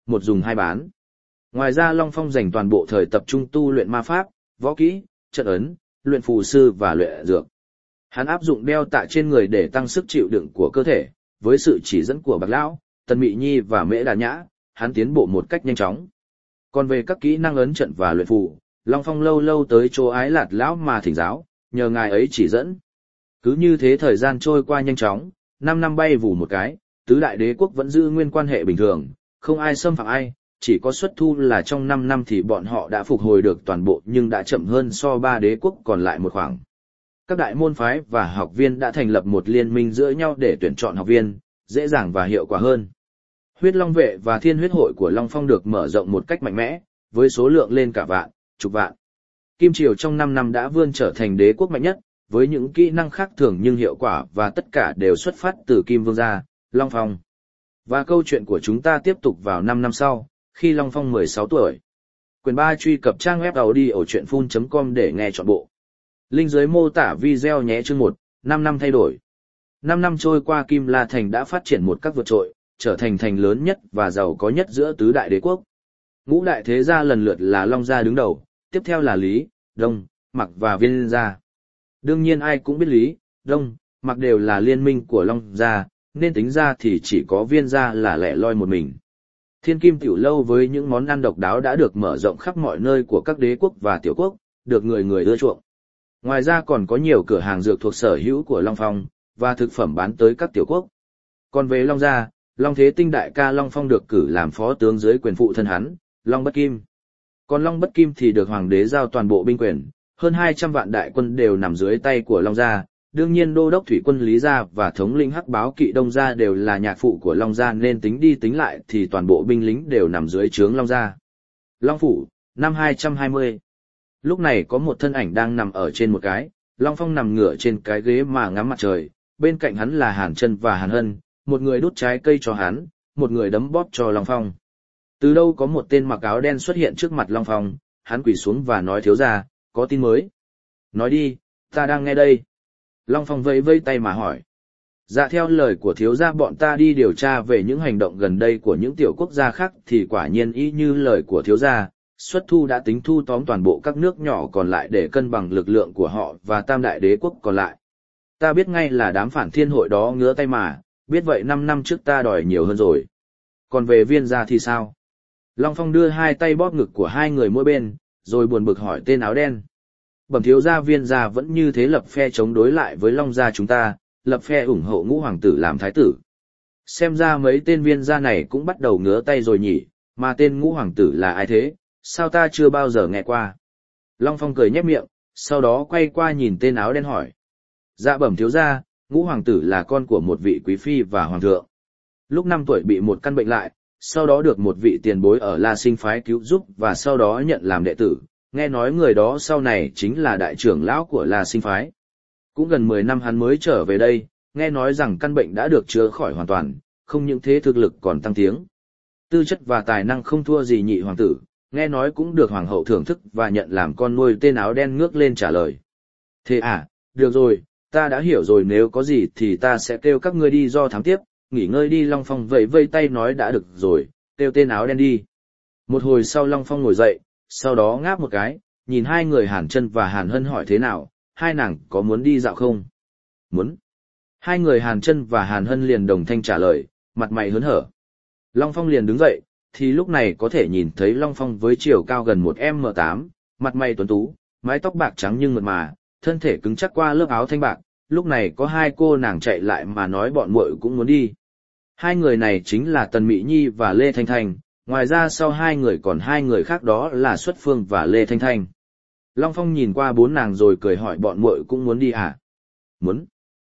một dùng hai bán. Ngoài ra Long Phong dành toàn bộ thời tập trung tu luyện ma pháp, võ kỹ, trận ấn, luyện phù sư và luyện dược. Hắn áp dụng đeo tạ trên người để tăng sức chịu đựng của cơ thể, với sự chỉ dẫn của Bạc Lão, Tần Mị Nhi và Mễ Đà Nhã, hắn tiến bộ một cách nhanh chóng. Còn về các kỹ năng ấn trận và luyện phù, Long Phong lâu lâu tới chỗ Ái Lạt Lão mà thỉnh giáo, nhờ ngài ấy chỉ dẫn. Cứ như thế thời gian trôi qua nhanh chóng, 5 năm bay vù một cái, tứ đại đế quốc vẫn giữ nguyên quan hệ bình thường, không ai xâm phạm ai, chỉ có xuất thu là trong 5 năm thì bọn họ đã phục hồi được toàn bộ nhưng đã chậm hơn so ba đế quốc còn lại một khoảng. Các đại môn phái và học viên đã thành lập một liên minh giữa nhau để tuyển chọn học viên, dễ dàng và hiệu quả hơn. Huyết Long Vệ và Thiên Huyết Hội của Long Phong được mở rộng một cách mạnh mẽ, với số lượng lên cả vạn, chục vạn. Kim Triều trong 5 năm đã vươn trở thành đế quốc mạnh nhất, với những kỹ năng khác thường nhưng hiệu quả và tất cả đều xuất phát từ Kim Vương gia, Long Phong. Và câu chuyện của chúng ta tiếp tục vào 5 năm sau, khi Long Phong 16 tuổi. Quyền 3 truy cập trang web audiochuyenphun.com để nghe trọn bộ. Link dưới mô tả video nhé. Chương 1, 5 năm thay đổi. 5 năm trôi qua Kim La Thành đã phát triển một cách vượt trội, trở thành thành lớn nhất và giàu có nhất giữa tứ đại đế quốc. Ngũ đại thế gia lần lượt là Long gia đứng đầu, tiếp theo là Lý, Đông, Mạc và Viên gia. Đương nhiên ai cũng biết Lý, Đông, Mạc đều là liên minh của Long gia, nên tính ra thì chỉ có Viên gia là lẻ loi một mình. Thiên Kim Tiểu Lâu với những món ăn độc đáo đã được mở rộng khắp mọi nơi của các đế quốc và tiểu quốc, được người người ưa chuộng. Ngoài ra còn có nhiều cửa hàng dược thuộc sở hữu của Long Phong, và thực phẩm bán tới các tiểu quốc. Còn về Long gia, Long Thế Tinh đại ca Long Phong được cử làm phó tướng dưới quyền phụ thân hắn, Long Bất Kim. Còn Long Bất Kim thì được hoàng đế giao toàn bộ binh quyền, hơn 200 vạn đại quân đều nằm dưới tay của Long gia. Đương nhiên đô đốc thủy quân Lý gia và thống lĩnh Hắc Báo Kỵ Đông gia đều là nhạc phụ của Long gia nên tính đi tính lại thì toàn bộ binh lính đều nằm dưới trướng Long gia. Long Phủ, năm 220. Lúc này có một thân ảnh đang nằm ở trên một cái, Long Phong nằm ngửa trên cái ghế mà ngắm mặt trời, bên cạnh hắn là Hàn Chân và Hàn Hân, một người đút trái cây cho hắn, một người đấm bóp cho Long Phong. Từ đâu có một tên mặc áo đen xuất hiện trước mặt Long Phong, hắn quỳ xuống và nói: thiếu gia, có tin mới. Nói đi, ta đang nghe đây. Long Phong vẫy vẫy tay mà hỏi. Dạ theo lời của thiếu gia bọn ta đi điều tra về những hành động gần đây của những tiểu quốc gia khác thì quả nhiên y như lời của thiếu gia, xuất thu đã tính thu tóm toàn bộ các nước nhỏ còn lại để cân bằng lực lượng của họ và tam đại đế quốc còn lại. Ta biết ngay là đám phản thiên hội đó ngứa tay mà, biết vậy 5 năm trước ta đòi nhiều hơn rồi. Còn về Viên gia thì sao? Long Phong đưa hai tay bóp ngực của hai người mỗi bên, rồi buồn bực hỏi tên áo đen. Bẩm thiếu gia Viên gia vẫn như thế lập phe chống đối lại với Long gia chúng ta, lập phe ủng hộ Ngũ hoàng tử làm thái tử. Xem ra mấy tên Viên gia này cũng bắt đầu ngứa tay rồi nhỉ, mà tên Ngũ hoàng tử là ai thế, sao ta chưa bao giờ nghe qua. Long Phong cười nhếch miệng, sau đó quay qua nhìn tên áo đen hỏi. Dạ bẩm thiếu gia, Ngũ hoàng tử là con của một vị quý phi và hoàng thượng. Lúc 5 tuổi bị một căn bệnh lại, sau đó được một vị tiền bối ở La Sinh phái cứu giúp và sau đó nhận làm đệ tử, nghe nói người đó sau này chính là đại trưởng lão của La Sinh phái. Cũng gần 10 năm hắn mới trở về đây, nghe nói rằng căn bệnh đã được chữa khỏi hoàn toàn, không những thế thực lực còn tăng tiếng. Tư chất và tài năng không thua gì nhị hoàng tử, nghe nói cũng được hoàng hậu thưởng thức và nhận làm con nuôi. Tên áo đen ngước lên trả lời. Thế à, được rồi, ta đã hiểu rồi, nếu có gì thì ta sẽ kêu các ngươi đi do thám tiếp, nghỉ ngơi đi. Long Phong vẫy vây tay nói đã được rồi, kêu tên áo đen đi. Một hồi sau Long Phong ngồi dậy, sau đó ngáp một cái, nhìn hai người Hàn Chân và Hàn Hân hỏi thế nào, hai nàng có muốn đi dạo không? Muốn. Hai người Hàn Chân và Hàn Hân liền đồng thanh trả lời, mặt mày hớn hở. Long Phong liền đứng dậy, thì lúc này có thể nhìn thấy Long Phong với chiều cao gần 1m8, mặt mày tuấn tú, mái tóc bạc trắng nhưng mượt mà, thân thể cứng chắc qua lớp áo thanh bạc. Lúc này có hai cô nàng chạy lại mà nói bọn muội cũng muốn đi. Hai người này chính là Tần Mị Nhi và Lê Thanh Thanh, ngoài ra sau hai người còn hai người khác đó là Xuất Phương và Lê Thanh Thanh. Long Phong nhìn qua bốn nàng rồi cười hỏi bọn muội cũng muốn đi à? Muốn.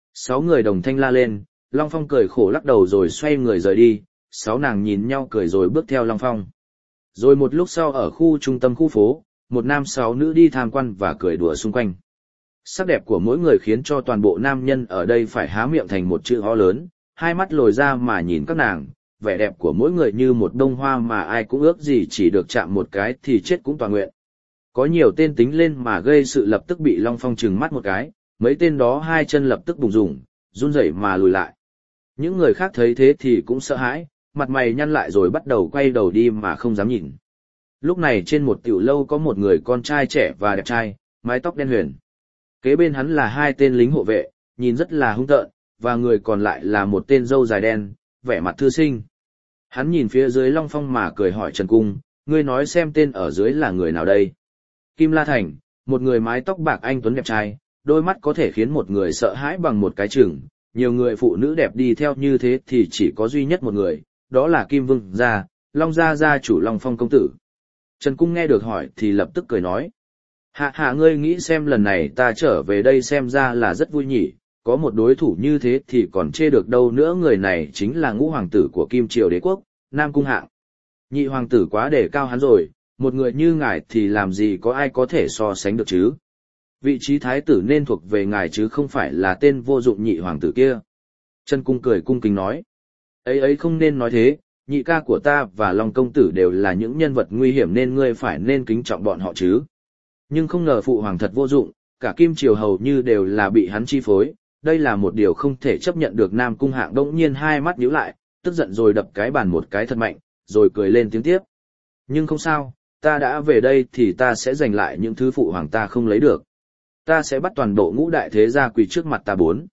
6 người đồng thanh la lên, Long Phong cười khổ lắc đầu rồi xoay người rời đi, 6 nàng nhìn nhau cười rồi bước theo Long Phong. Rồi một lúc sau ở khu trung tâm khu phố, một nam 6 nữ đi tham quan và cười đùa xung quanh. Sắc đẹp của mỗi người khiến cho toàn bộ nam nhân ở đây phải há miệng thành một chữ ho lớn, hai mắt lồi ra mà nhìn các nàng, vẻ đẹp của mỗi người như một bông hoa mà ai cũng ước gì chỉ được chạm một cái thì chết cũng toàn nguyện. Có nhiều tên tính lên mà gây sự lập tức bị Long Phong trừng mắt một cái, mấy tên đó hai chân lập tức bùng rủng, run rẩy mà lùi lại. Những người khác thấy thế thì cũng sợ hãi, mặt mày nhăn lại rồi bắt đầu quay đầu đi mà không dám nhìn. Lúc này trên một tiểu lâu có một người con trai trẻ và đẹp trai, mái tóc đen huyền. Kế bên hắn là hai tên lính hộ vệ, nhìn rất là hung tợn, và người còn lại là một tên râu dài đen, vẻ mặt thư sinh. Hắn nhìn phía dưới Long Phong mà cười hỏi Trần Cung, ngươi nói xem tên ở dưới là người nào đây? Kim La Thành, một người mái tóc bạc anh tuấn đẹp trai, đôi mắt có thể khiến một người sợ hãi bằng một cái chừng, nhiều người phụ nữ đẹp đi theo như thế thì chỉ có duy nhất một người, đó là Kim Vương gia, Long gia gia chủ Long Phong công tử. Trần Cung nghe được hỏi thì lập tức cười nói. Hạ ngươi nghĩ xem lần này ta trở về đây xem ra là rất vui nhỉ, có một đối thủ như thế thì còn chê được đâu nữa, người này chính là ngũ hoàng tử của Kim Triều Đế Quốc, Nam Cung Hạng. Nhị hoàng tử quá đề cao hắn rồi, một người như ngài thì làm gì có ai có thể so sánh được chứ. Vị trí thái tử nên thuộc về ngài chứ không phải là tên vô dụng nhị hoàng tử kia. Trần Cung cười cung kính nói. Ấy không nên nói thế, nhị ca của ta và Long công tử đều là những nhân vật nguy hiểm nên ngươi phải nên kính trọng bọn họ chứ. Nhưng không ngờ phụ hoàng thật vô dụng, cả Kim Triều hầu như đều là bị hắn chi phối, đây là một điều không thể chấp nhận được. Nam Cung Hạng đống nhiên hai mắt nhíu lại, tức giận rồi đập cái bàn một cái thật mạnh, rồi cười lên tiếng tiếp. Nhưng không sao, ta đã về đây thì ta sẽ giành lại những thứ phụ hoàng ta không lấy được. Ta sẽ bắt toàn bộ ngũ đại thế gia quỳ trước mặt ta bốn.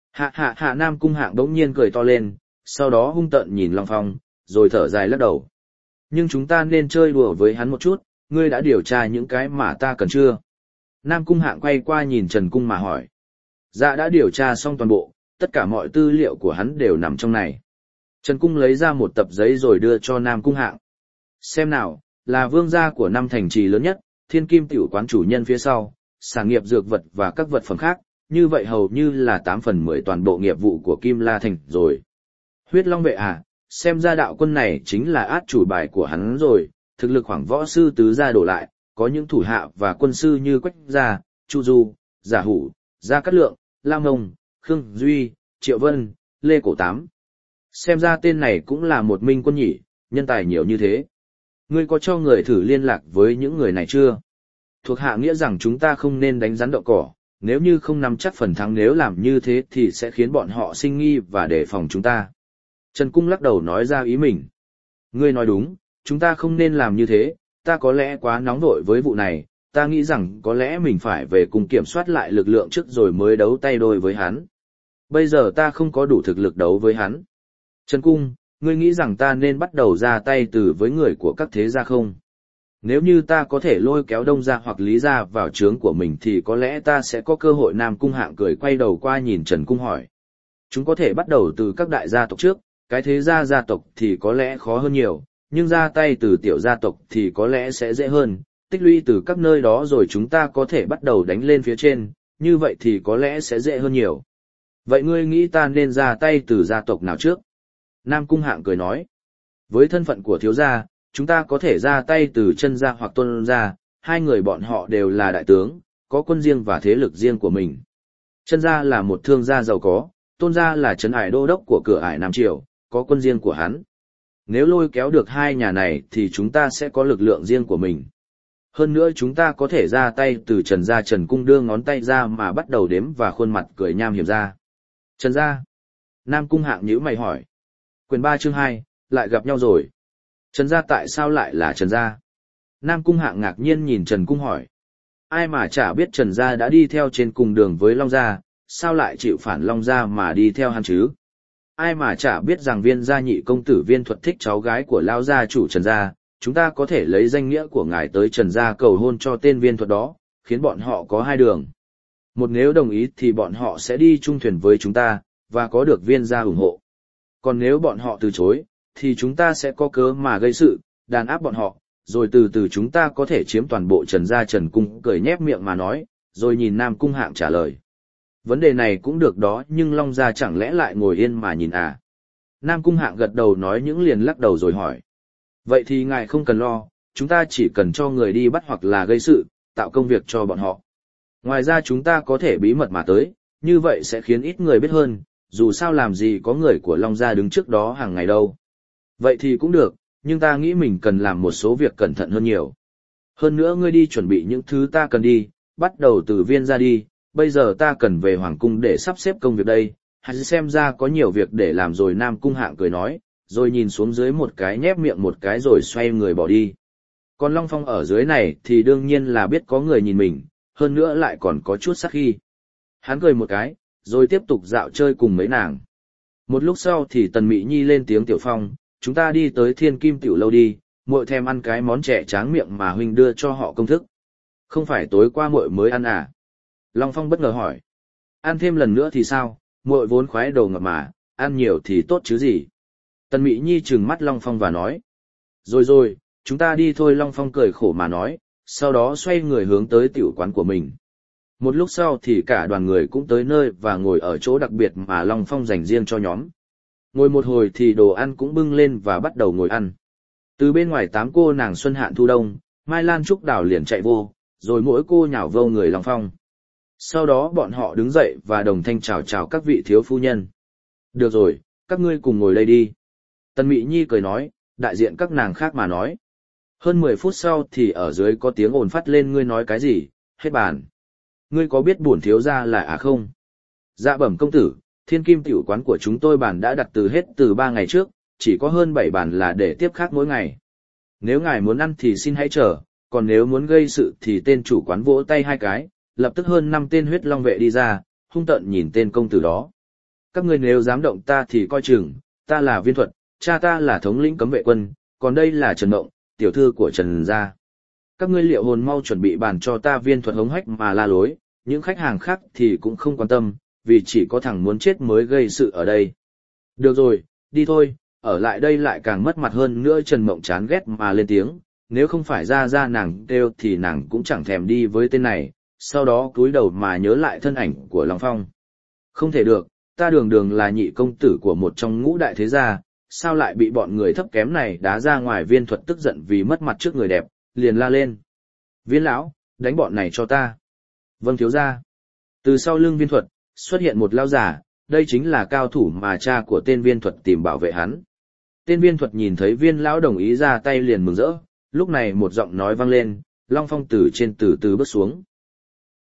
Hạ Nam Cung Hạng đống nhiên cười to lên, sau đó hung tợn nhìn Long Phong, rồi thở dài lắc đầu. Nhưng chúng ta nên chơi đùa với hắn một chút, ngươi đã điều tra những cái mà ta cần chưa? Nam Cung Hạng quay qua nhìn Trần Cung mà hỏi. Dạ đã điều tra xong toàn bộ, tất cả mọi tư liệu của hắn đều nằm trong này. Trần Cung lấy ra một tập giấy rồi đưa cho Nam Cung Hạng. Xem nào, là vương gia của năm thành trì lớn nhất, Thiên Kim tiểu quán chủ nhân phía sau, sản nghiệp dược vật và các vật phẩm khác, như vậy hầu như là 8/10 toàn bộ nghiệp vụ của Kim La Thành rồi. Huyết Long vệ à, xem ra đạo quân này chính là át chủ bài của hắn rồi, thực lực khoảng võ sư tứ gia đổ lại, có những thủ hạ và quân sư như Quách Gia, Chu Du, Giả Hủ, Gia Cát Lượng, Lam Ngông, Khương Duy, Triệu Vân, Lê Cổ Tám. Xem ra tên này cũng là một minh quân nhỉ, nhân tài nhiều như thế. Ngươi có cho người thử liên lạc với những người này chưa? Thuộc hạ nghĩa rằng chúng ta không nên đánh rắn đậu cỏ, nếu như không nắm chắc phần thắng, nếu làm như thế thì sẽ khiến bọn họ sinh nghi và đề phòng chúng ta. Trần Cung lắc đầu nói ra ý mình. Ngươi nói đúng, chúng ta không nên làm như thế, ta có lẽ quá nóng vội với vụ này, ta nghĩ rằng có lẽ mình phải về cùng kiểm soát lại lực lượng trước rồi mới đấu tay đôi với hắn. Bây giờ ta không có đủ thực lực đấu với hắn. Trần Cung, ngươi nghĩ rằng ta nên bắt đầu ra tay từ với người của các thế gia không? Nếu như ta có thể lôi kéo Đông gia hoặc Lý gia vào trướng của mình thì có lẽ ta sẽ có cơ hội. Nam Cung Hạng cười quay đầu qua nhìn Trần Cung hỏi. Chúng có thể bắt đầu từ các đại gia tộc trước, cái thế gia tộc thì có lẽ khó hơn nhiều, nhưng ra tay từ tiểu gia tộc thì có lẽ sẽ dễ hơn, tích lũy từ các nơi đó rồi chúng ta có thể bắt đầu đánh lên phía trên, như vậy thì có lẽ sẽ dễ hơn nhiều. Vậy ngươi nghĩ ta nên ra tay từ gia tộc nào trước? Nam Cung Hạng cười nói. Với thân phận của thiếu gia, chúng ta có thể ra tay từ Chân gia hoặc Tôn gia, hai người bọn họ đều là đại tướng, có quân riêng và thế lực riêng của mình. Chân gia là một thương gia giàu có, Tôn gia là trấn ải đô đốc của cửa ải Nam Triều, có quân riêng của hắn. Nếu lôi kéo được hai nhà này thì chúng ta sẽ có lực lượng riêng của mình. Hơn nữa chúng ta có thể ra tay từ Trần gia. Trần Cung đưa ngón tay ra mà bắt đầu đếm và khuôn mặt cười nham hiểm ra. Trần gia. Nam Cung Hạng nhíu mày hỏi. Quyển 3 chương 2, lại gặp nhau rồi. Trần gia tại sao lại là Trần gia? Nam Cung Hạng ngạc nhiên nhìn Trần Cung hỏi. Ai mà chả biết Trần gia đã đi theo trên cùng đường với Long gia, sao lại chịu phản Long gia mà đi theo hắn chứ? Ai mà chả biết rằng Viên gia nhị công tử Viên Thuật thích cháu gái của lão gia chủ Trần gia, chúng ta có thể lấy danh nghĩa của ngài tới Trần gia cầu hôn cho tên Viên Thuật đó, khiến bọn họ có hai đường. Một, nếu đồng ý thì bọn họ sẽ đi chung thuyền với chúng ta, và có được Viên gia ủng hộ. Còn nếu bọn họ từ chối, thì chúng ta sẽ có cớ mà gây sự, đàn áp bọn họ, rồi từ từ chúng ta có thể chiếm toàn bộ Trần gia. Trần Cung cười nhếch miệng mà nói, rồi nhìn Nam Cung Hạng trả lời. Vấn đề này cũng được đó, nhưng Long gia chẳng lẽ lại ngồi yên mà nhìn à? Nam Cung Hạng gật đầu nói những liền lắc đầu rồi hỏi. Vậy thì ngài không cần lo, chúng ta chỉ cần cho người đi bắt hoặc là gây sự, tạo công việc cho bọn họ. Ngoài ra chúng ta có thể bí mật mà tới, như vậy sẽ khiến ít người biết hơn, dù sao làm gì có người của Long gia đứng trước đó hàng ngày đâu. Vậy thì cũng được, nhưng ta nghĩ mình cần làm một số việc cẩn thận hơn nhiều. Hơn nữa ngươi đi chuẩn bị những thứ ta cần đi, bắt đầu từ Viên gia đi, bây giờ ta cần về Hoàng cung để sắp xếp công việc đây, hay xem ra có nhiều việc để làm rồi. Nam Cung Hạng cười nói, rồi nhìn xuống dưới một cái nhép miệng một cái rồi xoay người bỏ đi. Còn Long Phong ở dưới này thì đương nhiên là biết có người nhìn mình, hơn nữa lại còn có chút sắc khi. Hắn cười một cái, rồi tiếp tục dạo chơi cùng mấy nàng. Một lúc sau thì Tần Mị Nhi lên tiếng Tiểu Phong, chúng ta đi tới Thiên Kim Tiểu Lâu đi, muội thèm ăn cái món trẻ tráng miệng mà huynh đưa cho họ công thức. Không phải tối qua muội mới ăn à? Long Phong bất ngờ hỏi. Ăn thêm lần nữa thì sao, muội vốn khoái đồ ngọt mà, ăn nhiều thì tốt chứ gì. Tần Mị Nhi trừng mắt Long Phong và nói. Rồi rồi, chúng ta đi thôi. Long Phong cười khổ mà nói, sau đó xoay người hướng tới tiểu quán của mình. Một lúc sau thì cả đoàn người cũng tới nơi và ngồi ở chỗ đặc biệt mà Long Phong dành riêng cho nhóm. Ngồi một hồi thì đồ ăn cũng bưng lên và bắt đầu ngồi ăn. Từ bên ngoài 8 cô nàng Xuân Hạn Thu Đông, Mai Lan Trúc Đào liền chạy vô, rồi mỗi cô nhào vô người Long Phong. Sau đó bọn họ đứng dậy và đồng thanh chào chào các vị thiếu phu nhân. Được rồi, các ngươi cùng ngồi đây đi. Tần Mị Nhi cười nói, đại diện các nàng khác mà nói. Hơn 10 phút sau thì ở dưới có tiếng ồn phát lên, ngươi nói cái gì, hết bàn. Ngươi có biết bổn thiếu gia là à không? Dạ bẩm công tử, Thiên Kim tiểu quán của chúng tôi bàn đã đặt từ 3 ngày trước, chỉ có hơn 7 bàn là để tiếp khách mỗi ngày. Nếu ngài muốn ăn thì xin hãy chờ, còn nếu muốn gây sự thì tên chủ quán vỗ tay 2 cái, lập tức hơn 5 tên huyết long vệ đi ra, hung tợn nhìn tên công tử đó. Các ngươi nếu dám động ta thì coi chừng, ta là Viên Thuật, cha ta là thống lĩnh cấm vệ quân, còn đây là Trần Mộng, tiểu thư của Trần gia. Các ngươi liệu hồn mau chuẩn bị bàn cho ta. Viên Thuật hống hách mà la lối, những khách hàng khác thì cũng không quan tâm, vì chỉ có thằng muốn chết mới gây sự ở đây. Được rồi, đi thôi, ở lại đây lại càng mất mặt hơn nữa. Trần Mộng chán ghét mà lên tiếng, nếu không phải ra nàng kêu thì nàng cũng chẳng thèm đi với tên này, sau đó cúi đầu mà nhớ lại thân ảnh của Long Phong. Không thể được, ta đường đường là nhị công tử của một trong ngũ đại thế gia, sao lại bị bọn người thấp kém này đá ra ngoài. Viên Thuật tức giận vì mất mặt trước người đẹp, liền la lên. Viên lão, đánh bọn này cho ta. Vâng thiếu gia. Từ sau lưng Viên Thuật, xuất hiện một lão giả, đây chính là cao thủ mà cha của tên Viên Thuật tìm bảo vệ hắn. Tên Viên Thuật nhìn thấy Viên lão đồng ý ra tay liền mừng rỡ, lúc này một giọng nói vang lên, Long Phong từ trên từ từ bước xuống.